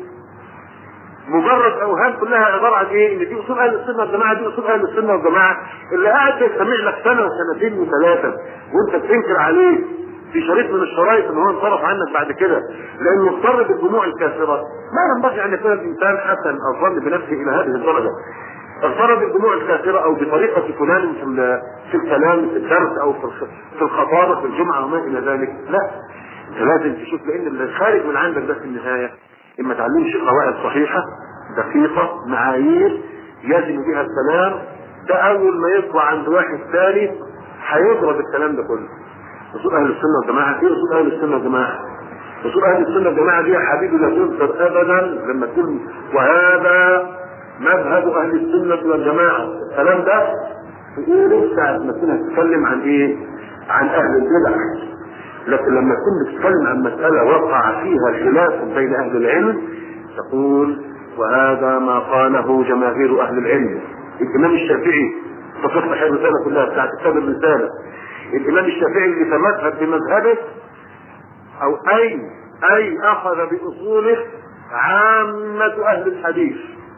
مجرد اوهام كلها عباره عن ايه؟ ان دي اصول اهل السنه والجماعه، دي اصول اهل السنه والجماعه. اللي قاعد يستمع لك سنه وسنتين وثلاثه وانت بتنكر عليه في شريط من الشرايط ان هو انصرف عنك بعد كده لانه اضطر بالدموع الكافره، ما ينبغي ان يكون الانسان حسن الظن بنفسه الى هذه الدرجه. اضطر بالدموع الكافره او بطريقه فلان في الكلام في الدرس او في الخطابه في الجمعه وما الى ذلك، لا، انت لازم تشوف، لان اللي خارج من عندك ده في النهايه اما تعلمش قواعد صحيحه دقيقه معايير يجب بها الكلام، ده اول ما يطلع عند واحد ثاني هيضرب الكلام ده كله. اصول اهل السنه والجماعه، ايه اصول اهل السنه والجماعه؟ اصول اهل السنه والجماعه دي يا حبيبي لا تنكر ابدا لما تكون وهذا مذهب اهل السنه والجماعه. الكلام ده تقوله ساعه ما كنا نتكلم عن ايه؟ عن اهل البدع. لكن لما تكون بتتكلم عن مساله وقع فيها خلاف بين اهل العلم تقول وهذا ما قاله جماهير اهل العلم. الامام الشافعي تصحح الرساله كلها بتاعت كتاب الرساله، الامام الشافعي اللي تمسك بمذهبه او اي اخذ باصوله عامه اهل الحديث،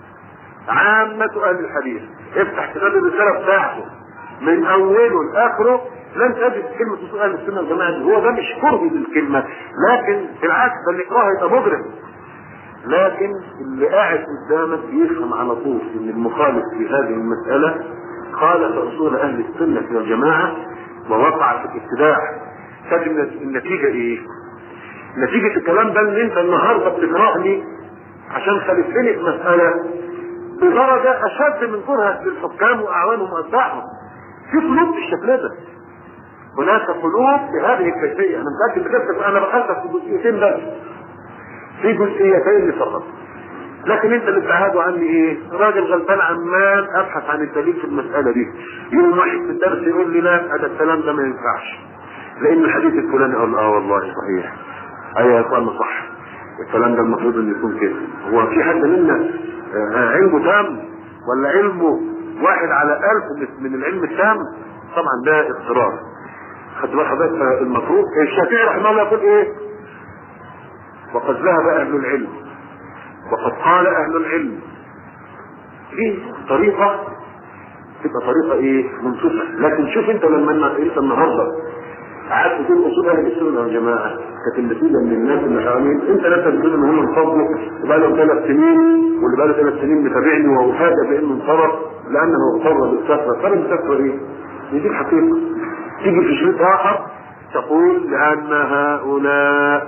عامه اهل الحديث. افتح كتاب الرساله بتاعته من اوله لاخره لن تجد كلمه اصول اهل السنه والجماعه دي. هو ده مش كره للكلمه، لكن بالعكس ده اللي يكرهها يبقى مجرم. لكن اللي قاعد قدامك يفهم على طول ان المخالف في هذه المساله خالف اصول اهل السنه والجماعه ووقع في الابتداع. تجد النتيجه ايه؟ نتيجه الكلام ده ان انت النهارده بتكرهني عشان خالفتني في مساله بدرجه اشد من كرهك للحكام واعوانهم واتباعهم. في قلوب بالشكل ده، هناك قلوب بهذه الكيفيه. انا متاكد بنفسك، انا بحثك في جزئيتين بس، في جزئيتين فقط، لكن انت اللي بتعهدوا عني ايه؟ راجل غلبان عمال ابحث عن الدليل في المساله دي. يوم واحد في الدرس يقول لي لا هذا الكلام ده ما ينفعش لان الحديث الفلاني، اقول والله صحيح، ايوه يا اخوان صح، الكلام ده المفروض ان يكون كده. هو في حد منا علمه تام ولا علمه واحد على 1000 من العلم التام؟ طبعا ده اضطرار. خد بال حضرتك المفروض الشافعي رحمه الله يقول ايه؟ وقد ذهب اهل العلم وقد قال اهل العلم. في طريقه تبقى طريقه ايه؟ منصفه. لكن شوف انت لما انت النهارده قعدت تقول اصول اهل السنه والجماعه، كانت النتيجه من الناس اللي حوالين انت لا تقول ان هم انفضوا وبقى لهم 3 سنين، واللي بقى له 3 سنين متابعني وافاجئ بانه انصرف لانه اضطر بالكثره. صار الكثره ايه؟ دي الحقيقه. تيجي في شريط اخر تقول لان هؤلاء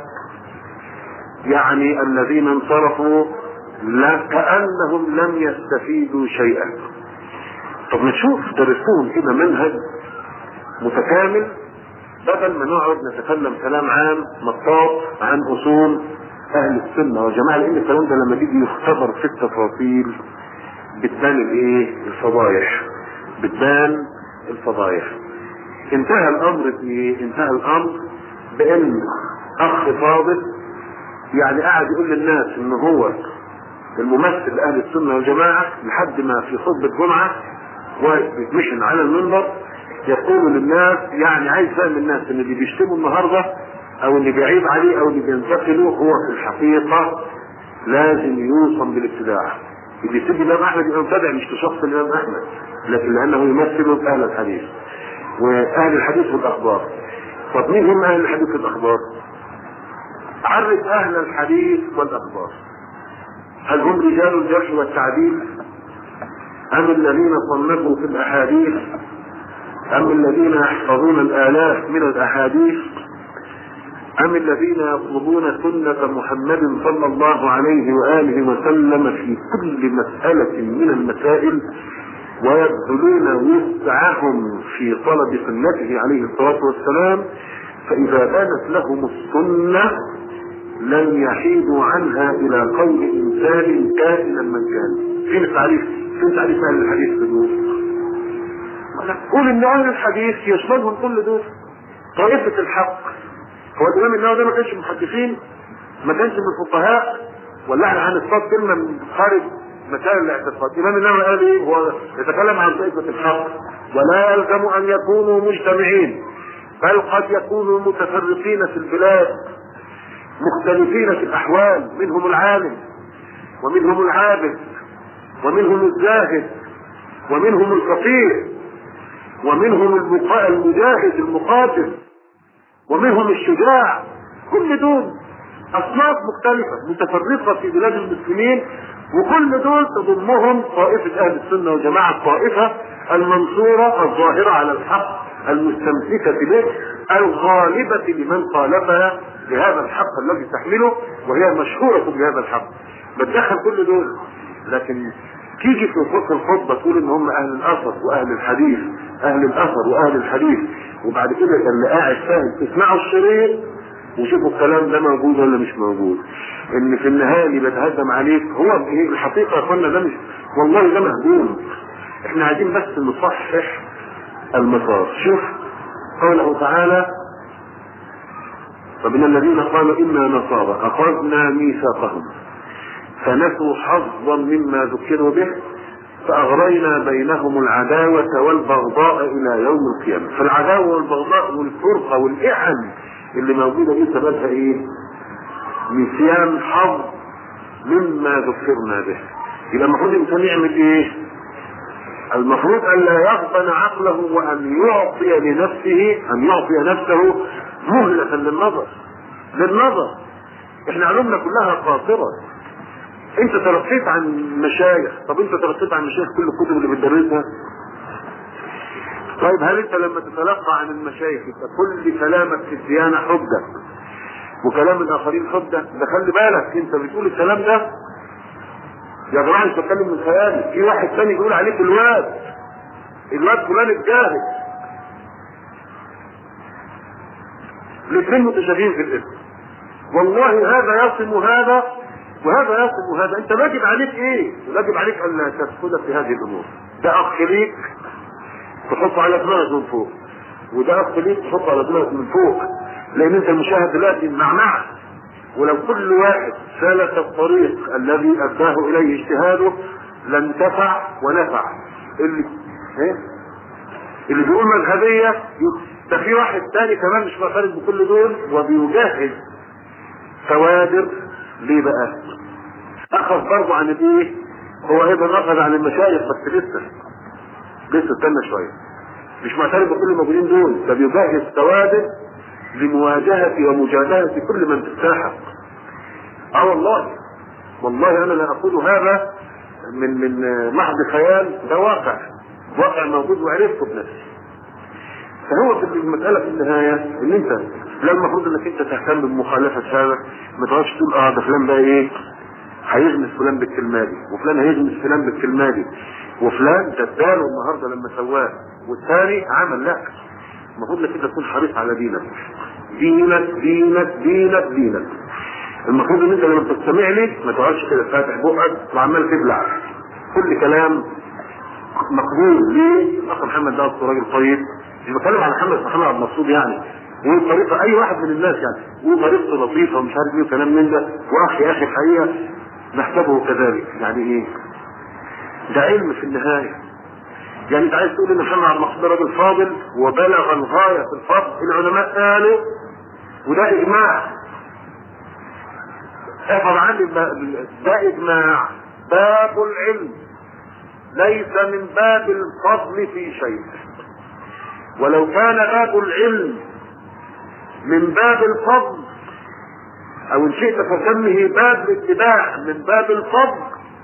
يعني الذين انصرفوا كأنهم لم يستفيدوا شيئا. طب نشوف درسوهم كده منهج متكامل بدل ما نقعد نتكلم كلام عام مطاط عن اصول اهل السنه والجماعه، لان الكلام ده لما تيجي يختبر في التفاصيل بتبان الايه؟ الفضايح. بتبان الفضايح. انتهى الامر بايه؟ انتهى الامر بان اخ فاضل يعني قاعد يقول للناس ان هو الممثل لاهل السنه والجماعه، لحد ما في خطبه جمعه وبيتمشن على المنبر يقول للناس، يعني عايز فهم الناس ان اللي بيشتموا النهارده او اللي بيعيب عليه او اللي بينتقده هو في الحقيقه لازم يوصم بالابتداع. اللي يسب الامام احمد يبقى مبتدع، مش لشخص الامام احمد، لكن لانه يمثل اهل الحديث واهل الحديث والاخبار. طب مين هم اهل الحديث والاخبار؟ عرف اهل الحديث والاخبار. هل هم رجال الجرح والتعديل؟ ام الذين صنفوا في الاحاديث؟ ام الذين يحفظون الالاف من الاحاديث؟ ام الذين يطلبون سنة محمد صلى الله عليه وآله وسلم في كل مسألة من المسائل ويبذلون وسعهم في طلب سنته عليه الصلاة والسلام، فإذا بانت لهم السنة لن يحيدوا عنها إلى قول إنسان كائنا من كان. فين التعريف؟ فين تعريف أهل الحديث في دول؟ قول إن أهل الحديث يشملهم كل دول طائفة الحق. هو الإمام النووي ده ما كانش محدثين؟ ما كانش من الفقهاء؟ ولا احنا هنصطاد كلمة من خارج مسائل الاعتقاد؟ الإمام النووي قال إيه؟ هو يتكلم عن طائفة الحق ولا يلزم أن يكونوا مجتمعين، بل قد يكونوا متفرقين في البلاد مختلفين في الأحوال، منهم العالم ومنهم العابد ومنهم الزاهد ومنهم الفقير ومنهم المجاهد المقاتل ومنهم الشجاع. كل دول أصناف مختلفة متفرقة في بلاد المسلمين، وكل دول تضمهم طائفة أهل السنة والجماعة، الطائفة المنصورة الظاهرة على الحق المستمسكة به الغالبة لمن خالفها بهذا الحق الذي تحمله، وهي مشهورة بهذا الحق. بتدخل كل دول، لكن تيجي في وسط الخطبة تقول ان هم اهل الاثر واهل الحديث، اهل الاثر واهل الحديث، وبعد كده اللي قاعد فاهم تسمعوا الشريط وشوفوا الكلام ده موجود ولا مش موجود. ان في النهاية اللي بتهدم عليك هو الحقيقة يا اخوانا ده مش والله ده مهدوم. احنا عايزين بس نصحح المسار. شوف قوله تعالى: ومن الذين قالوا إنا نصارى أخذنا ميثاقهم فنسوا حظا مما ذكروا به فأغرينا بينهم العداوة والبغضاء إلى يوم القيامة. فالعداوة والبغضاء والفرقة والإحن اللي موجودة دي سببها إيه؟ نسيان حظ مما ذكرنا به. يبقى المفروض الإنسان يعمل إيه؟ المفروض أن لا يغبن عقله وأن يعطي لنفسه، أن يعطي نفسه مهلة للنظر. احنا علومنا كلها قاصرة. انت تلقيت عن مشايخ، طب انت تلقيت عن مشايخ كل الكتب اللي بتدرسها؟ طيب هل انت لما تتلقى عن المشايخ يبقى كل كلامك في الديانة حجة وكلام الاخرين حجة؟ ده خلي بالك، انت بتقول الكلام ده يا جماعة انت بتتكلم من خيالي، في واحد ثاني يقول عليك الواد فلان الجاهل. الاثنين متشابهين في الاسم، والله هذا يصم هذا وهذا يصم هذا. انت واجب عليك ايه؟ واجب عليك ان لا تدخل في هذه الامور. ده اخ ليك تحطه على دماغك من فوق، وده اخ ليك تحطه على دماغك من فوق، لان انت المشاهد دلوقتي معمعة. ولو كل واحد سلك الطريق الذي اداه اليه اجتهاده لانتفع ونفع. اللي بيقول مذهبية ده في واحد تاني كمان مش معترف بكل دول وبيجهز كوادر. ليه بقى؟ اخذ برضه عن الايه؟ هو ايضا اخذ عن المشايخ بس لسه استنى شويه، مش معترف بكل الموجودين دول، ده بيجهز كوادر لمواجهة ومجادلة كل من تتساحق. والله انا لا اقول هذا من محض خيال، ده واقع موجود وعرفته بنفسي. فهو في المسألة في النهاية ان انت لا المفروض انك انت تهتم بمخالفة هذا، ما تقعدش تقول ده فلان بقى ايه هيغمس فلان بالكلمة دي، وفلان هيغمس فلان بالكلمة دي، وفلان ده اداله النهارده لما سواه، والثاني عمل. لا، المفروض انك انت تكون حريص على دينك. دينك دينك دينك دينك. المفروض ان انت لما تستمع لي ما تقعدش كده فاتح بقك وعمال تبلع كل كلام مقبول. ليه؟ الاخ محمد ده راجل طيب، مش بتكلم على محمد عبد المقصود يعني، وطريقه اي واحد من الناس يعني، وطريقته لطيفه ومش عارف ايه وكلام من ده، واخي الحقيقه نحسبه كذلك. يعني ايه؟ ده علم في النهايه. يعني انت عايز تقول ان محمد عبد المقصود راجل فاضل وبلغ الغايه في الفضل؟ العلماء قالوا وده اجماع. احفظ عني ده اجماع. باب العلم ليس من باب الفضل في شيء، ولو كان باب العلم من باب الفضل او ان شئت فسمه باب الاتباع من باب الفضل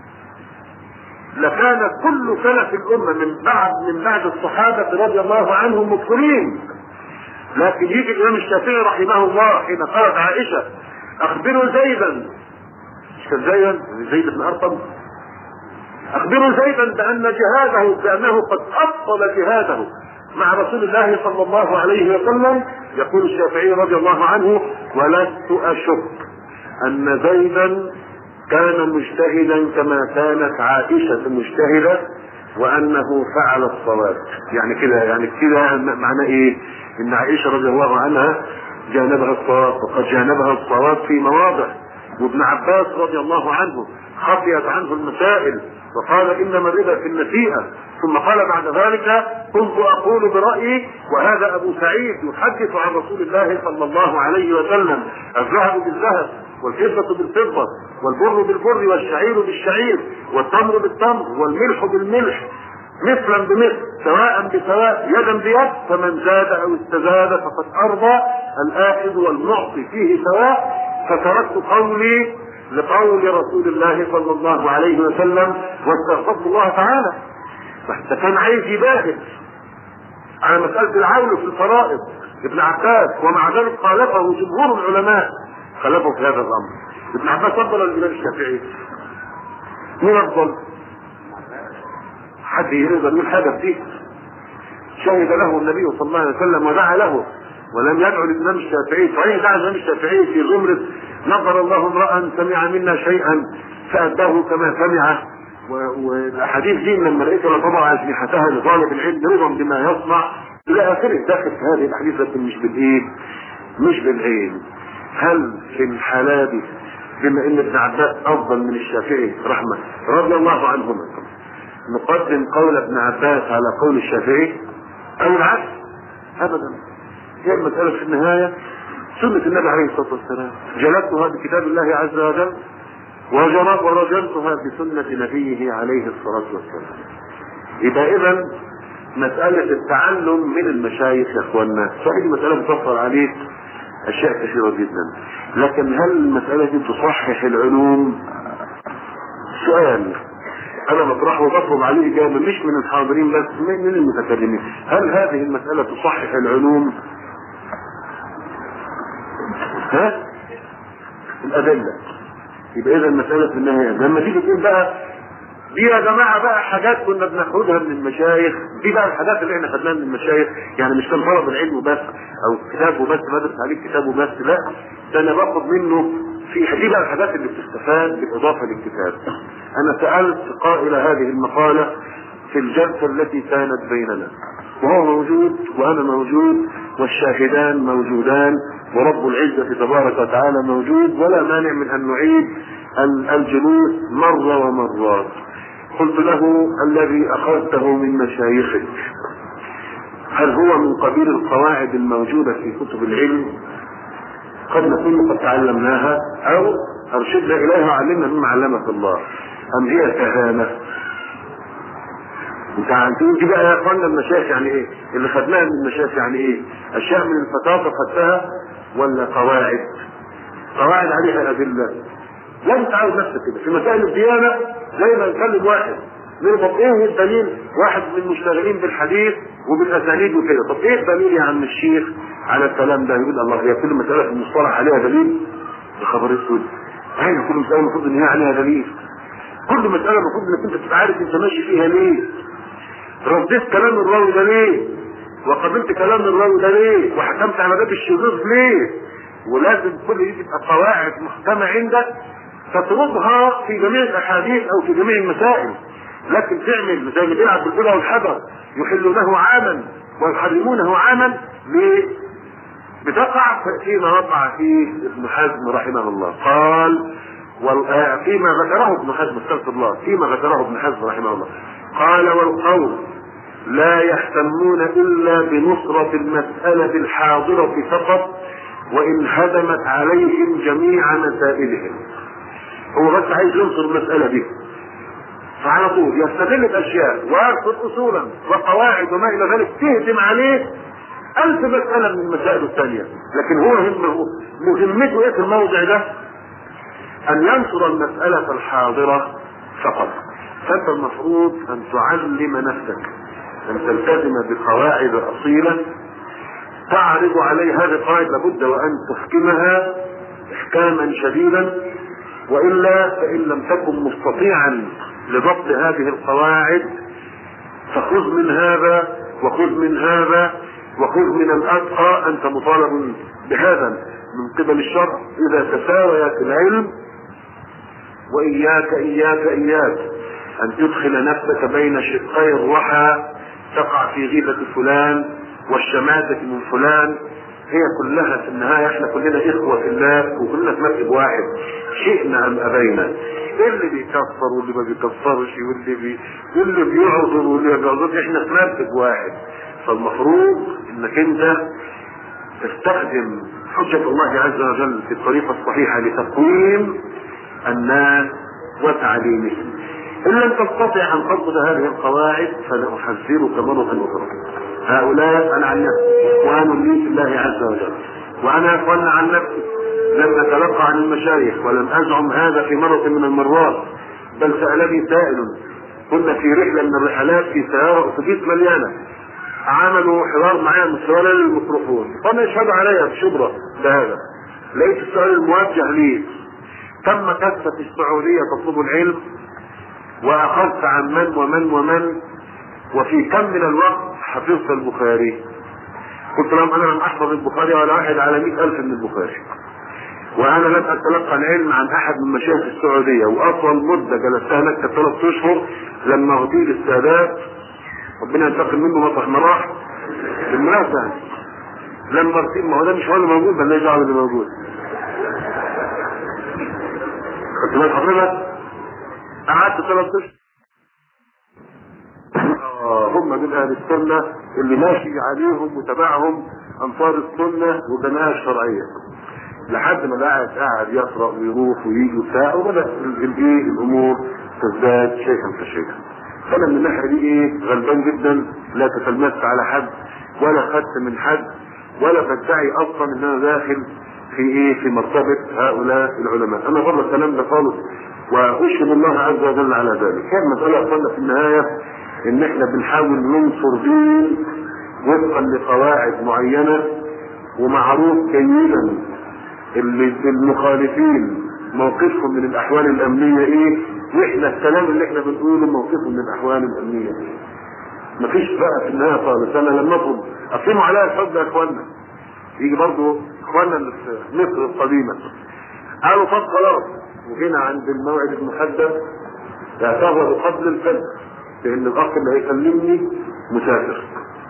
لكان كل سلف الامه من بعد الصحابه رضي الله عنهم مدخلين. لكن يجي الامام الشافعي رحمه الله حين قالت عائشه اخبروا زيدا، مش كان زيد بن ارقم، اخبروا زيدا بانه قد ابطل جهاده مع رسول الله صلى الله عليه وسلم. يقول الشافعي رضي الله عنه ولست اشك ان زيدا كان مجتهدا كما كانت عائشه مجتهده وانه فعل الصواب. يعني كده معناه ايه؟ ان عائشه رضي الله عنها جانبها الصواب، وقد جانبها الصواب في مواضع، وابن عباس رضي الله عنه خفيت عنه المسائل وقال انما الربا في النسيئه، ثم قال بعد ذلك كنت اقول برايي وهذا ابو سعيد يحدث عن رسول الله صلى الله عليه وسلم الذهب بالذهب والفضه بالفضه والبر بالبر والشعير بالشعير والتمر بالتمر والملح بالملح مثلا بمثل سواء بسواء يدا بيد، فمن زاد او استزاد فقد ارضى الاخذ والمعطي فيه سواء. فتركت قولي لقول رسول الله صلى الله عليه وسلم واستغفرت الله تعالى. فحتى كان عايز يباهت على مسألة العول في الفرائض ابن عباس، ومع ذلك خالفه جمهور العلماء خالفه في هذا الامر. ابن عباس فضل الامام الشافعي. مين افضل؟ حد يقدر يقول حاجه فيه؟ شهد له النبي صلى الله عليه وسلم ودعا له ولم يدعو للامام الشافعي. صحيح دعا الامام الشافعي في زمره نظر الله امرا سمع منا شيئا فاداه كما سمع، والاحاديث دي لما لقيتها تضع اجنحتها لطالب العلم رضا بما يصنع الى اخره داخل في هذه الاحاديث، لكن مش بالعين. هل في الحاله دي بما ان ابن عباس افضل من الشافعي رحمه رضي الله عنهما نقدم قول ابن عباس على قول الشافعي او العكس؟ ابدا. هي المساله في النهايه سنه النبي عليه الصلاه والسلام، جلبتها بكتاب الله عز وجل ورجمتها بسنه نبيه عليه الصلاه والسلام. يبقى اذا مساله التعلم من المشايخ يا اخواننا صحيح مساله بتوفر عليك اشياء كثيره جدا، لكن هل المساله دي تصحح العلوم؟ سؤال انا بطرحه وبطلب عليه اجابه مش من الحاضرين بس من المتكلمين. هل هذه المساله تصحح العلوم؟ ها؟ الادله. يبقى اذا المساله في النهايه لما تيجي تقول بقى دي يا جماعه بقى حاجات كنا بناخدها من المشايخ، دي بقى الحاجات اللي احنا خدناها من المشايخ، يعني مش كان طلب العلم وبس او كتاب وبس بدرس عليه كتاب وبس، لا ده انا باخد منه في دي بقى الحاجات اللي بتستفاد بالاضافه للكتاب. انا سالت قائل هذه المقاله في الجلسه التي كانت بيننا وهو موجود وانا موجود والشاهدان موجودان ورب العزه تبارك وتعالى موجود، ولا مانع من ان نعيد الجلوس مره ومرات. قلت له الذي اخذته من مشايخك هل هو من قبيل القواعد الموجوده في كتب العلم قد نكون قد تعلمناها او ارشدنا اليها وعلمنا مما علمك الله، ام هي كهانه؟ انت بقى يا اخوانا المشايخ يعني ايه؟ اللي خدناها من المشايخ يعني ايه؟ اشياء من الفتاوى خدتها ولا قواعد عليها ادله؟ لا انت عاوز نفسك كده في مسائل الديانه زي ما نكلم واحد نربط ايه الدليل، واحد من المشتغلين بالحديث وبالاسانيد وكده، طب ايه الدليل يا عم الشيخ على الكلام ده؟ يقول الله هي كل مساله في المصطلح عليها دليل؟ بخبر اسود. ايوه كل مساله المفروض ان هي عليها دليل، كل مساله المفروض انك انت تبقى عارف انت ماشي فيها ليه، رديت كلام الراوي ده ليه، وقبلت كلام الراوي ده ليه؟ وحكمت على باب الشذوذ ليه؟ ولازم كل دي تبقى قواعد محكمه عندك تطلبها في جميع الاحاديث او في جميع المسائل. لكن تعمل زي اللي بيلعب بالكره والحجر، يحلونه عاما ويحرمونه عاما، ليه؟ بتقع فيما وقع فيه ابن حزم رحمه الله. قال فيما ذكره ابن حزم، استغفر الله، فيما ذكره ابن حزم رحمه الله قال: والقوم لا يهتمون الا بنصرة المسألة الحاضرة فقط وان هدمت عليهم جميع مسائلهم. هو بس عايز ينصر المسألة دي، فعلى طول يستدل باشياء ويذكر اصولا وقواعد وما الى ذلك تهدم عليه 1000 مسألة من المسائل الثانية. لكن هو مهمته ايه في الموضع ده؟ ان ينصر المسألة الحاضرة فقط. فانت المفروض ان تعلم نفسك ان تلتزم بقواعد اصيلة تعرض عليه هذه القواعد، لابد وان تحكمها احكاما شديدا، والا فان لم تكن مستطيعا لضبط هذه القواعد فخذ من هذا وخذ من هذا وخذ من الاتقى. انت مطالب بهذا من قبل الشرع اذا تساويت العلم. واياك اياك اياك ان تدخل نفسك بين شقي الرحى تقع في غيبة فلان والشماتة من فلان. هي كلها في النهاية احنا كلنا اخوة في الله وكلنا في مركب واحد، شئنا ام ابينا. اللي بيكفر واللي ما بيكفرش واللي بيعذر واللي ما بيعذرش، احنا في مركب واحد. فالمفروض انك انت تستخدم حجة الله عز وجل في الطريقة الصحيحة لتقويم الناس وتعليمهم. ان لم تستطع ان تضبط هذه القواعد فانا احذرك مرة اخرى. هؤلاء انا عن نفسي اخوان لي في الله عز وجل، وانا اخوان عن نفسي لم اتلقى عن المشايخ ولم ازعم هذا في مرة من المرات، بل سألني سائل. كنا في رحلة من الرحلات في سيارة اتوبيس مليانة، عملوا حوار معايا من سؤال الميكروفون، فانا يشهد عليا بشبرة بهذا. لقيت السؤال الموجه لي: تم كثرة السعودية تطلب العلم واخذت عن من ومن ومن وفي كم من الوقت حفظت البخاري؟ قلت لهم انا لم احفظ البخاري ولا واحد على 100,000 من البخاري، وانا لم اتلقى العلم عن احد من مشايخ السعودية، واطول مدة جلستها هناك 3 اشهر لما اغتيل السادات ربنا ينتقم منه مطرح ما راح. بالمناسبة لما اغتيل، ما هو ده مش هو اللي موجود، بل ليس اللي موجود. خدت بالك حضرتك؟ قعدت 3 اشهر. هم من اهل السنة اللي ماشي عليهم وتبعهم انصار السنة وجماعة الشرعية، لحد ما قاعد يقرأ ويروح ويجي وبتاع، وبدأ الامور تزداد شيئا فشيئا. فانا من الناحية دي غلبان جدا، لا تتلمست على حد ولا خدت من حد ولا بدعي اصلا ان انا داخل في مرتبة هؤلاء العلماء. انا بره الكلام ده خالص واشهد الله عز وجل على ذلك. كان مسألة اصلا في النهاية ان احنا بنحاول ننصر دين وفقا لقواعد معينة، ومعروف جيدا اللي المخالفين موقفهم من الاحوال الامنية ايه، واحنا الكلام اللي احنا بنقوله موقفهم من الاحوال الامنية ايه. مفيش بقى في النهاية خالص. انا لما اطلب اقيموا عليها الحب يا اخوانا، يجي برضو اخوانا اللي في مصر القديمة قالوا طب خلاص، وهنا عند الموعد المحدد اعتبروا قبل الفجر لان الاخ اللي هيكلمني مسافر.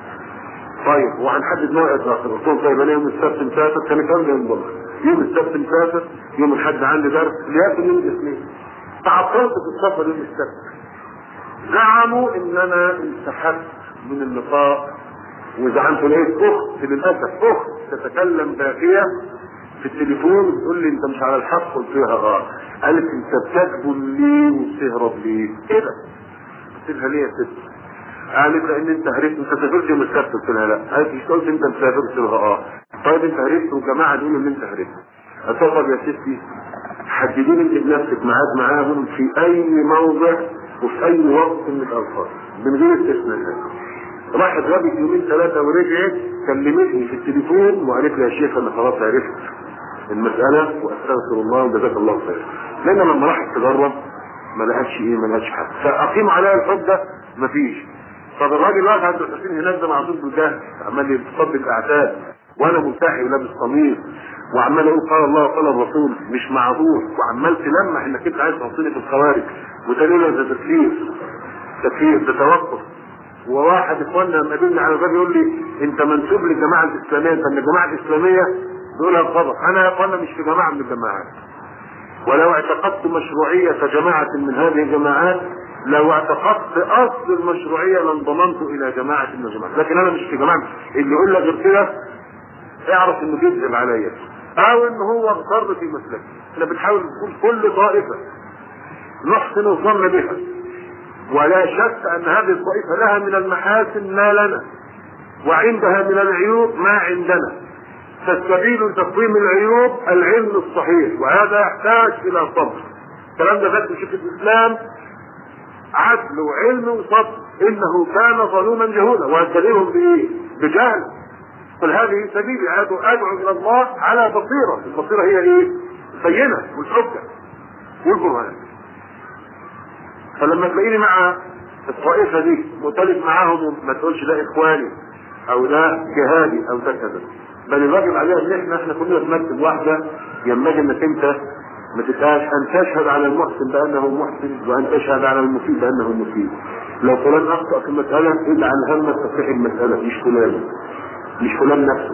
طيب وهنحدد موعد اخر. قلت لهم طيب انا يوم السبت مسافر، كان كام يوم والله؟ يوم السبت مسافر، يوم الاحد عندي درس، ليكن يوم الاثنين. تعطلت في السفر يوم السبت. زعموا ان انا انسحبت من اللقاء، وزعمت لقيت اخت للاسف اخت تتكلم باكيه في التليفون بتقول لي انت مش على الحق. قلت لها قالت انت بتكذب ليه وبتهرب ليه؟ ايه ده؟ قلت لها ليه يا ست؟ قالت لان انت هربت. انت سافرت يوم السبت؟ قلت لها لا. قالت مش قلت انت مسافر؟ قلت لها طيب انت هربت والجماعه دول ان انت هربت. قلت لها طب يا ستي حددي لي انت بنفسك ميعاد معاهم في اي موضع وفي اي وقت من الالفاظ من غير استثناء. راحت غابت 2-3 ورجعت كلمتني في التليفون وقالت لي يا شيخ انا خلاص عرفت المساله واستغفر الله وجزاك الله خير. لان لما راحت تجرب ما لقتش ما لقتش حد، فاقيموا عليها الحجه مفيش. طب الراجل واقف عند الحسين هناك ده معصوم بالجهل، عمال يتصدق اعتاد، وانا ملتحي ولابس قميص وعمال اقول قال الله وقال الرسول، مش معذور، وعمال تلمح انك انت عايز تحطني في الخوارج، وده ليه ده تكفير ده توقف. وواحد اخواننا لما قابلني على الباب يقول لي انت منسوب للجماعه الاسلاميه، انت من الجماعه الاسلاميه؟ بيقولها بغضب. انا يا اخوانا مش في جماعه من الجماعات، ولو اعتقدت مشروعيه جماعه من هذه الجماعات، لو اعتقدت اصل المشروعيه لانضممت الى جماعه من الجماعات، لكن انا مش في جماعه. اللي يقول لك غير كده اعرف انه بيكذب عليا او ان هو اضطر في مسلكه. احنا بنحاول نكون كل طائفه نحسن الظن بها، ولا شك ان هذه الطائفه لها من المحاسن ما لنا، وعندها من العيوب ما عندنا. فالسبيل لتقويم العيوب العلم الصحيح، وهذا يحتاج الى صبر. الكلام ده بس شيخ الاسلام عدل وعلم وصبر، انه كان ظلوما جهولا. وهتدلهم بايه؟ بجهل. قل هذه سبيلي ادعو الى الله على بصيره. البصيره هي ايه؟ البينه والحجه والبرهان. فلما تلاقيني مع الطائفه دي مختلف معاهم، ما تقولش ده اخواني او ده جهادي او ده كذا، بل الواجب عليها ان احنا كلنا بنكتب واحده. ينبغي انك انت ما تبقاش ان تشهد على المحسن بانه محسن، وان تشهد على المسيء بانه مسيء. لو فلان اخطا في المساله اجعل همك تصحيح المساله، مش فلان نفسه،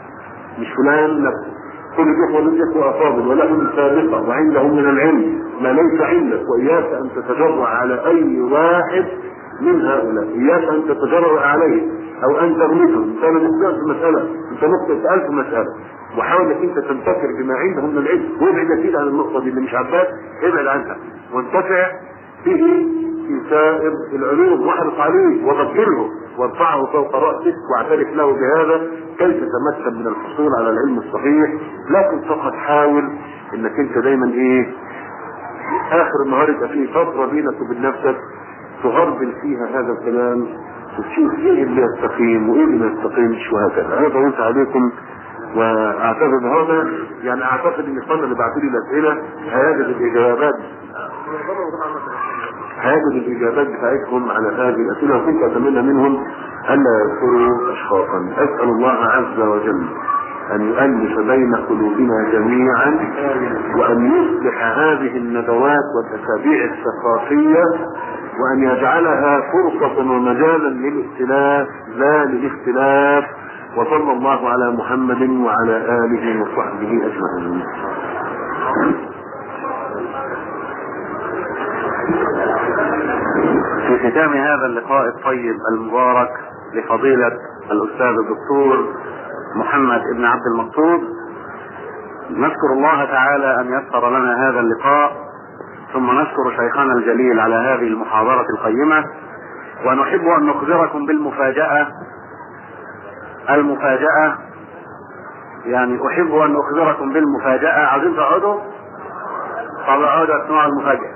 كل الاخوه الاخوه افاضل ولهم سابقه وعندهم من العلم ما ليس عندك، واياك ان تتجرع على اي واحد من هؤلاء، اياك ان تتجرع عليه او ان تغلطه. كان مخطئ في مساله، انت مخطئ في 1000 مساله، وحاول انك انت تنتفع بما عندهم من العلم، وابعد اكيد عن النقطه دي اللي مش عباك، ابعد عنها وانتفع به في سائر العلوم، واحرص عليه وذكره وارفعه فوق راسك واعترف له بهذا كي تتمكن من الحصول على العلم الصحيح. لكن فقط حاول انك انت دايما اخر النهار يبقى فيه فتره بينك وبين نفسك تغربل فيها هذا الكلام، وتشوف ايه اللي يستقيم وايه اللي ما يستقيمش وهكذا. انا طولت عليكم واعتقد هذا، يعني اعتقد ان اخواننا اللي بعتوا لي الاسئله هيجد الاجابات بتاعتهم على هذه الاسئله، وكنت اتمنى منهم الا يذكروا اشخاصا. اسال الله عز وجل ان يؤلف بين قلوبنا جميعا، وان يصلح هذه الندوات والاسابيع الثقافيه، وان يجعلها فرصه ومجالا للائتلاف لا للاختلاف. وصلى الله على محمد وعلى اله وصحبه اجمعين. في ختام هذا اللقاء الطيب المبارك لفضيلة الأستاذ الدكتور محمد ابن عبد المقصود، نشكر الله تعالى أن يسر لنا هذا اللقاء، ثم نشكر شيخنا الجليل على هذه المحاضرة القيمة. ونحب أن نخبركم بالمفاجأة، يعني أحب أن أخبركم بالمفاجأة. عايزين تقعدوا؟ طب اقعدوا اسمعوا المفاجأة.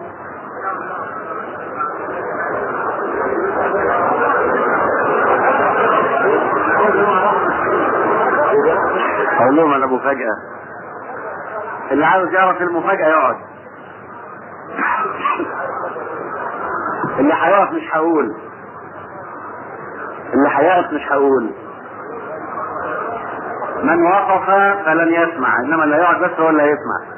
اقول لهم انا مفاجأة، اللي عاوز يعرف المفاجأة يقعد، اللي هيقف مش هقول، من وقف فلن يسمع، انما اللي يقعد بس هو اللي هيسمع.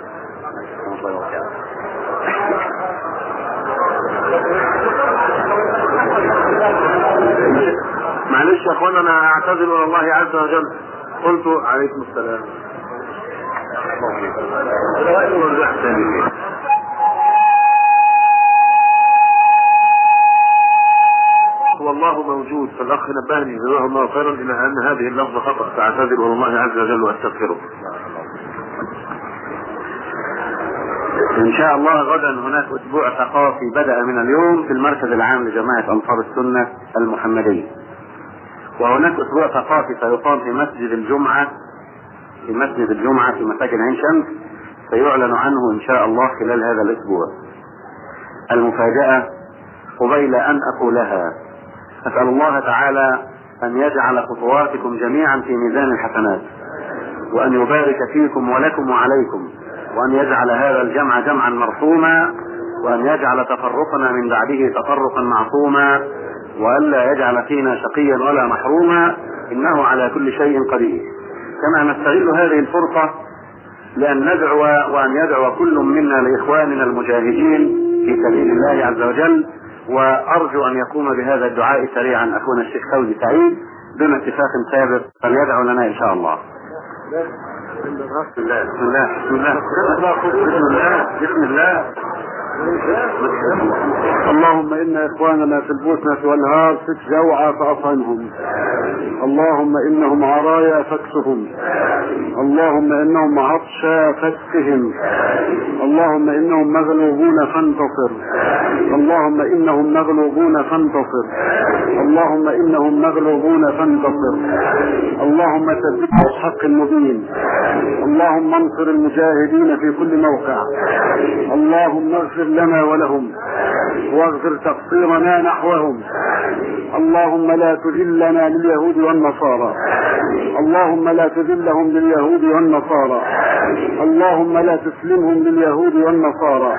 معلش يا اخوانا، انا اعتذر الى الله عز وجل. قلت عليكم السلام. والله موجود. فالاخ نبهني جزاه الله خيرا الى ان هذه اللفظه خطا، فاعتذر الى الله عز وجل واستغفره. ان شاء الله غدا هناك اسبوع ثقافي بدأ من اليوم في المركز العام لجماعة انصار السنة المحمدية، وهناك اسبوع ثقافي سيقام في مسجد الجمعة في مساجد عين شمس، سيعلن عنه ان شاء الله خلال هذا الاسبوع. المفاجأة قبيل ان اقولها، اسأل الله تعالى ان يجعل خطواتكم جميعا في ميزان الحسنات، وان يبارك فيكم ولكم وعليكم، وأن يجعل هذا الجمع جمعا مرحوما، وأن يجعل تفرقنا من بعده تفرقا معصوما، وألا يجعل فينا شقيا ولا محروما، إنه على كل شيء قدير. كما نستغل هذه الفرصة لأن ندعو وأن يدعو كل منا لإخواننا المجاهدين في سبيل الله عز وجل، وأرجو أن يقوم بهذا الدعاء سريعا أخونا الشيخ فوزي سعيد دون اتفاق سابق، فليدعو لنا إن شاء الله. بسم الله بسم الله بسم الله بسم الله بسم الله. اللهم إن إخواننا في البوسنة والهرسك جوعى فأطعمهم، اللهم إنهم عرايا فاكسهم، اللهم إنهم عطشى فاسقهم، اللهم إنهم مغلوبون فانتصر، اللهم إنهم مغلوبون فانتصر، اللهم إنهم مغلوبون فانتصر، اللهم ثبتهم بالحق المبين، اللهم انصر المجاهدين في كل موقع، اللهم اغفر لنا ولهم واغفر تقصيرنا نحوهم، اللهم لا تذلنا لليهود والنصارى، اللهم لا تذلهم لليهود والنصارى، اللهم لا تسلمهم لليهود والنصارى،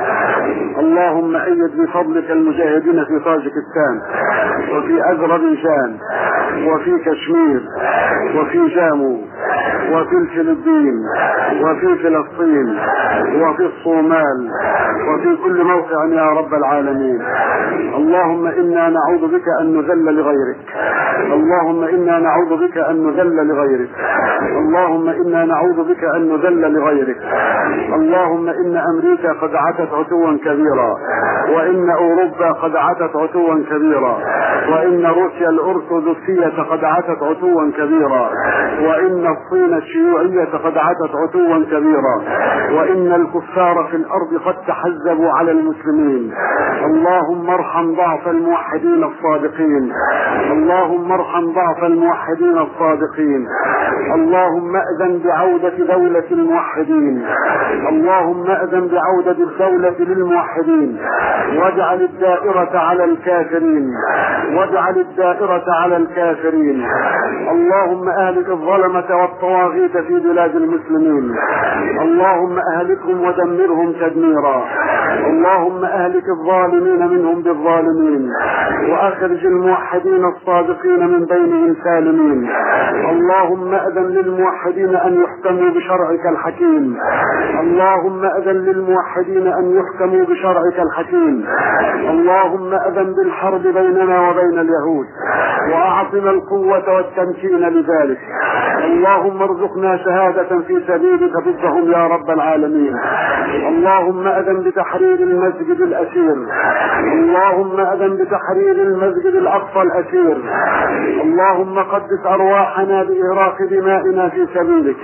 اللهم أيد بفضلك المجاهدين في طاجكستان وفي أذربيجان وفي كشمير وفي جامو وفي الفلبين وفي فلسطين وفي الصومال وفي كل موقع يا رب العالمين. اللهم إنا نعوذ بك أن نذل لغيرك، اللهم إنا نعوذ بك أن نذل لغيرك، اللهم إنا نعوذ بك أن نذل لغيرك. اللهم إن أمريكا قد عتت عتوا كبيرا، وإن أوروبا قد عتت عتوا كبيرا، وإن روسيا الأرثوذكسية قد عتت عتوا كبيرا، وإن الصين الشيوعية قد عتت عتوا كبيرا، وإن الكفار في الأرض قد تحزبوا على المسلمين. اللهم ارحم ضعف الموحدين الصادقين، اللهم ارحم ضعف الموحدين الصادقين. اللهم أذن بعودة دولة الموحدين، اللهم أذن بعودة الدولة للموحدين، واجعل الدائرة على الكافرين، واجعل الدائرة على الكافرين. اللهم أهلك الظلمة والطواغيت في بلاد المسلمين، اللهم أهلكهم ودمرهم تدميرا، اللهم أهلك الظالمين منهم بالظالمين، وأخرج الموحدين الصادقين من بينهم سالمين. اللهم أذن للموحدين أن يحكموا بشرعك الحكيم، اللهم أذن للموحدين أن يحكموا بشرعك الحكيم. اللهم أذن بالحرب بيننا وبين اليهود، وأعطنا القوة والتمكين لذلك. اللهم ارزقنا شهادة في سبيلك ضدهم يا رب العالمين. اللهم أذن بتحرير المسجد الأسير، اللهم أذن بتحرير المسجد الأقصى الأسير. اللهم قدس أرواحنا بإهراق دمائنا في سبيلك.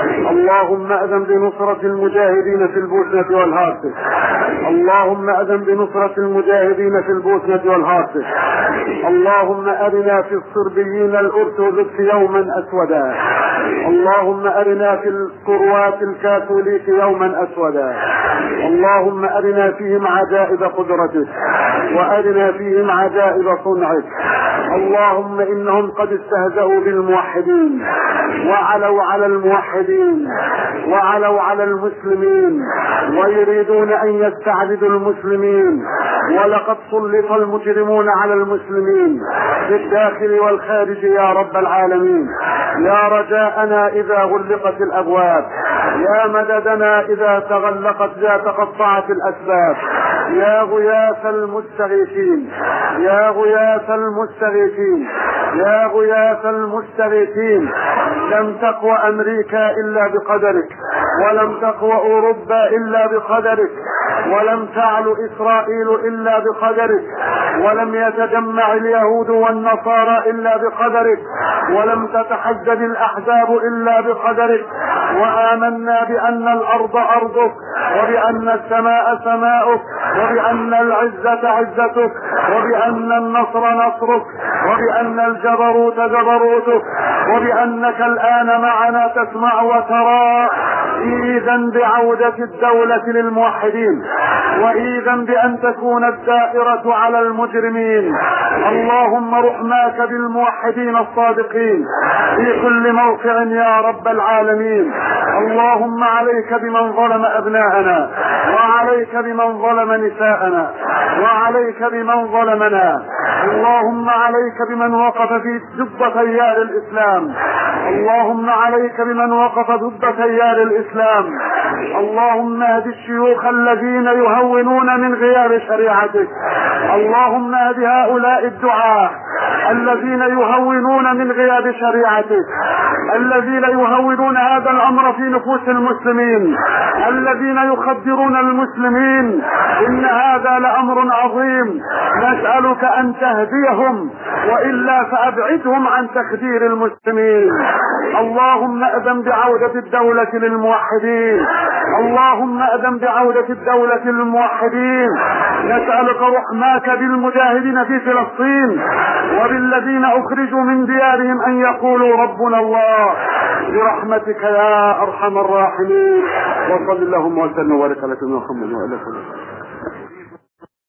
اللهم أذن بنصرة المجاهدين في البوسنة والهرسك، اللهم أذن بنصرة المجاهدين في البوسنة والهرسك. اللهم أرنا في الصربيين الأرثوذكس يوما أسودا، اللهم أرنا في الكروات الكاثوليك يوما أسودا. اللهم أرنا فيهم عجائب قدرتك، وأرنا فيهم عجائب صنعك. اللهم إنهم قد استهزأوا بالموحدين، وعلوا على الموحدين، وعلوا على المسلمين، ويريدون أن يستعبدوا المسلمين. ولقد سلط المجرمون على المسلمين في الداخل والخارج يا رب العالمين. يا رجاءنا إذا غلقت الأبواب، يا مددنا إذا تقطعت الأسباب، يا غياث المستغيثين، يا غياث المستغيثين، يا غياث المستغيثين. لم تقوى أمريكا إلا بقدرك، ولم تقوى أوروبا إلا بقدرك، ولم تعلو إسرائيل إلا بقدرك، ولم يتجمع اليهود والنصارى إلا بقدرك، ولم تتحزب الأحزاب إلا بقدرك. وآمنا بأن الأرض أرضك، وبأن السماء سماؤك، وبأن العزة عزتك، وبأن النصر نصرك، وبأن الجبروت جبروتك، وبأنك الآن معنا تسمع وترى. إذا بعودة الدولة للموحدين، وإذا بأن تكون الدائرة على المجرمين. اللهم رحماك بالموحدين الصادقين في كل موقع يا رب العالمين. اللهم عليك بمن ظلم أبناءنا، وعليك بمن ظلم نساءنا، وعليك بمن ظلمنا. اللهم عليك بمن وقف في ضد تيار الإسلام. اللهم عليك بمن وقف ضد تيار الإسلام. اللهم اهد الشيوخ الذين يهونون من غياب شريعتك. اللهم اهد هؤلاء الدعاة الذين يهونون من غياب شريعتك، الذين يهونون هذا الأمر في نفوس المسلمين، الذين يخدرون المسلمين. إن هذا لأمر عظيم، نسألك أن تهديهم، وإلا فأبعدهم عن تخدير المسلمين. اللهم أذن بعودة الدولة للموحدين. اللهم أذن بعودة الدولة للموحدين. نسألك رحماك بالمجاهدين في فلسطين وبالذين أخرجوا من ديارهم أن يقولوا ربنا الله، برحمتك يا أرحم الراحمين. وصل اللهم وسلم وبارك على سيدنا محمد وعلى آله وصحبه.